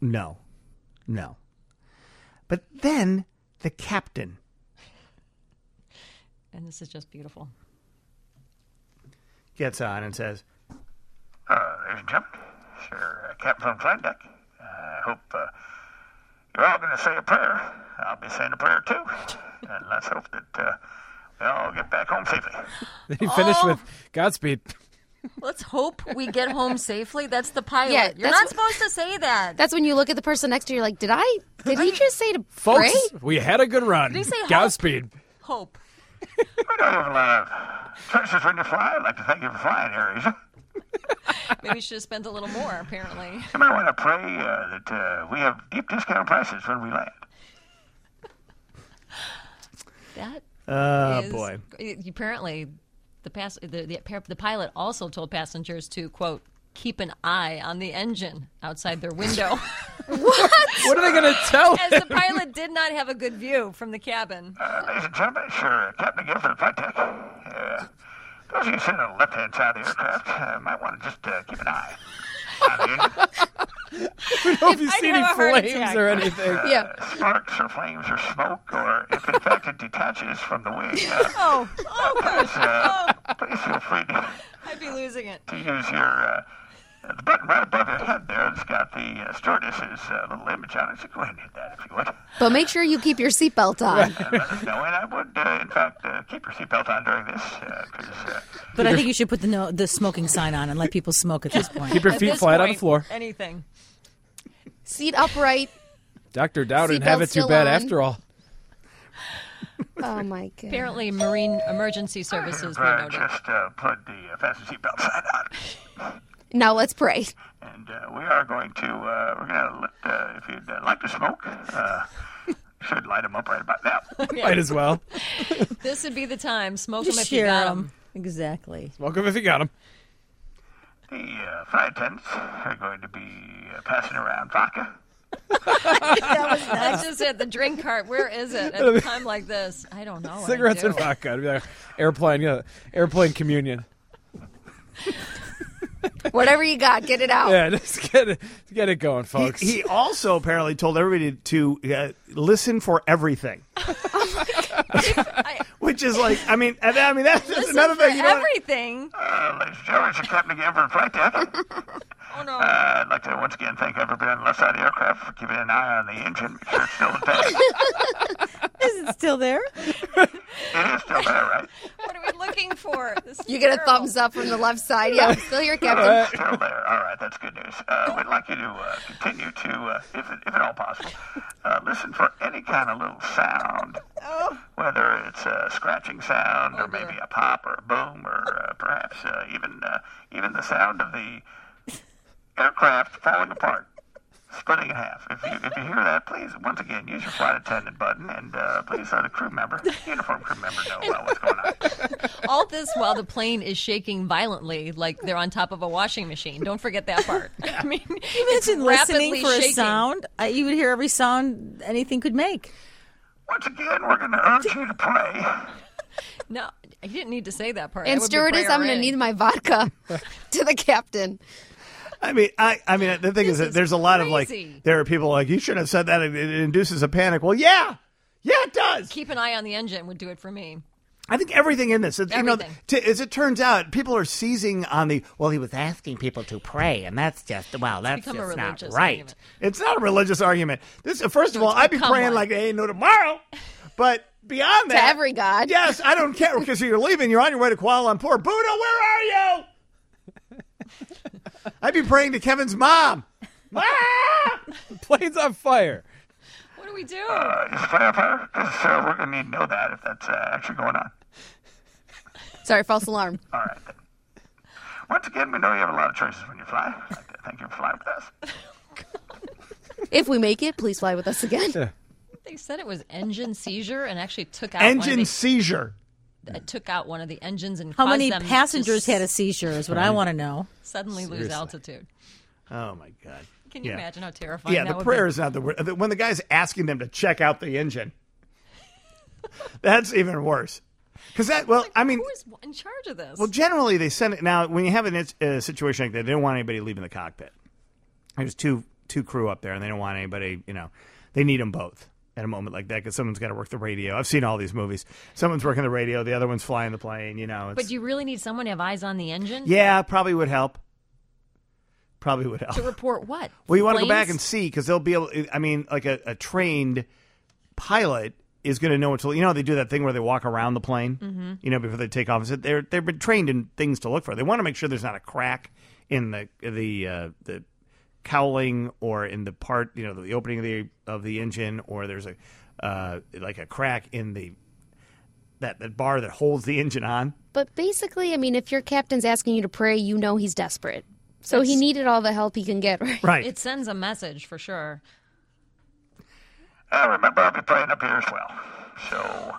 But then the captain. And this is just beautiful. Gets on and says, ladies and gentlemen, Sir Captain from Flight Deck. I hope you're all going to say a prayer. I'll be saying a prayer too. And let's hope that we all get back home safely. Then he finished with Godspeed. Let's hope we get home safely. That's the pilot. Yeah, You're not supposed to say that. That's when you look at the person next to you, you're like, did he just say to Folks, pray? we had a good run. Did he say hope? Godspeed. Hope. Well, choices when you fly. I'd like to thank you for flying here, Asia. Maybe you should have spent a little more, apparently. You might want to pray that we have deep discount prices when we land. That is, boy. Apparently, the pilot also told passengers to, quote, keep an eye on the engine outside their window. What are they going to tell As the pilot did not have a good view from the cabin. Ladies and gentlemen, sure, Captain again for the flight deck. Those of you sitting on the left-hand side of the aircraft might want to just keep an eye on the engine. We don't know if you see any flames or anything. Sparks or flames or smoke, or if in fact it detaches from the wing. Please feel free to I'd be losing it. To use your the button right above your head there. It's got the stewardess's little image on it. So go ahead and hit that if you would. But make sure you keep your seatbelt on. Let us know, and I would, in fact, keep your seatbelt on during this. But I think you should put the smoking sign on and let people smoke at this point. Keep your feet flat on the floor. Anything. Seat upright. Dr. Dow didn't Seatbelt have it too still bad on. after all. Oh, my God. Apparently, Marine Emergency Services were noted. Just put the fasten seatbelt sign on. Now let's pray. And we are going to, let, if you'd like to smoke, should light them up right about now. Might as well. This would be the time. Smoke Just them if you share got 'em. them. Exactly. Smoke them if you got them. The flight attendants are going to be passing around vodka. That's just it. The drink cart. Where is it at a time like this? I don't know. Cigarettes and vodka. It'd be like airplane communion. Whatever you got, get it out. Yeah, just get it going, folks. He also apparently told everybody to listen for everything. Which is like, I mean that's another thing. You know, everything. Ladies and gentlemen, it's the captain again for the flight deck. Oh, no. I'd like to once again thank everybody on the left side of the aircraft for keeping an eye on the engine. Make sure it's still intact. Is it still there? It is still there, right? What are we looking for? You get a thumbs up from the left side. Yeah, still here, Captain. Still there. All right, that's good news. We'd like you to continue to, if at all possible, listen for any kind of little sound, whether it's a scratching sound or maybe a pop or a boom or perhaps even the sound of the aircraft falling apart, splitting in half. If you hear that, please once again use your flight attendant button and please let the uniform crew member know what's going on. All this while the plane is shaking violently, like they're on top of a washing machine. Don't forget that part. I mean, Imagine listening for shaking. a sound. You would hear every sound anything could make. Once again, we're going to urge you to pray. No, I didn't need to say that part. And stewardess, I'm going to need my vodka to the captain. I mean, the thing is that there's a lot of there are people like, you shouldn't have said that. It induces a panic. Well, yeah, it does. Keep an eye on the engine would do it for me. I think everything in this, Everything. As it turns out, people are seizing on he was asking people to pray, and that's just, that's just not right. Argument. It's not a religious argument. First of all, I'd be praying like there ain't no tomorrow, but beyond that. To every God. Yes, I don't care, because you're leaving, you're on your way to Kuala Lumpur. Buddha, where are you? I'd be praying to Kevin's mom. The plane's on fire. What do we do? Is the plane on fire? Because we're going to need to know that if that's actually going on. Sorry, false alarm. All right. Then. Once again, we know you have a lot of choices when you fly. I'd like to thank you for flying with us. If we make it, please fly with us again. Yeah. They said it was engine seizure and actually took out seizure. It took out one of the engines and How caused many them passengers to had a seizure is what I want to know. Suddenly lose altitude. Oh, my God. Can you imagine how terrifying that would be? Yeah, the prayer is not the word. When the guy's asking them to check out the engine, that's even worse. Because who is in charge of this? Well, generally they send it. Now, when you have a situation like that, they don't want anybody leaving the cockpit. There's two crew up there, and they don't want anybody, they need them both at a moment like that because someone's got to work the radio. I've seen all these movies. Someone's working the radio, the other one's flying the plane, But do you really need someone to have eyes on the engine? Yeah, probably would help. Probably would help. To report what? Well, you want to go back and see because they'll be able. Like a trained pilot is going to know what to. They do that thing where they walk around the plane. Before they take off. They've been trained in things to look for. They want to make sure there's not a crack in the cowling or in the part. The opening of the engine, or there's a crack in the that bar that holds the engine on. But basically, I mean, if your captain's asking you to pray, you know he's desperate. So he needed all the help he can get, right? Right. It sends a message for sure. Remember, I'll be playing up here as well. So,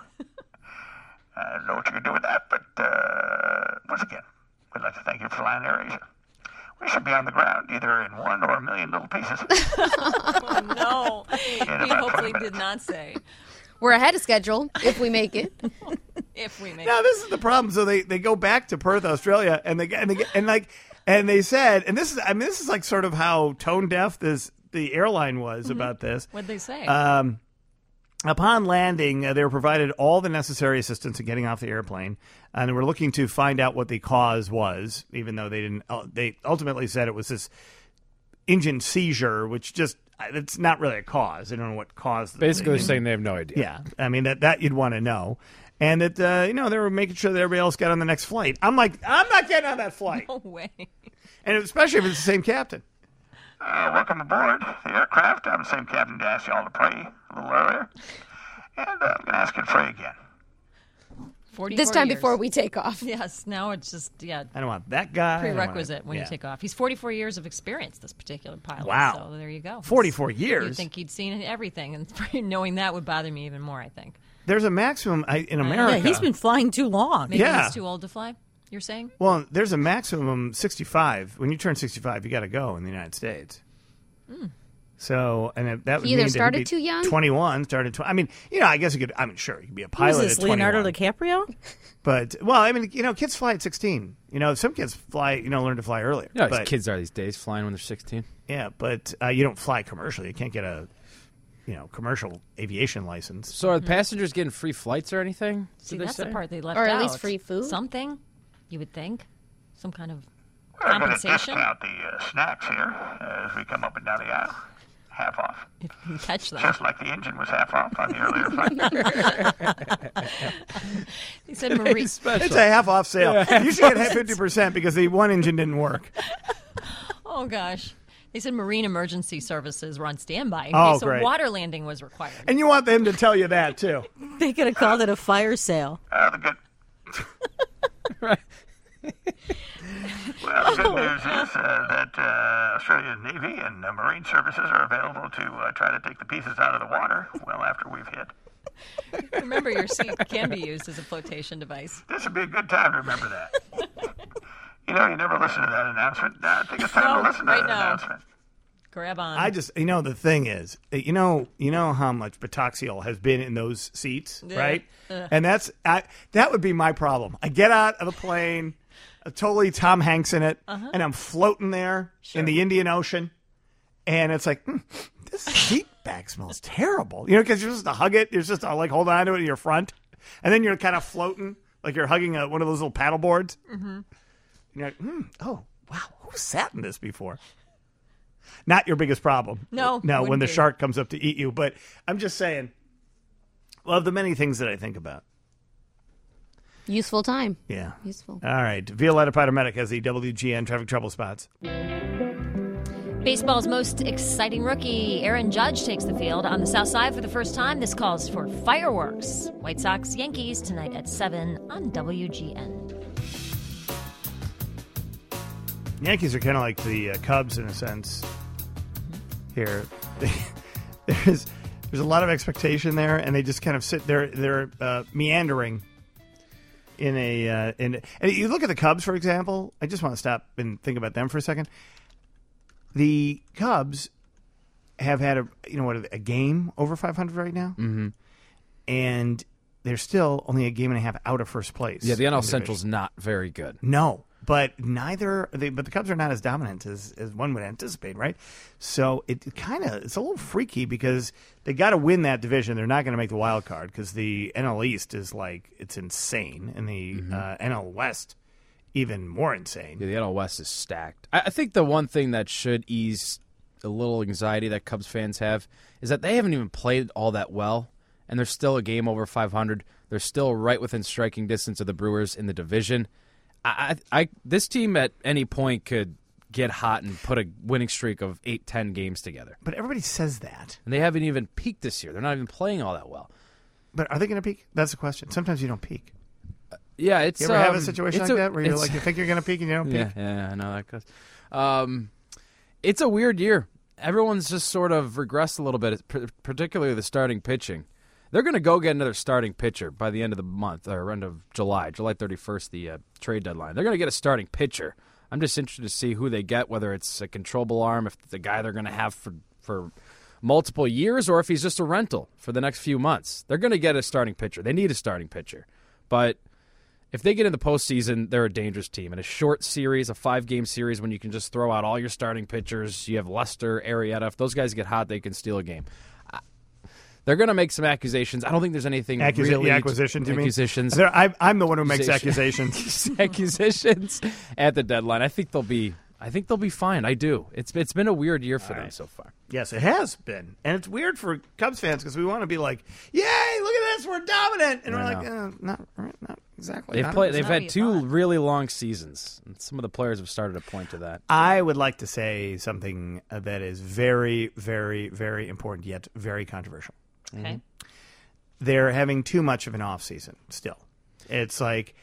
I don't know what you can do with that, but once again, we'd like to thank you for flying Air Asia. We should be on the ground either in 1 or 1,000,000 little pieces. Oh, no. He hopefully did not say. We're ahead of schedule if we make it. If we make Now, it. this is the problem. So they go back to Perth, Australia, and they said, and this is like sort of how tone deaf the airline was about this. What'd they say? Upon landing, they were provided all the necessary assistance in getting off the airplane, and they were looking to find out what the cause was, even though they didn't. They ultimately said it was this engine seizure, which just it's not really a cause. They don't know what caused. Basically, they're saying they have no idea. Yeah, I mean that you'd want to know, and that they were making sure that everybody else got on the next flight. I'm like, I'm not getting on that flight. No way. And especially if it's the same captain. Welcome aboard the aircraft. I'm the same captain to ask you all to pray a little earlier. And I'm going to ask you to pray again. 44 This time years. before we take off. Yes, now it's just, I don't want that guy. prerequisite when you take off. He's 44 years of experience, this particular pilot. Wow. So there you go. 44 years? You'd think he'd seen everything, and knowing that would bother me even more, I think. There's a maximum in America. Yeah, he's been flying too long. Maybe Yeah. he's too old to fly, you're saying? Well, there's a maximum 65. When you turn 65, you got to go in the United States. So, and that would He either mean that started he'd be too young? 21, started. I mean, I guess you could. I mean, sure, you could be a pilot Who is this, at 21. Leonardo DiCaprio? But well, I mean, kids fly at 16. Some kids fly. Learn to fly earlier. You know, but, these kids are these days flying when they're 16. Yeah, but you don't fly commercially. You can't get a commercial aviation license. So are the passengers getting free flights or anything? See, did they that's say? the part they left Or out. at least free food? Something, you would think. Some kind of We're going to compensation. discount the snacks here as we come up and down the aisle. Half off. If you can catch them. Just like the engine was half off on the earlier flight. He said Marie. It's a half off sale. You should get 50% because the one engine didn't work. Oh, gosh. They said marine emergency services were on standby in Oh, case a great. water landing was required. And you want them to tell you that, too. They could have called it a fire sale. The good news is that Australian Navy and Marine Services are available to try to take the pieces out of the water well after we've hit. Remember, your seat can be used as a flotation device. This would be a good time to remember that. You never listen to that announcement. I think it's time to listen to right that now. announcement. Grab on. I just, the thing is, you know how much Botoxiol has been in those seats, Yeah. right? And that would be my problem. I get out of the plane, totally Tom Hanks in it, and I'm floating there in the Indian Ocean, and it's like, this seat bag smells terrible. Because you're supposed to hug it, you're supposed to hold on to it in your front, and then you're kind of floating like you're hugging one of those little paddle boards. Mm-hmm. And you're like, oh wow, who sat in this before? Not your biggest problem. No, when wouldn't the be. shark comes up to eat you. But I'm just saying, of the many things that I think about. Useful time. Yeah. Useful. All right. Violetta Paramedic has the WGN traffic trouble spots. Baseball's most exciting rookie, Aaron Judge, takes the field on the South Side for the first time. This calls for fireworks. White Sox, Yankees tonight at 7 on WGN. Yankees are kind of like the Cubs in a sense. Here, there's a lot of expectation there, and they just kind of sit there. They're meandering in a and you look at the Cubs, for example. I just want to stop and think about them for a second. The Cubs have had a game over 500 right now, and they're still only a game and a half out of first place. Yeah, the in NL the Central's division. not very good. No, but the Cubs are not as dominant as one would anticipate, right? So it's a little freaky because they got to win that division. They're not going to make the wild card because the NL East is it's insane, and the NL West even more insane. Yeah, the NL West is stacked. I think the one thing that should ease a little anxiety that Cubs fans have is that they haven't even played all that well, and they're still a game over 500. They're still right within striking distance of the Brewers in the division. This team at any point could get hot and put a winning streak of 8-10 games together. But everybody says that. And they haven't even peaked this year. They're not even playing all that well. But are they going to peak? That's the question. Sometimes you don't peak. Yeah, it's. You ever have a situation like that where you think you're going to peak and you don't peak? Yeah, I know that goes. It's a weird year. Everyone's just sort of regressed a little bit, particularly the starting pitching. They're going to go get another starting pitcher by the end of the month, or end of July 31st, the trade deadline. They're going to get a starting pitcher. I'm just interested to see who they get, whether it's a controllable arm, if it's a guy they're going to have for multiple years, or if he's just a rental for the next few months. They're going to get a starting pitcher. They need a starting pitcher. But if they get in the postseason, they're a dangerous team. In a short series, a 5-game series, when you can just throw out all your starting pitchers, you have Lester, Arrieta. If those guys get hot, they can steal a game. They're going to make some accusations. I don't think there's anything really... Acquisitions, you mean? Accusations. I'm the one who makes accusations. Accusations at the deadline. I think they'll be fine. I do. It's been a weird year for them so far. Yes, it has been. And it's weird for Cubs fans because we want to be like, yay, look at this, we're dominant. And we're like, not exactly. They've had 2 really long seasons. And some of the players have started to point to that. I would like to say something that is very, very, very important, yet very controversial. Okay. They're having too much of an off season still. It's like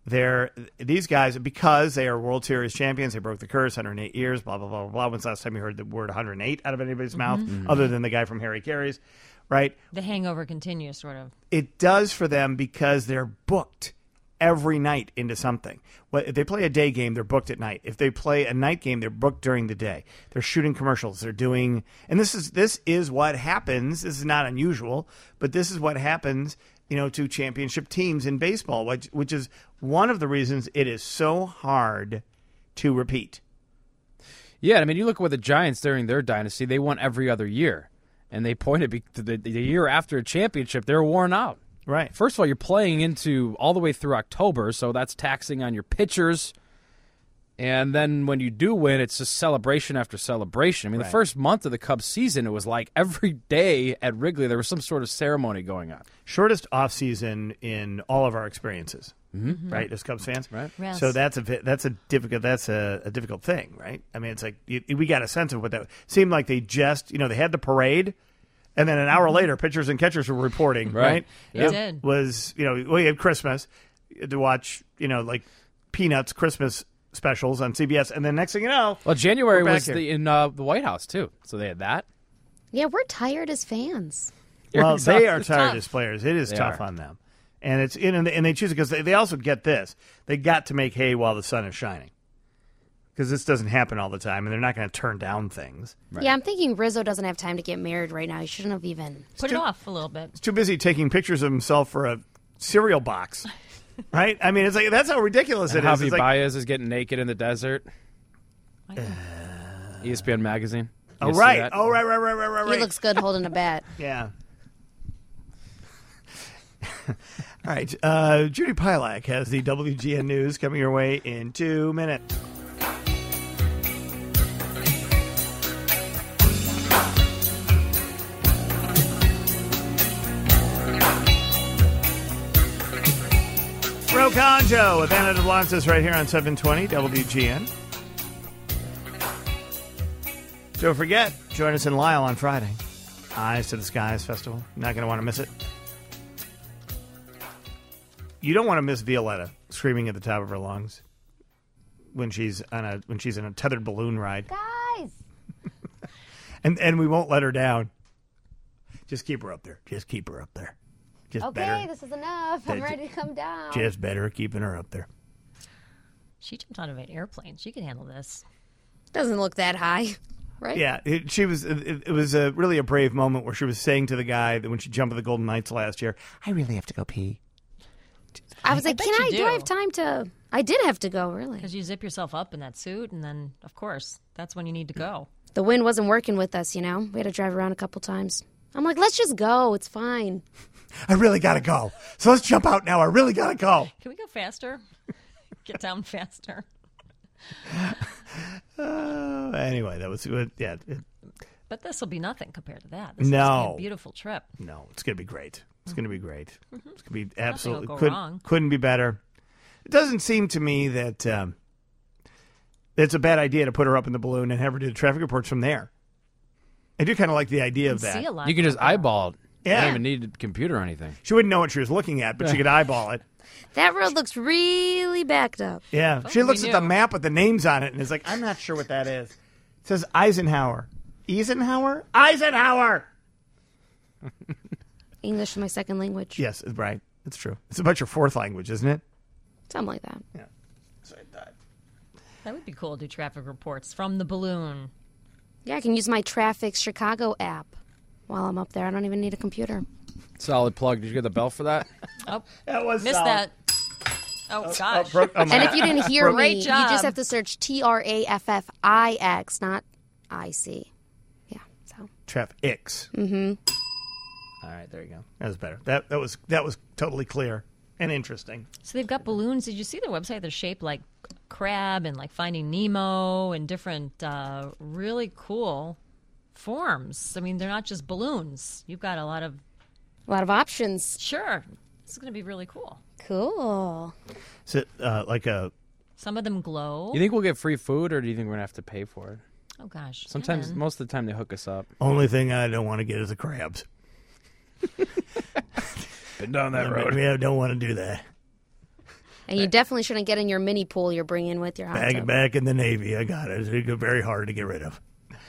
these guys, because they are World Series champions, they broke the curse, 108 years, blah, blah, blah, blah, blah. When's the last time you heard the word 108 out of anybody's mouth, other than the guy from Harry Caray's, right? The hangover continues, sort of. It does for them because they're booked every night into something. If they play a day game, they're booked at night. If they play a night game, they're booked during the day. They're shooting commercials. They're doing, and this is what happens. This is not unusual, but this is what happens, to championship teams in baseball, which is one of the reasons it is so hard to repeat. Yeah, I mean, you look at the Giants during their dynasty; they won every other year, and they pointed to the year after a championship, they're worn out. Right. First of all, you're playing into all the way through October, so that's taxing on your pitchers. And then when you do win, it's just celebration after celebration. I mean, the first month of the Cubs season, it was like every day at Wrigley there was some sort of ceremony going on. Shortest offseason in all of our experiences, right, as Cubs fans? Right. Yes. So that's a difficult thing, right? I mean, it's like we got a sense of what that seemed like. They just, they had the parade. And then an hour later, pitchers and catchers were reporting, right? It did. Was, we had Christmas to watch, like Peanuts Christmas specials on CBS. And then next thing you know. Well, January was in the White House, too. So they had that. Yeah, we're tired as fans. Well, they are tired as players. It is tough on them. And it's and they choose it because they also get this. They got to make hay while the sun is shining. Because this doesn't happen all the time, and they're not going to turn down things. Right. Yeah, I'm thinking Rizzo doesn't have time to get married right now. He shouldn't have even... Put it off a little bit. He's too busy taking pictures of himself for a cereal box. Right? I mean, it's like that's how ridiculous it is. Javi Baez is getting naked in the desert. ESPN Magazine. Oh, right. Oh, right. He looks good holding a bat. Yeah. All right. Judy Pilak has the WGN News coming your way in 2 minutes. Ro Conjo with Anna DeBlantis right here on 720 WGN. Don't forget, join us in Lisle on Friday. Eyes to the Skies Festival. Not going to want to miss it. You don't want to miss Violetta screaming at the top of her lungs when she's in a tethered balloon ride. Guys! and we won't let her down. Just keep her up there. Just keep her up there. Just okay, better. This is enough. I'm ready to come down. Just better keeping her up there. She jumped out of an airplane. She can handle this. Doesn't look that high, right? Yeah, it was really a brave moment where she was saying to the guy that when she jumped at the Golden Knights last year, I really have to go pee. I was like, do I have time to... I did have to go, really. Because you zip yourself up in that suit, and then, of course, that's when you need to go. The wind wasn't working with us, We had to drive around a couple times. I'm like, let's just go. It's fine. I really got to go. So let's jump out now. I really got to go. Can we go faster? Get down faster. Anyway, that was good. Yeah. But this will be nothing compared to that. This is a beautiful trip. No, it's going to be great. It's going to be great. Mm-hmm. It's going to be absolutely Nothing will go wrong. Couldn't be better. It doesn't seem to me that it's a bad idea to put her up in the balloon and have her do the traffic reports from there. I do kind of like the idea of that. You can just eyeball I Yeah. don't even need a computer or anything. She wouldn't know what she was looking at, but she could eyeball it. That road looks really backed up. Yeah. She looks at the map with the names on it and is like, I'm not sure what that is. It says Eisenhower. Eisenhower? Eisenhower! English is my second language. Yes, right. It's true. It's about your fourth language, isn't it? Something like that. Yeah. That's what I thought. That would be cool to do traffic reports from the balloon. Yeah, I can use my Traffic Chicago app while I'm up there. I don't even need a computer. Solid plug. Did you get the bell for that? Oh, that was missed solid. that. Oh, gosh. And if you didn't hear me, Great you job. just have to search TRAFFIX, not IC. Yeah, so. Traffic. Mm-hmm. All right, there you go. That was better. That was totally clear and interesting. So they've got balloons. Did you see their website? They're shaped like crab and like Finding Nemo and different really cool forms. I mean, they're not just balloons. You've got a lot of options. Sure. This is going to be really cool. Cool. Is it like a... Some of them glow. You think we'll get free food, or do you think we're going to have to pay for it? Oh, gosh. Sometimes, Kevin. most of the time, they hook us up. Only thing I don't want to get is the crabs. Been down that road. Yeah, I don't want to do that. And you definitely shouldn't get in your mini pool you're bringing with your hot tub. Back in the Navy, I got it. It's very hard to get rid of.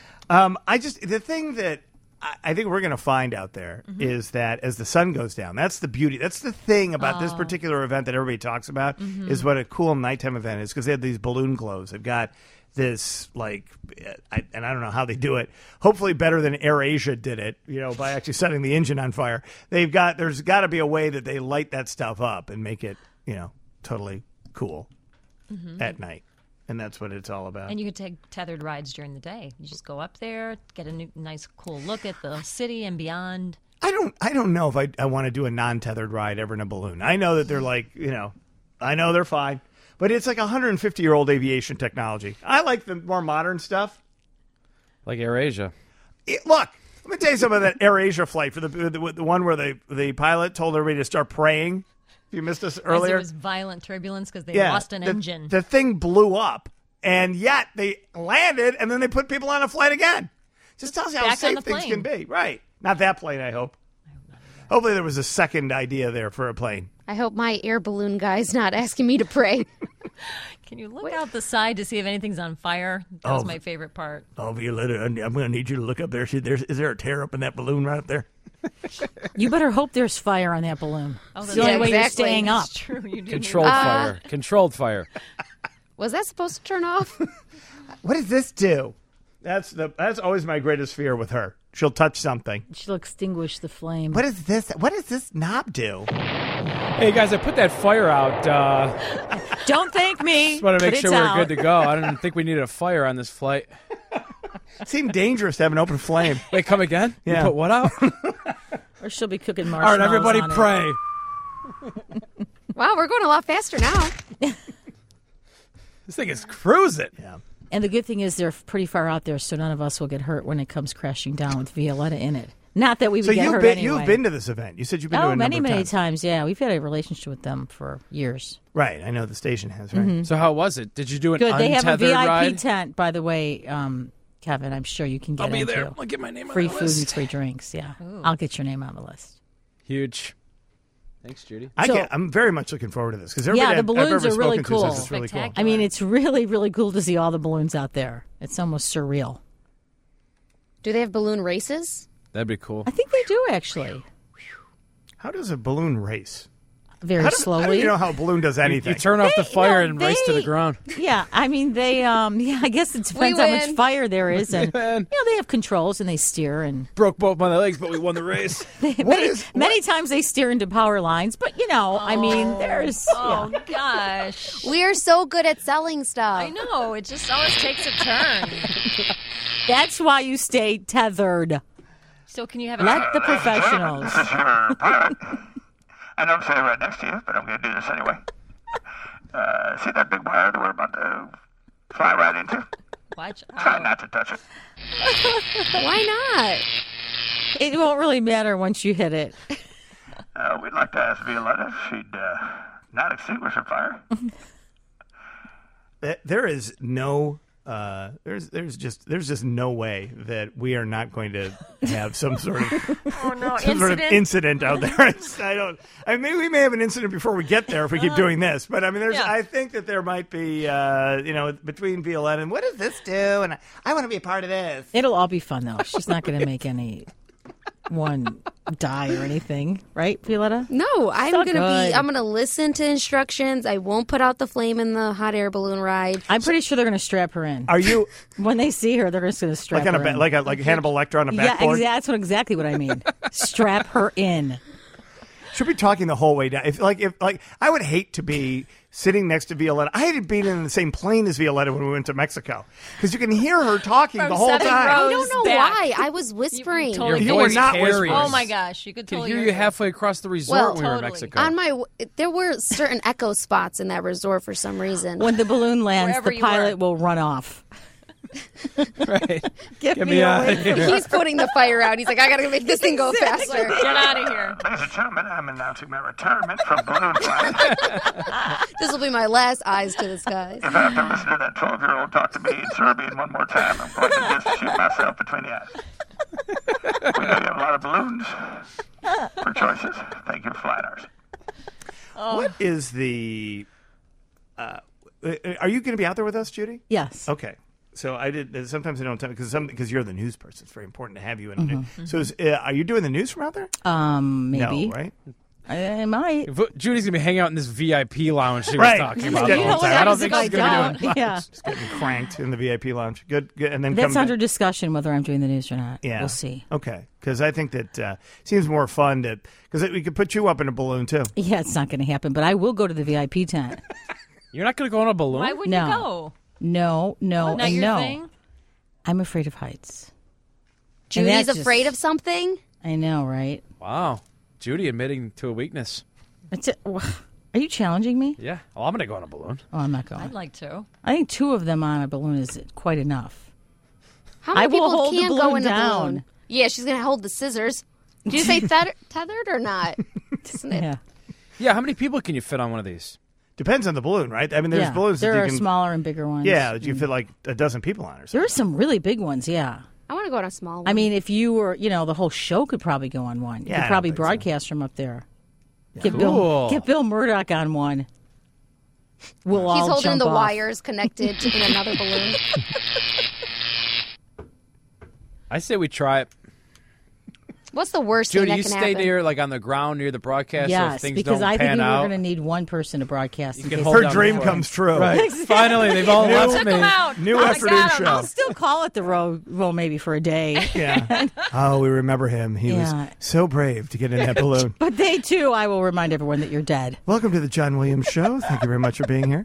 The thing that I think we're going to find out there is that as the sun goes down, that's the beauty. That's the thing about this particular event that everybody talks about is what a cool nighttime event is, because they have these balloon glows. They've got this, like, and I don't know how they do it. Hopefully better than AirAsia did it, by actually setting the engine on fire. There's got to be a way that they light that stuff up and make it, totally cool at night. And that's what it's all about. And you could take tethered rides during the day. You just go up there, get a nice, cool look at the city and beyond. I don't know if I want to do a non-tethered ride ever in a balloon. I know that they're like, I know they're fine. But it's like 150-year-old aviation technology. I like the more modern stuff. Like AirAsia. Look, let me tell you something about that AirAsia flight for the one where the pilot told everybody to start praying. If you missed us earlier. There was violent turbulence because they lost an engine. The thing blew up, and yet they landed, and then they put people on a flight again. Just tells you how safe things can be. Right. Not that plane, I hope. Hopefully there was a second idea there for a plane. I hope my air balloon guy's not asking me to pray. Can you look out the side to see if anything's on fire? That was my favorite part. Oh, Violetta, I'm going to need you to look up there. See, is there a tear up in that balloon right up there? You better hope there's fire on that balloon. Oh, it's the only way you're staying up. That's true. You do Controlled fire. Controlled fire. Was that supposed to turn off? What does this do? That's always my greatest fear with her. She'll touch something. She'll extinguish the flame. What is this? What does this knob do? Hey, guys, I put that fire out. Don't thank me. Just want to make but sure it's we're out. good to go. I didn't think we needed a fire on this flight. Seemed dangerous to have an open flame. Wait, come again? Yeah. You put what out? Or she'll be cooking All marshmallows. right, everybody on it. pray. Wow, we're going a lot faster now. This thing is cruising. Yeah. And the good thing is they're pretty far out there, so none of us will get hurt when it comes crashing down with Violetta in it. Not that we would get hurt anyway. You've been to this event. You said you've been to it a number of many times. times. Yeah, we've had a relationship with them for years. Right, I know the station has, right? Mm-hmm. So how was it? Did you do an Good. They have a untethered VIP ride? tent, by the way, Kevin. I'm sure you can get I'll be into. there. I'll get my name on free the food list. and free drinks. Yeah, Ooh. I'll get your name on the list. Huge. Thanks, Judy. I'm very much looking forward to this because Yeah, the balloons are really cool. It's really cool. I mean, it's really, really cool to see all the balloons out there. It's almost surreal. Do they have balloon races? That'd be cool. I think they do actually. How does a balloon race? Very slowly. How do you know how a balloon does anything? You turn off the fire and race to the ground. Yeah, I mean they. I guess it depends how much fire there is, and they have controls and they steer and broke both my legs, but we won the race. many times they steer into power lines, but I mean, there's. Oh, gosh. We are so good at selling stuff. I know. It just always takes a turn. That's why you stay tethered. So can you have Let the professionals. This is your pilot. I know I'm sitting right next to you, but I'm going to do this anyway. See that big wire that we're about to fly right into? Watch out. Try not to touch it. Why not? It won't really matter once you hit it. We'd like to ask Violetta if she'd not extinguish her fire. There is no there's just no way that we are not going to have some sort of sort of incident out there. Maybe we may have an incident before we get there if we keep doing this. But I mean, I think that there might be between Violetta and what does this do? And I want to be a part of this. It'll all be fun though. She's not going to make anyone die or anything, right, Violetta? No, I'm gonna listen to instructions. I won't put out the flame in the hot air balloon ride. I'm pretty sure they're gonna strap her in. Are you when they see her, they're just gonna strap her in. Like Hannibal Lecter on a backboard? Yeah, that's exactly what I mean. Strap her in. Should be talking the whole way down. If I would hate to be sitting next to Violetta. I hated being in the same plane as Violetta when we went to Mexico because you can hear her talking the whole time. I don't know why. I was whispering. You were not whispering. Oh my gosh, you could totally hear you halfway across the resort when we were in Mexico. There were certain echo spots in that resort for some reason. When the balloon lands, the pilot will run off. Right. Get me out of here. He's putting the fire out. He's like, I got to make this thing go faster. Get out of here. Ladies and gentlemen, I'm announcing my retirement from balloon flying. This will be my last eyes to the skies. If I have to listen to that 12-year-old talk to me in Serbian one more time, I'm going to just shoot myself between the eyes. We know you have a lot of balloons for choices. Thank you for flying ours. What is the... are you going to be out there with us, Judy? Yes. Okay. So I did. Sometimes I don't tell because you're the news person. It's very important to have you in. Mm-hmm. So are you doing the news from out there? Maybe. No, right? I might. Judy's gonna be hanging out in this VIP lounge she was talking about. I don't think she's gonna be doing. Just getting cranked in the VIP lounge. Good. And then that's under discussion whether I'm doing the news or not. Yeah, we'll see. Okay, because I think that seems more fun because we could put you up in a balloon too. Yeah, it's not going to happen, but I will go to the VIP tent. You're not going to go on a balloon? Why wouldn't you go? No, not your thing? I'm afraid of heights. Judy's afraid of something? I know, right? Wow. Judy admitting to a weakness. Are you challenging me? Yeah. Well, I'm going to go on a balloon. Oh, I'm not going. I'd like to. I think 2 of them on a balloon is quite enough. How many people hold can the go in down. a balloon? Yeah, she's going to hold the scissors. Did you say tethered or not? Yeah, how many people can you fit on one of these? Depends on the balloon, right? I mean, there's balloons there that are you can, smaller and bigger ones. Yeah, that you fit like a dozen people on or something. There are some really big ones, yeah. I want to go on a small one. I mean, if you were, the whole show could probably go on one. You could probably broadcast from up there. Yeah. Get Bill Murdoch on one. We'll all He's holding jump the off. wires connected in another balloon. I say we try it. What's the worst Judy, thing that you can stay happen? there, like on the ground near the broadcast, so if things because don't I think pan we were out. going to need one person to broadcast. Her dream comes true. Right. Exactly. Finally, they've all left me. New afternoon show. I'll still call it the road. Well, maybe for a day. Yeah. Oh, we remember him. He was so brave to get in that balloon. But day 2, I will remind everyone that you're dead. Welcome to the John Williams Show. Thank you very much for being here.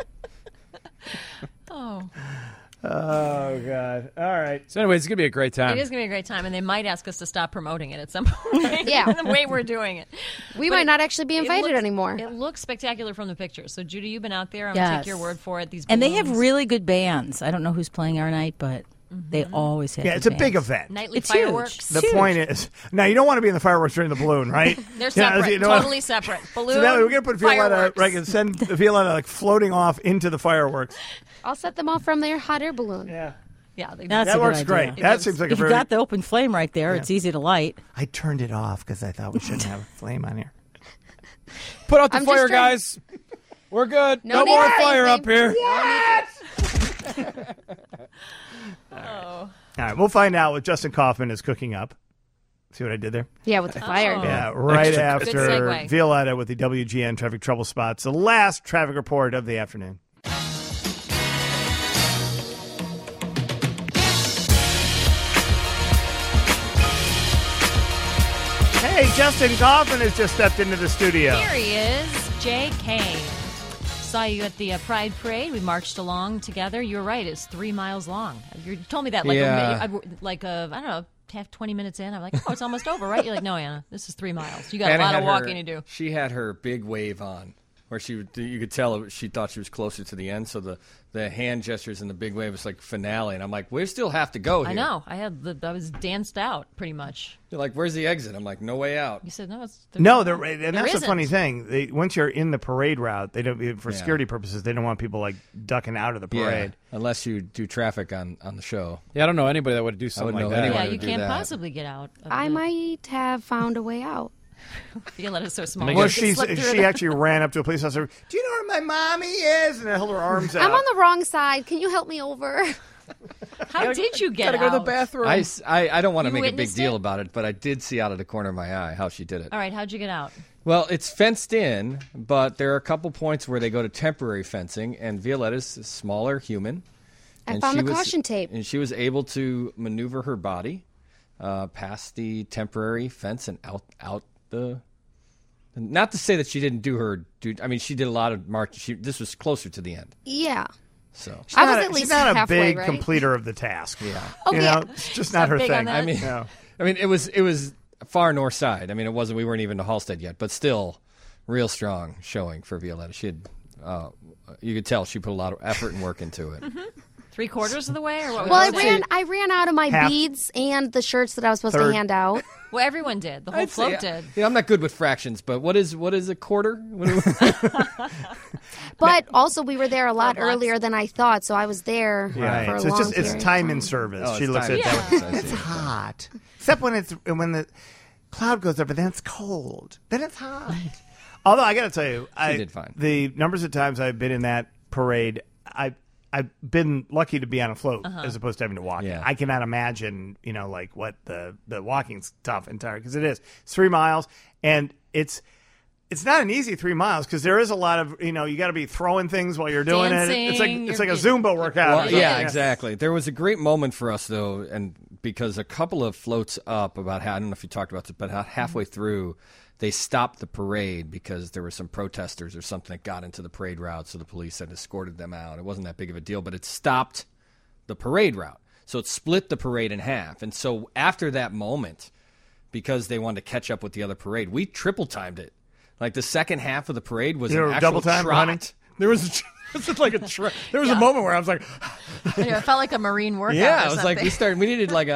Oh, God. All right. So anyway, it's going to be a great time. It is going to be a great time, and they might ask us to stop promoting it at some point. Yeah. The way we're doing it. We might not actually be invited anymore. It looks spectacular from the pictures. So, Judy, you've been out there. I'm going to take your word for it. These and they have balloons. really good bands. I don't know who's playing our night, but they always have Yeah, good it's a bands. big event. Nightly It's fireworks. The point is, now you don't want to be in the fireworks during the balloon, right? They're separate. Totally separate. Balloon, So that way we're going to put Violetta, fireworks. right, and send Violetta like floating off into the fireworks. I'll set them off from their hot air balloon. Yeah. Yeah, That's that a good works idea. great. That seems like if a very... you've got the open flame right there, it's easy to light. I turned it off because I thought we shouldn't have a flame on here. Put out the I'm fire, just trying- guys. We're good. No No need more to say fire up anything. here. All right, we'll find out what Justin Kaufman is cooking up. See what I did there? Yeah, with the fire. Yeah, right Good after segue. Violetta with the WGN traffic trouble spots. The last traffic report of the afternoon. Hey, Justin Kaufman has just stepped into the studio. Here he is, J.K. Saw you at the Pride Parade. We marched along together. You're right. It's 3 miles long. You told me that I don't know, 20 minutes in. I'm like, oh, it's almost over, right? You're like, no, Anna, this is 3 miles. You got a lot of walking to do. She had her big wave on. where you could tell she thought she was closer to the end. So the hand gestures and the big wave was like finale, and I'm like, we still have to go here. I know. I was danced out pretty much. They're like, where's the exit? I'm like, no way out. You said no. And that's the isn't. funny thing. Once you're in the parade route, they don't for security purposes. They don't want people like ducking out of the parade unless you do traffic on the show. Yeah, I don't know anybody that would do something like that. Yeah, you can't possibly get out. I might have found a way out. Violetta's so small. Well, she actually ran up to a police officer. Do you know where my mommy is? And held her arms out. I'm on the wrong side. Can you help me over? How did you get out? Gotta go to the bathroom. I don't want to You make a big witnessed deal it? about it, but I did see out of the corner of my eye how she did it. All right, how'd you get out? Well, it's fenced in, but there are a couple points where they go to temporary fencing, and Violetta's a smaller human. I found the caution tape. And she was able to maneuver her body past the temporary fence and out the... Not to say that she didn't do her... I mean, she did a lot of march. This was closer to the end. Yeah. So she's not a halfway, big right? completer of the task. Yeah. Okay. It's just not her thing. I mean, it was far north side. I mean, we weren't even to Halstead yet, but still, real strong showing for Violetta. She had, you could tell she put a lot of effort and work into it. Mm-hmm. 3/4 of the way, or what? Well, I ran out of my beads and the shirts that I was supposed to hand out. Well, everyone did. The whole float did. Yeah, I'm not good with fractions, but what is a quarter? But also, we were there a lot earlier than I thought, so I was there for a so long it's time in service. She looks at it that way. It's hot, except when the cloud goes up, but then it's cold. Then it's hot. Although I got to tell you, she did fine. The numbers of times I've been in that parade, I've been lucky to be on a float as opposed to having to walk. Yeah. I cannot imagine, like what the walking's tough and tired because it is. It's 3 miles, and it's not an easy 3 miles because there is a lot of you got to be throwing things while you're doing dancing, it. It's like a Zumba workout. Well, yeah, exactly. There was a great moment for us though, and because a couple of floats up I don't know if you talked about this, but halfway through. They stopped the parade because there were some protesters or something that got into the parade route, so the police had escorted them out. It wasn't that big of a deal, but it stopped the parade route. So it split the parade in half. And so after that moment, because they wanted to catch up with the other parade, we triple timed it. Like the second half of the parade was an actual double time trot. running? There was there was a moment where I was like, it felt like a Marine workout. Yeah, or it was like we needed like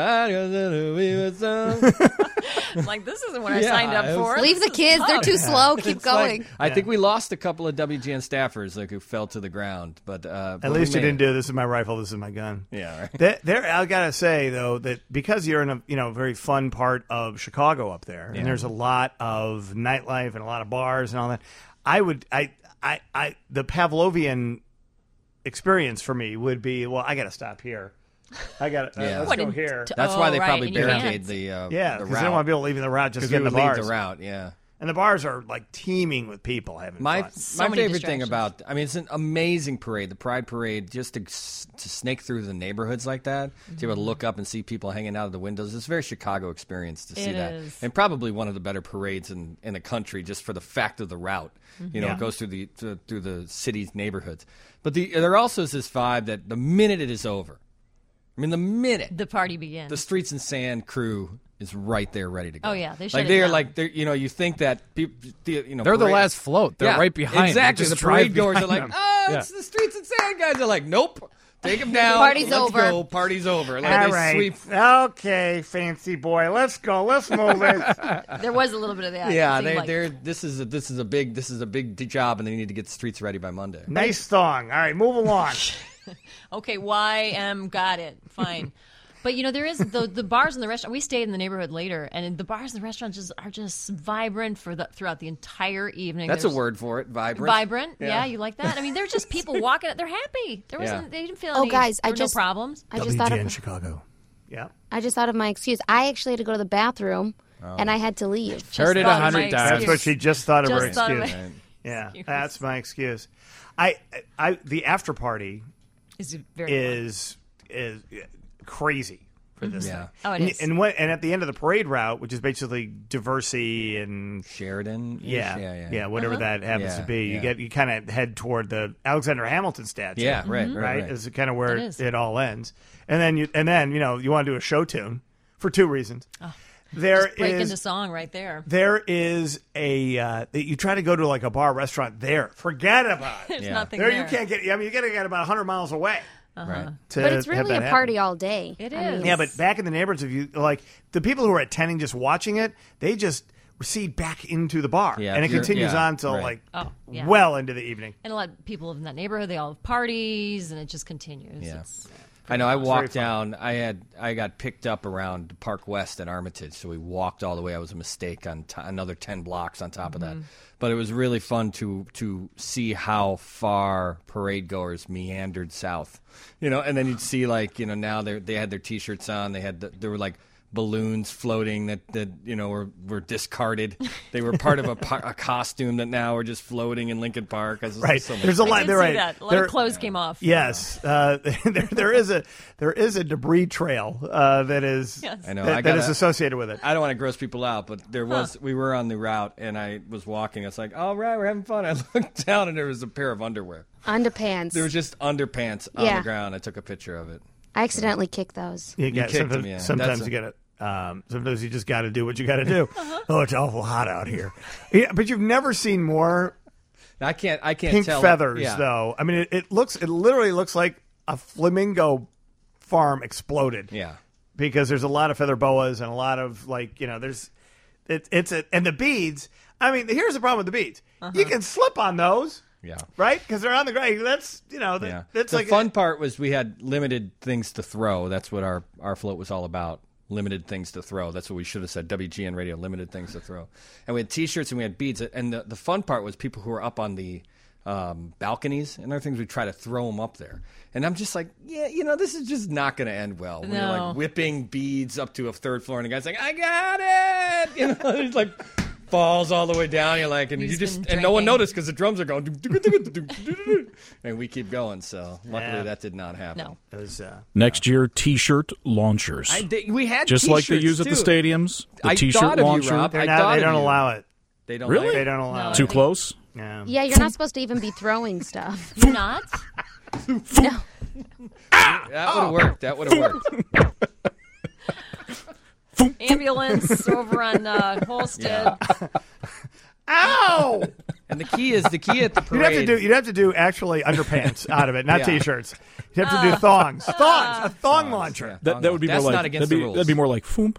like this isn't what I signed up for. Leave the kids; they're too slow. Keep going. I think we lost a couple of WGN staffers who fell to the ground, but at least you didn't do this is my rifle, this is my gun. Yeah, right. I gotta say though that because you're in a very fun part of Chicago up there, and there's a lot of nightlife and a lot of bars and all that. The Pavlovian experience for me would be, well, I got to stop here. Let's go here. That's why they probably barricade the route. Because they don't want people leaving the route just getting the leave bars. the route, yeah. And the bars are like teeming with people having fun. My favorite thing about, it's an amazing parade, the Pride Parade, just to snake through the neighborhoods like that, to be able to look up and see people hanging out of the windows. It's a very Chicago experience to see that. And probably one of the better parades in the country just for the fact of the route. It goes through the city's neighborhoods. But there also is this vibe that the minute it is over, the minute the party begins, the Streets and Sand crew is right there, ready to go. Oh yeah, they you think that people, they're the last float. They're right behind. Exactly, the parade goers are like, it's the Streets and Sand guys. They're like, nope, take them down. Party's let's over. Go. Party's over. Like, all right, okay, fancy boy, let's go. Let's move it. There was a little bit of that. Yeah, this is a big job, and they need to get the streets ready by Monday. Nice song. All right, move along. Okay, YM got it. Fine. But there is the bars and the restaurant. We stayed in the neighborhood later, and the bars and the restaurants are just vibrant throughout the entire evening. That's a word for it, vibrant. Vibrant, yeah, you like that? They're just people walking. They're happy. They didn't feel any. Oh, guys, no problems. I just thought of Chicago. Yeah. I just thought of my excuse. I actually had to go to the bathroom, and I had to leave. Heard it 100 times. That's what she just thought of her excuse. Right. Yeah, that's my excuse. The after party is crazy for this thing. Oh, it is. And at the end of the parade route, which is basically Diversey and Sheridan, whatever that happens to be, you kind of head toward the Alexander Hamilton statue. Yeah, right. Is kind of where it all ends. And then you want to do a show tune for two reasons. There break is into song right there. There is a you try to go to like a bar, restaurant there. Forget about it. There's nothing there. there. You can't get. I mean, you got to get about 100 miles away. Right. But it's really a party all day. It I is. mean, Yeah, but back in the neighborhoods, if you like the people who are attending, just watching it, they just recede back into the bar, Yeah, and it you're- continues yeah, on until right. well into the evening. And a lot of people live in that neighborhood. They all have parties, and it just continues. Yeah. It's, I know. I It's walked very down. I got picked up around Park West at Armitage, so we walked all the way. It was a mistake on another 10 blocks on top of that, but it was really fun to see how far parade goers meandered south. And then you'd see now they had their T-shirts on. There were like balloons floating that were discarded. They were part of a costume that now are just floating in Lincoln Park. Right. There's a lot. I did see Right. that. A lot of clothes came off. Yes. There is a debris trail that is Yes. I know. that is associated with it. I don't want to gross people out, but there was. We were on the route, and I was walking. It's like, all right, we're having fun. I looked down, and there was a pair of underwear. Underpants. There was just underpants on the ground. I took a picture of it. I accidentally kicked those. You get, kicked sometimes them, yeah. sometimes you get it. Sometimes you just got to do what you got to do. Oh, it's awful hot out here. Yeah, but you've never seen more. I can't pink tell. feathers Yeah. though. I mean, it literally looks like a flamingo farm exploded. Yeah. Because there's a lot of feather boas and a lot of and the beads. I mean, here's the problem with the beads. You can slip on those. Yeah. Right? Because they're on the ground. That's that's the like fun part was we had limited things to throw. That's what our float was all about. Limited things to throw. That's what we should have said. WGN Radio, limited things to throw. And we had T-shirts and we had beads. And the fun part was people who were up on the balconies and other things. We try to throw them up there. And I'm just like, this is just not going to end well. When you're like whipping beads up to a third floor, and the guy's like, I got it. He's like. Falls all the way down. You're like, and no one noticed because the drums are going, and we keep going. So luckily that did not happen. No. It was, Next year, T-shirt launchers. We had just like they use at the too. stadiums. The I T-shirt thought of you, launcher. Rob. they don't allow it. They don't. Really? They don't allow it. Too close. Yeah. Yeah, you're not supposed to even be throwing stuff. You're not? No. That would have worked. That would have worked. Ambulance over on Holstead. Yeah. Ow! And the key at the parade. You'd have to do actually underpants out of it, not Yeah. T-shirts. You'd have to do thongs. Thongs. A thong launcher. Yeah. That would be That's more like not against the rules. That'd be more like foomp.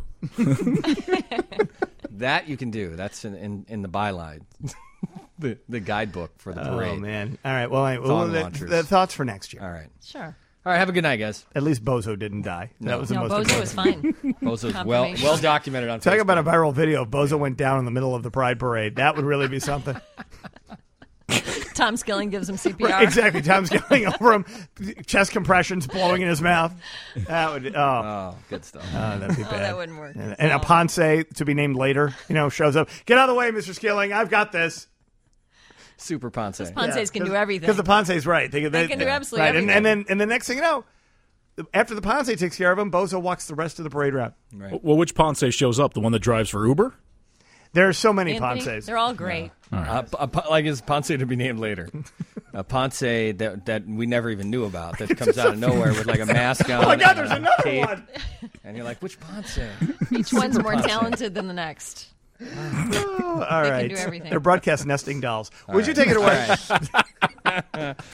That you can do. That's in the byline. the guidebook for the parade. Oh man! All right. Well, Thong launchers. the thoughts for next year. All right. Sure. All right. Have a good night, guys. At least Bozo didn't die. No. That was the No, most Bozo important was thing. fine. Bozo's well documented on Talk Facebook. about a viral video of Bozo went down in the middle of the Pride Parade. That would really be something. Tom Skilling gives him CPR. Right, exactly. Tom's going over him, chest compressions, blowing in his mouth. That would. Oh, good stuff. That'd be bad. that wouldn't work. And a Ponce to be named later, shows up. Get out of the way, Mr. Skilling. I've got this. Super Ponce. Those Ponces can do everything. Because the Ponce's right. They can do absolutely everything. And the next thing you know, after the Ponce takes care of him, Bozo walks the rest of the parade route. Right. Well, which Ponce shows up? The one that drives for Uber? There are so many Anthony, Ponces. they're all great. Like his Ponce to be named later. A Ponce that we never even knew about that comes out of nowhere with like a mask on. Oh my God, there's and another cape. one. And you're like, which Ponce? Each one's more talented than the next. All They right. can do everything. They're broadcast nesting dolls. All Would you take it away? All right.